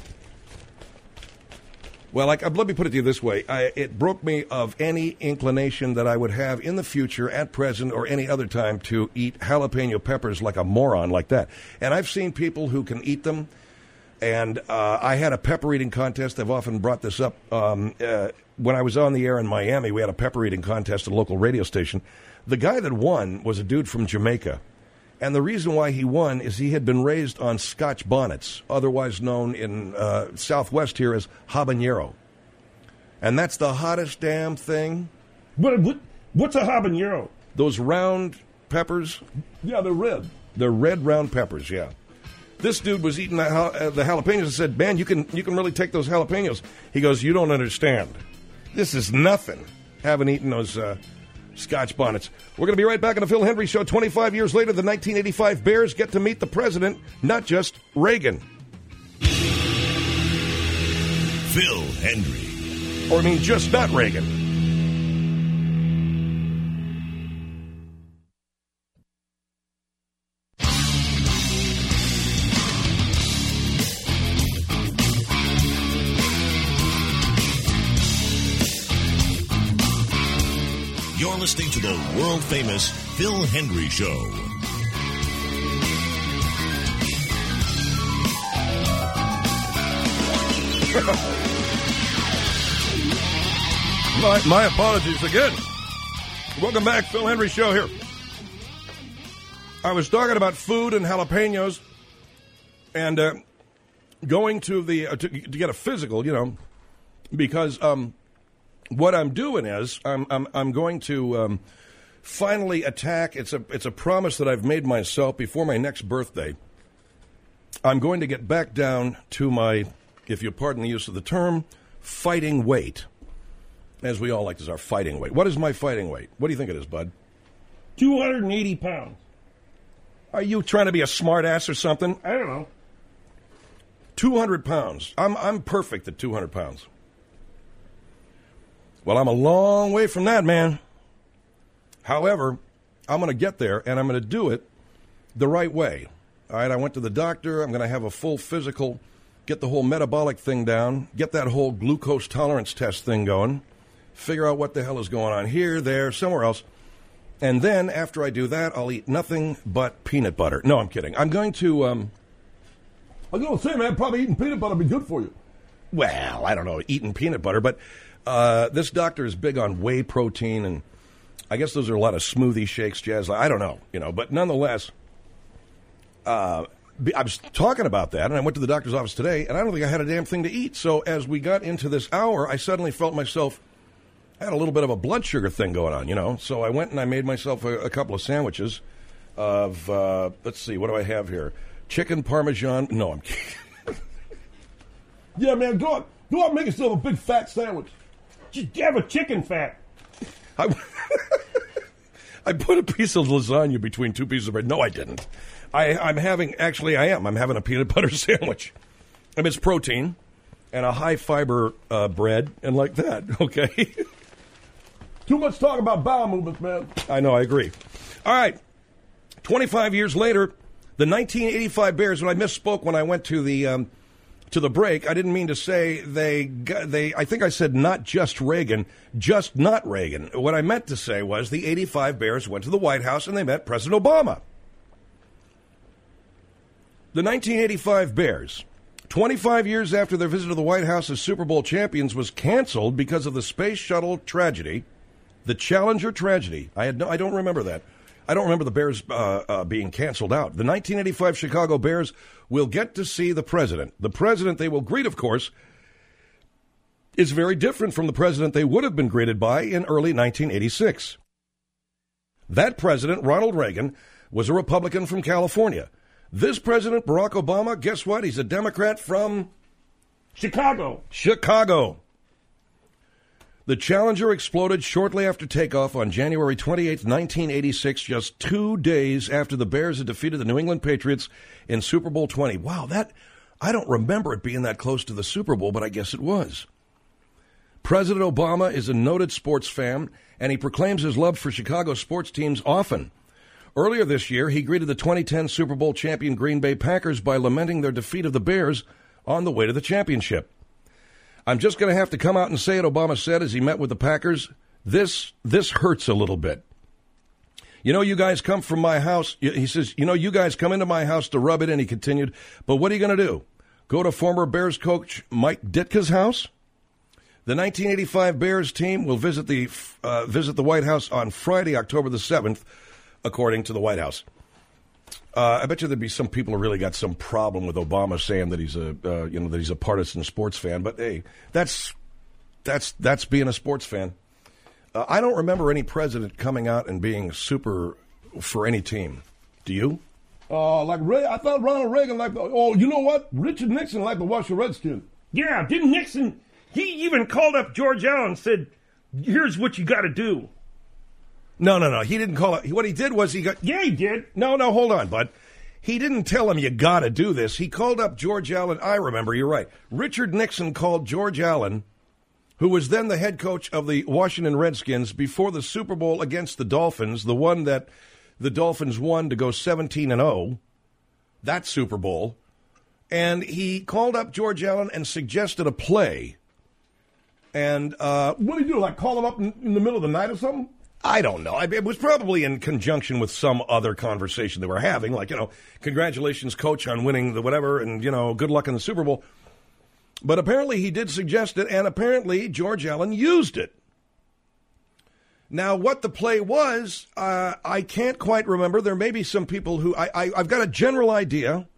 Well, like, let me put it to you this way. I, it broke me of any inclination that I would have in the future, at present, or any other time to eat jalapeno peppers like a moron like that. And I've seen people who can eat them. And uh, I had a pepper eating contest. I've often brought this up. Um, uh, when I was on the air in Miami, we had a pepper eating contest at a local radio station. The guy that won was a dude from Jamaica. And the reason why he won is he had been raised on Scotch bonnets, otherwise known in uh, Southwest here as habanero. And that's the hottest damn thing. What, what What's a habanero? Those round peppers. Yeah, they're red. They're red round peppers, yeah. This dude was eating the, uh, the jalapenos and said, man, you can, you can really take those jalapenos. He goes, you don't understand. This is nothing. Haven't eaten those uh, Scotch bonnets. We're going to be right back on the Phil Hendrie Show. twenty-five years later, the nineteen eighty-five Bears get to meet the president, not just Reagan. Phil Hendrie. Or, I mean, just not Reagan. You're listening to the world-famous Phil Hendrie Show. my, my apologies again. Welcome back, Phil Hendrie Show here. I was talking about food and jalapenos and uh, going to the uh, to, to get a physical, you know, because um. What I'm doing is I'm I'm I'm going to um, finally attack. It's a it's a promise that I've made myself before my next birthday. I'm going to get back down to my, if you pardon the use of the term, fighting weight, as we all like to say, our fighting weight. What is my fighting weight? What do you think it is, Bud? two hundred eighty pounds. Are you trying to be a smart ass or something? I don't know. two hundred pounds. I'm, I'm perfect at two hundred pounds. Well, I'm a long way from that, man. However, I'm going to get there, and I'm going to do it the right way. All right, I went to the doctor. I'm going to have a full physical, get the whole metabolic thing down, get that whole glucose tolerance test thing going, figure out what the hell is going on here, there, somewhere else. And then, after I do that, I'll eat nothing but peanut butter. No, I'm kidding. I'm going to... Um, I was going to say, man, probably eating peanut butter would be good for you. Well, I don't know, eating peanut butter, but uh, this doctor is big on whey protein, and I guess those are a lot of smoothie shakes, jazz. I don't know, you know, but nonetheless, uh, I was talking about that, and I went to the doctor's office today, and I don't think I had a damn thing to eat. So as we got into this hour, I suddenly felt myself, I had a little bit of a blood sugar thing going on, you know. So I went and I made myself a, a couple of sandwiches of, uh, let's see, what do I have here? Chicken Parmesan. No, I'm kidding. Yeah, man, go out, go out and make yourself a big fat sandwich. Just have a chicken fat. I, I put a piece of lasagna between two pieces of bread. No, I didn't. I, I'm having, actually, I am. I'm having a peanut butter sandwich. I mean, it's protein and a high fiber uh, bread and like that, okay? Too much talk about bowel movements, man. I know, I agree. All right. twenty-five years later, the nineteen eighty-five Bears, and I misspoke when I went to the um, to the break. I didn't mean to say they, they, I think I said not just Reagan, just not Reagan. What I meant to say was the eighty-five Bears went to the White House and they met President Obama. The nineteen eighty-five Bears, twenty-five years after their visit to the White House as Super Bowl champions, was canceled because of the space shuttle tragedy, the Challenger tragedy. I had no, I don't remember that. I don't remember the Bears uh, uh, being canceled out. The nineteen eighty-five Chicago Bears will get to see the president. The president they will greet, of course, is very different from the president they would have been greeted by in early nineteen eighty-six. That president, Ronald Reagan, was a Republican from California. This president, Barack Obama, guess what? He's a Democrat from Chicago. Chicago. The Challenger exploded shortly after takeoff on January twenty-eighth, nineteen eighty-six, just two days after the Bears had defeated the New England Patriots in Super Bowl twenty. Wow, that I don't remember it being that close to the Super Bowl, but I guess it was. President Obama is a noted sports fan, and he proclaims his love for Chicago sports teams often. Earlier this year, he greeted the twenty ten Super Bowl champion Green Bay Packers by lamenting their defeat of the Bears on the way to the championship. I'm just going to have to come out and say it, Obama said as he met with the Packers. This this hurts a little bit. You know, you guys come from my house. He says, you know, you guys come into my house to rub it in, he continued. But what are you going to do? Go to former Bears coach Mike Ditka's house? The nineteen eighty-five Bears team will visit the uh, visit the White House on Friday, October the seventh, according to the White House. Uh, I bet you there'd be some people who really got some problem with Obama saying that he's a uh, you know that he's a partisan sports fan. But hey, that's that's that's being a sports fan. Uh, I don't remember any president coming out and being super for any team. Do you? Uh, like Ray, I thought Ronald Reagan liked. The, oh, you know what? Richard Nixon liked the Washington Redskins. Yeah, didn't Nixon? He even called up George Allen and said, "Here's what you got to do." No, no, no. He didn't call it. What he did was he got. Yeah, he did. No, no, hold on, bud. He didn't tell him you got to do this. He called up George Allen. I remember, you're right. Richard Nixon called George Allen, who was then the head coach of the Washington Redskins, before the Super Bowl against the Dolphins, the one that the Dolphins won to go seventeen and oh, that Super Bowl. And he called up George Allen and suggested a play. And uh, what did he do? Like call him up in, in the middle of the night or something? I don't know. It was probably in conjunction with some other conversation they were having, like, you know, congratulations, coach, on winning the whatever, and, you know, good luck in the Super Bowl. But apparently he did suggest it, and apparently George Allen used it. Now, what the play was, uh, I can't quite remember. There may be some people who, I, I, I've got a general idea.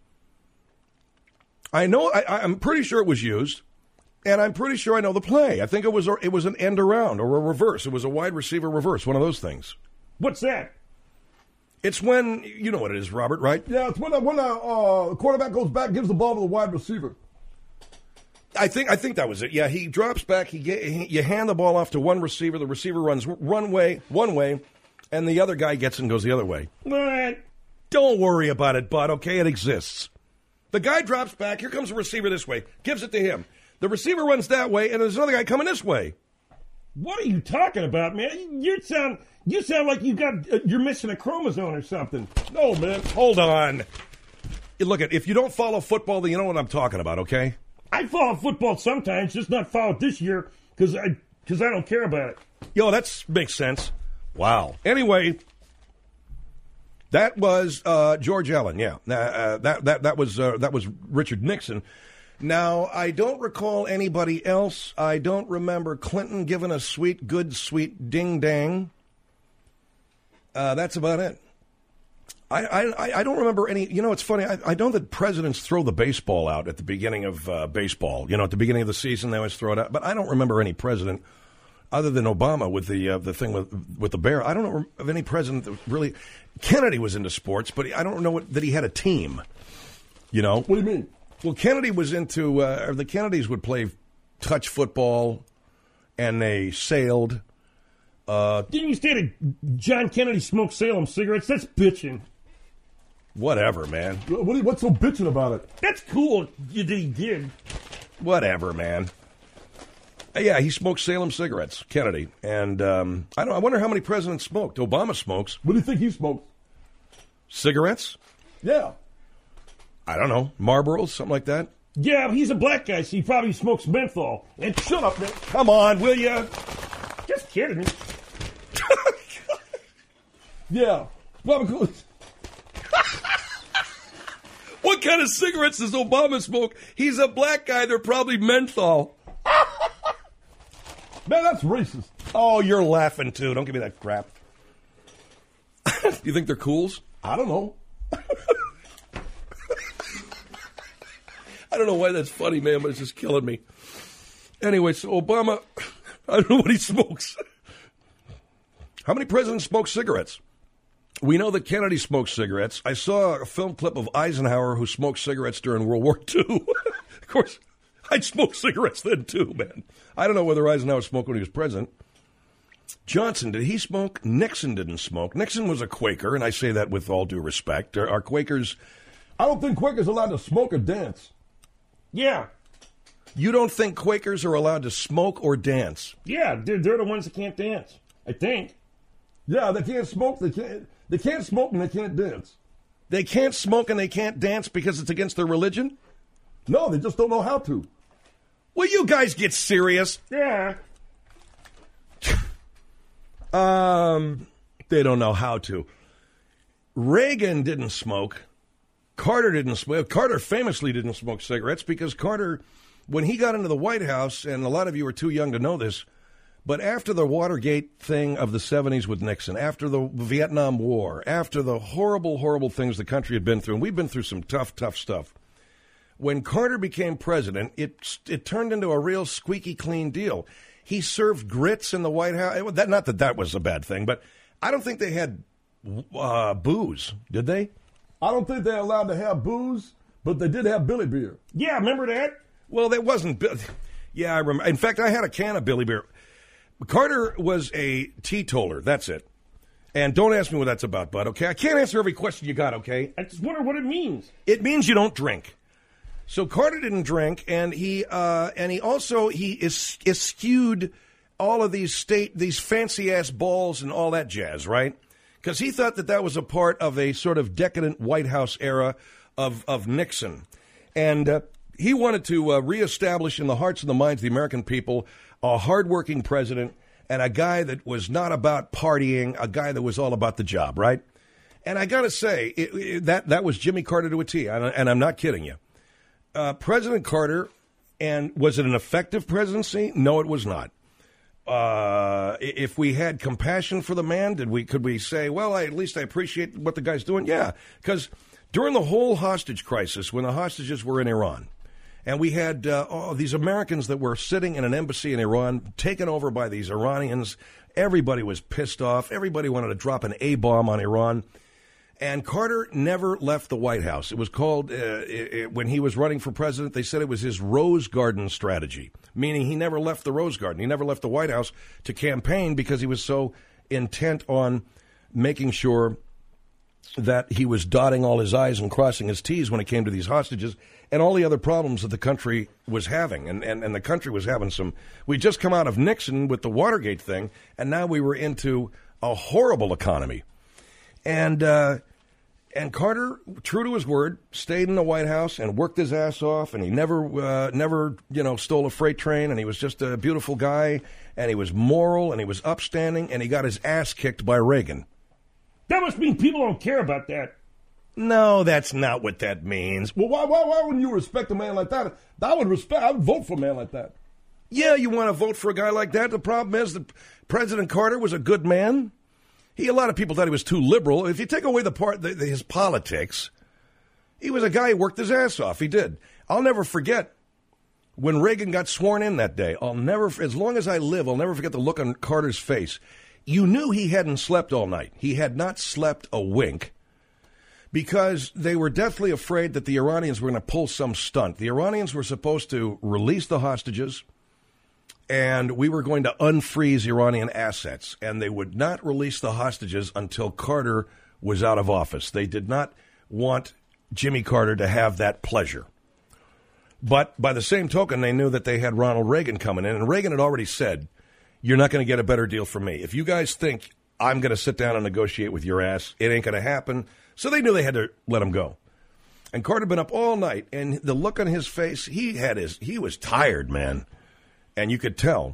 I know, I, I'm pretty sure it was used. And I'm pretty sure I know the play. I think it was it was an end around or a reverse. It was a wide receiver reverse, one of those things. What's that? It's when, you know what it is, Robert, right? Yeah, it's when, when a uh, quarterback goes back, gives the ball to the wide receiver. I think I think that was it. Yeah, he drops back. He, he you hand the ball off to one receiver. The receiver runs one way, one way, and the other guy gets and goes the other way. What? Don't worry about it, bud, okay? It exists. The guy drops back. Here comes the receiver this way. Gives it to him. The receiver runs that way, and there's another guy coming this way. What are you talking about, man? You sound you sound like you got uh, you're missing a chromosome or something. No, man. Hold on. Look, at if you don't follow football, then you know what I'm talking about, okay? I follow football sometimes, just not follow it this year because I because I don't care about it. Yo, that makes sense. Wow. Anyway, that was uh, George Allen. Yeah, uh, that that that was uh, that was Richard Nixon. Now, I don't recall anybody else. I don't remember Clinton giving a sweet, good, sweet ding dang. Uh, that's about it. I, I I don't remember any. You know, it's funny. I, I know that presidents throw the baseball out at the beginning of uh, baseball. You know, at the beginning of the season, they always throw it out. But I don't remember any president other than Obama with the uh, the thing with with the bear. I don't know of any president that really. Kennedy was into sports, but I don't know what, that he had a team. You know, what do you mean? Well, Kennedy was into. Uh, or the Kennedys would play touch football, and they sailed. Uh, Didn't you say that John Kennedy smoked Salem cigarettes? That's bitching. Whatever, man. What, what's so bitching about it? That's cool you did, he did. Whatever, man. Uh, yeah, he smoked Salem cigarettes, Kennedy. And um, I don't. I wonder how many presidents smoked. Obama smokes. What do you think he smoked? Cigarettes? Yeah. I don't know. Marlboros, something like that? Yeah, he's a black guy, so he probably smokes menthol. And shut up, man. Come on, will ya? Just kidding. Yeah. Well, what kind of cigarettes does Obama smoke? He's a black guy. They're probably menthol. Man, that's racist. Oh, you're laughing, too. Don't give me that crap. You think they're cools? I don't know. I don't know why that's funny, man, but it's just killing me. Anyway, so Obama, I don't know what he smokes. How many presidents smoke cigarettes? We know that Kennedy smoked cigarettes. I saw a film clip of Eisenhower who smoked cigarettes during World War Two. Of course, I'd smoke cigarettes then, too, man. I don't know whether Eisenhower smoked when he was president. Johnson, did he smoke? Nixon didn't smoke. Nixon was a Quaker, and I say that with all due respect. Are, are Quakers... I don't think Quakers are allowed to smoke or dance. Yeah. You don't think Quakers are allowed to smoke or dance? Yeah, they're, they're the ones that can't dance, I think. Yeah, they can't smoke, they can't, they can't smoke, and they can't dance. They can't smoke and they can't dance because it's against their religion? No, they just don't know how to. Will you guys get serious? Yeah. um, they don't know how to. Reagan didn't smoke. Carter didn't smoke. Carter famously didn't smoke cigarettes because Carter, when he got into the White House, and a lot of you are too young to know this, but after the Watergate thing of the seventies with Nixon, after the Vietnam War, after the horrible, horrible things the country had been through, and we've been through some tough, tough stuff, when Carter became president, it it turned into a real squeaky clean deal. He served grits in the White House. That, not that that was a bad thing, but I don't think they had uh, booze, did they? I don't think they're allowed to have booze, but they did have Billy Beer. Yeah, remember that? Well, that wasn't... Yeah, I remember. In fact, I had a can of Billy Beer. Carter was a teetotaler. That's it. And don't ask me what that's about, bud, okay? I can't answer every question you got, okay? I just wonder what it means. It means you don't drink. So Carter didn't drink, and he uh, and he also he is eschewed all of these state these fancy ass balls and all that jazz, right? Because he thought that that was a part of a sort of decadent White House era of of Nixon, and uh, he wanted to uh, reestablish in the hearts and the minds of the American people a hardworking president and a guy that was not about partying, a guy that was all about the job, right? And I got to say it, it, that that was Jimmy Carter to a T, and, and I'm not kidding you. Uh, President Carter, and was it an effective presidency? No, it was not. Uh, if we had compassion for the man, did we? Could we say, well, I, at least I appreciate what the guy's doing? Yeah, because during the whole hostage crisis, when the hostages were in Iran, and we had uh, oh, these Americans that were sitting in an embassy in Iran, taken over by these Iranians, everybody was pissed off. Everybody wanted to drop an A-bomb on Iran. And Carter never left the White House. It was called, uh, it, it, when he was running for president, they said it was his Rose Garden strategy, meaning he never left the Rose Garden. He never left the White House to campaign because he was so intent on making sure that he was dotting all his I's and crossing his T's when it came to these hostages and all the other problems that the country was having. And, and, and the country was having some... We'd just come out of Nixon with the Watergate thing, and now we were into a horrible economy. And uh, and Carter, true to his word, stayed in the White House and worked his ass off, and he never, uh, never, you know, stole a freight train, and he was just a beautiful guy, and he was moral, and he was upstanding, and he got his ass kicked by Reagan. That must mean people don't care about that. No, that's not what that means. Well, why, why, why wouldn't you respect a man like that? I would respect. I would vote for a man like that. Yeah, you want to vote for a guy like that? The problem is that President Carter was a good man. He, a lot of people thought he was too liberal. If you take away the part, the, the, his politics, he was a guy who worked his ass off. He did. I'll never forget when Reagan got sworn in that day. I'll never, as long as I live, I'll never forget the look on Carter's face. You knew he hadn't slept all night. He had not slept a wink because they were deathly afraid that the Iranians were going to pull some stunt. The Iranians were supposed to release the hostages, and we were going to unfreeze Iranian assets, and they would not release the hostages until Carter was out of office. They did not want Jimmy Carter to have that pleasure. But by the same token, they knew that they had Ronald Reagan coming in, and Reagan had already said, you're not going to get a better deal from me. If you guys think I'm going to sit down and negotiate with your ass, it ain't going to happen. So they knew they had to let him go. And Carter had been up all night, and the look on his face, he had his, he was tired, man. And you could tell.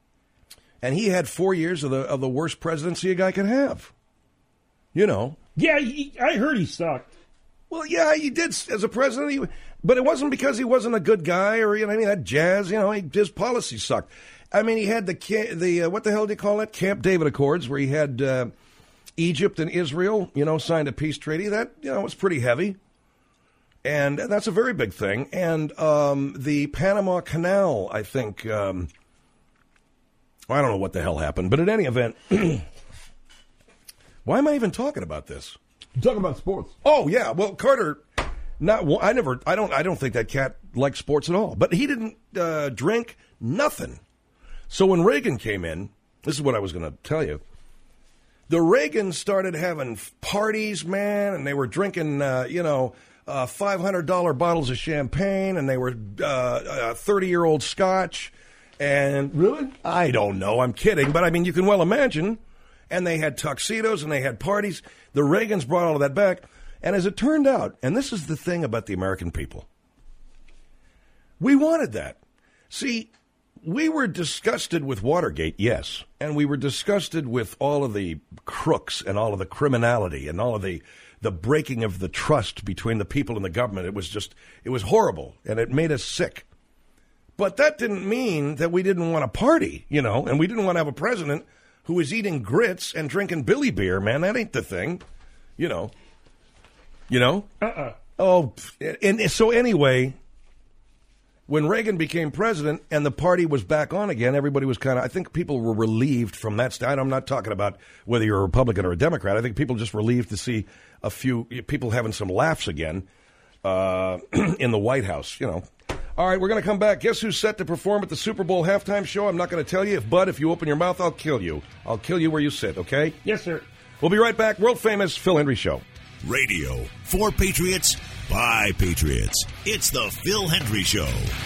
And he had four years of the of the worst presidency a guy could have. You know. Yeah, he, I heard he sucked. Well, yeah, he did as a president. He, but it wasn't because he wasn't a good guy or, you know, I mean, that jazz, you know, he, his policy sucked. I mean, he had the, the uh, what the hell do you call it? Camp David Accords, where he had uh, Egypt and Israel, you know, signed a peace treaty. That, you know, was pretty heavy. And that's a very big thing. And um, the Panama Canal, I think, um, I don't know what the hell happened. But in any event, why am I even talking about this? You're talking about sports. Oh, yeah. Well, Carter, not I never, I don't, I don't think that cat liked sports at all. But he didn't uh, drink nothing. So when Reagan came in, this is what I was going to tell you. The Reagans started having parties, man, and they were drinking, uh, you know, uh, five hundred dollars bottles of champagne, and they were uh, thirty-year-old scotch. And really? I don't know. I'm kidding. But, I mean, you can well imagine. And they had tuxedos, and they had parties. The Reagans brought all of that back. And as it turned out, and this is the thing about the American people, we wanted that. See, we were disgusted with Watergate, yes, and we were disgusted with all of the crooks and all of the criminality and all of the, the breaking of the trust between the people and the government. It was just, it was horrible, and it made us sick. But that didn't mean that we didn't want to party, you know, and we didn't want to have a president who was eating grits and drinking Billy beer, man. That ain't the thing, you know. You know? Uh-uh. Oh, and so anyway, when Reagan became president and the party was back on again, everybody was kind of, I think people were relieved from that stand. I'm not talking about whether you're a Republican or a Democrat. I think people just relieved to see a few people having some laughs again uh, in the White House, you know. All right, we're going to come back. Guess who's set to perform at the Super Bowl halftime show? I'm not going to tell you. If, Bud, if you open your mouth, I'll kill you. I'll kill you where you sit, okay? Yes, sir. We'll be right back. World-famous Phil Hendrie Show. Radio for Patriots by Patriots. It's the Phil Hendrie Show.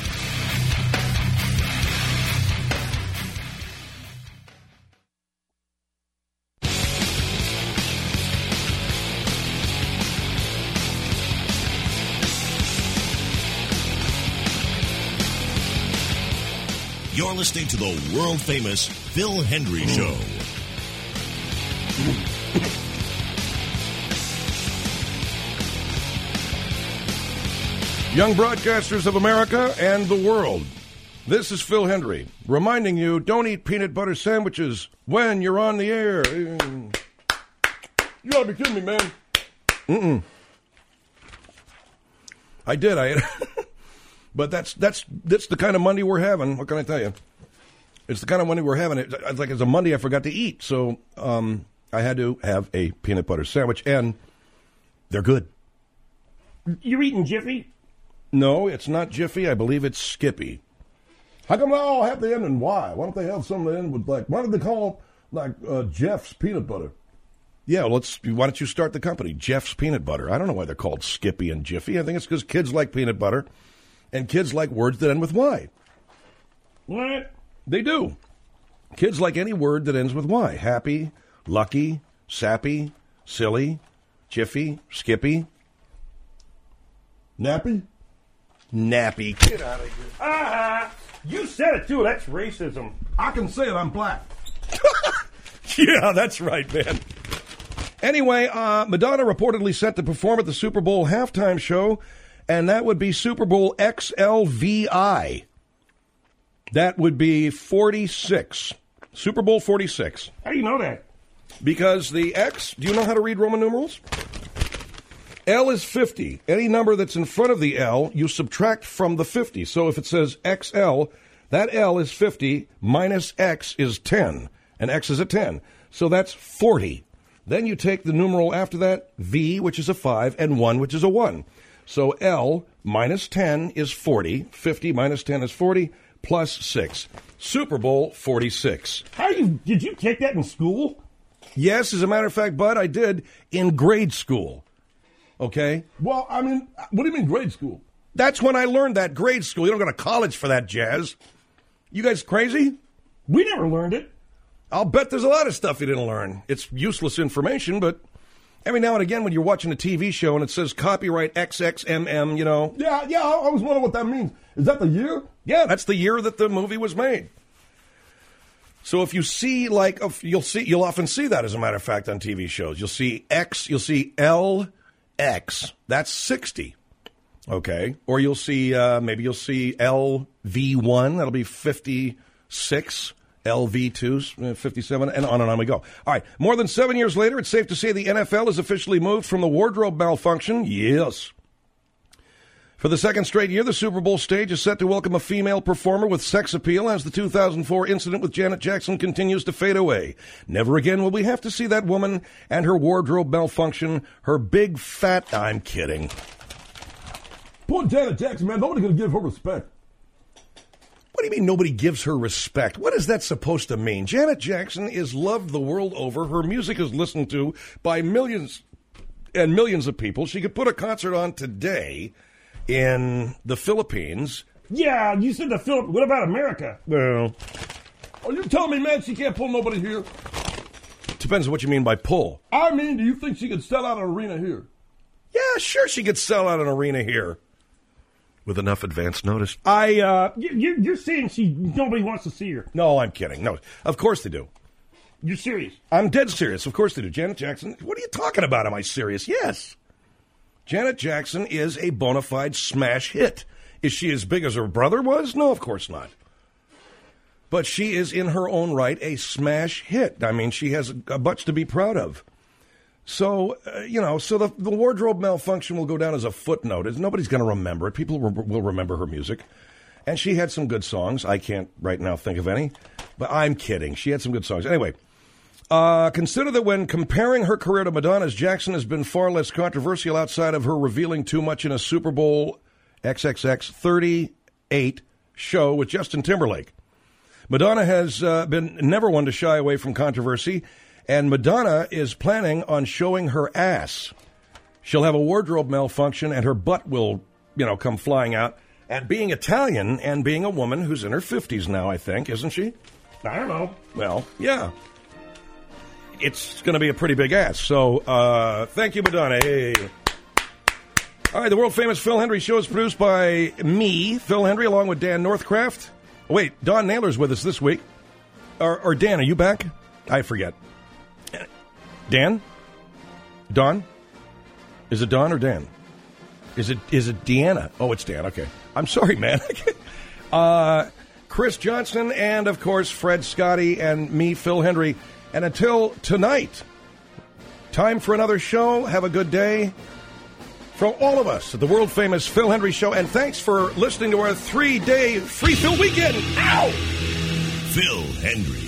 You're listening to the world-famous Phil Hendrie Show. Young broadcasters of America and the world, this is Phil Hendrie, reminding you, don't eat peanut butter sandwiches when you're on the air. You gotta be kidding me, man. Mm-mm. I did, I But that's that's that's the kind of Monday we're having. What can I tell you? It's the kind of Monday we're having. It's like it's a Monday I forgot to eat, so um, I had to have a peanut butter sandwich, and they're good. You're eating Jiffy? No, it's not Jiffy. I believe it's Skippy. How come they all have the end and why? Why don't they have some of the end with, like, why don't they call like uh, Jeff's peanut butter? Yeah, well, let's. Why don't you start the company, Jeff's Peanut Butter? I don't know why they're called Skippy and Jiffy. I think it's because kids like peanut butter, and kids like words that end with Y. What? They do. Kids like any word that ends with Y. Happy, lucky, sappy, silly, Jiffy, Skippy. Nappy? Nappy. Get out of here. Ah, you said it too. That's racism. I can say it. I'm black. Yeah, that's right, man. Anyway, uh, Madonna reportedly set to perform at the Super Bowl halftime show, and that would be Super Bowl X L V I. That would be forty-six. Super Bowl forty-six. How do you know that? Because the X, do you know how to read Roman numerals? L is fifty. Any number that's in front of the L, you subtract from the fifty. So if it says X L, that L is fifty, minus X is ten, and X is a ten. So that's forty. Then you take the numeral after that, V, which is a five, and one, which is a one. So L minus ten is forty, fifty minus ten is forty, plus six. Super Bowl forty-six. How do you, did you take that in school? Yes, as a matter of fact, Bud, I did in grade school. Okay? Well, I mean, what do you mean grade school? That's when I learned that, grade school. You don't go to college for that jazz. You guys crazy? We never learned it. I'll bet there's a lot of stuff you didn't learn. It's useless information, but every now and again when you're watching a T V show and it says copyright X X M M, you know. Yeah, yeah, I was wondering what that means. Is that the year? Yeah, that's the year that the movie was made. So if you see, like, you'll see, you'll often see that, as a matter of fact, on T V shows. You'll see X, you'll see L X. That's sixty. Okay. Or you'll see, uh, maybe you'll see L V one. That'll be fifty-six. L V two, fifty-seven, and on and on we go. All right, more than seven years later, it's safe to say the N F L has officially moved from the wardrobe malfunction. Yes. For the second straight year, the Super Bowl stage is set to welcome a female performer with sex appeal as the two thousand four incident with Janet Jackson continues to fade away. Never again will we have to see that woman and her wardrobe malfunction, her big fat... I'm kidding. Poor Janet Jackson, man. Nobody's going to give her respect. What do you mean nobody gives her respect? What is that supposed to mean? Janet Jackson is loved the world over. Her music is listened to by millions and millions of people. She could put a concert on today in the Philippines. Yeah, you said the Philippines. What about America? Well, are you telling me, man, she can't pull nobody here? Depends on what you mean by pull. I mean, do you think she could sell out an arena here? Yeah, sure she could sell out an arena here. With enough advance notice. I, uh, you, you're saying she, nobody wants to see her. No, I'm kidding. No, of course they do. You're serious? I'm dead serious. Of course they do. Janet Jackson, what are you talking about? Am I serious? Yes. Janet Jackson is a bona fide smash hit. Is she as big as her brother was? No, of course not. But she is in her own right a smash hit. I mean, she has a bunch to be proud of. So, uh, you know, so the, the wardrobe malfunction will go down as a footnote. Nobody's going to remember it. People re- will remember her music. And she had some good songs. I can't right now think of any. But I'm kidding. She had some good songs. Anyway, uh, consider that when comparing her career to Madonna's, Jackson has been far less controversial outside of her revealing too much in a Super Bowl triple X thirty-eight show with Justin Timberlake. Madonna has uh, been never one to shy away from controversy. And Madonna is planning on showing her ass. She'll have a wardrobe malfunction and her butt will, you know, come flying out. And being Italian and being a woman who's in her fifties now, I think, isn't she? I don't know. Well, yeah. It's going to be a pretty big ass. So, uh, thank you, Madonna. Hey. All right, the world-famous Phil Hendrie Show is produced by me, Phil Hendrie, along with Dan Northcraft. Oh, wait, Don Naylor's with us this week. Or, or Dan, are you back? I forget. Dan? Don? Is it Don or Dan? Is it is it Deanna? Oh, it's Dan. Okay. I'm sorry, man. uh, Chris Johnson and, of course, Fred Scotty and me, Phil Hendrie. And until tonight, time for another show. Have a good day. From all of us at the world-famous Phil Hendrie Show. And thanks for listening to our three-day Free Phil Weekend. Ow! Phil Hendrie.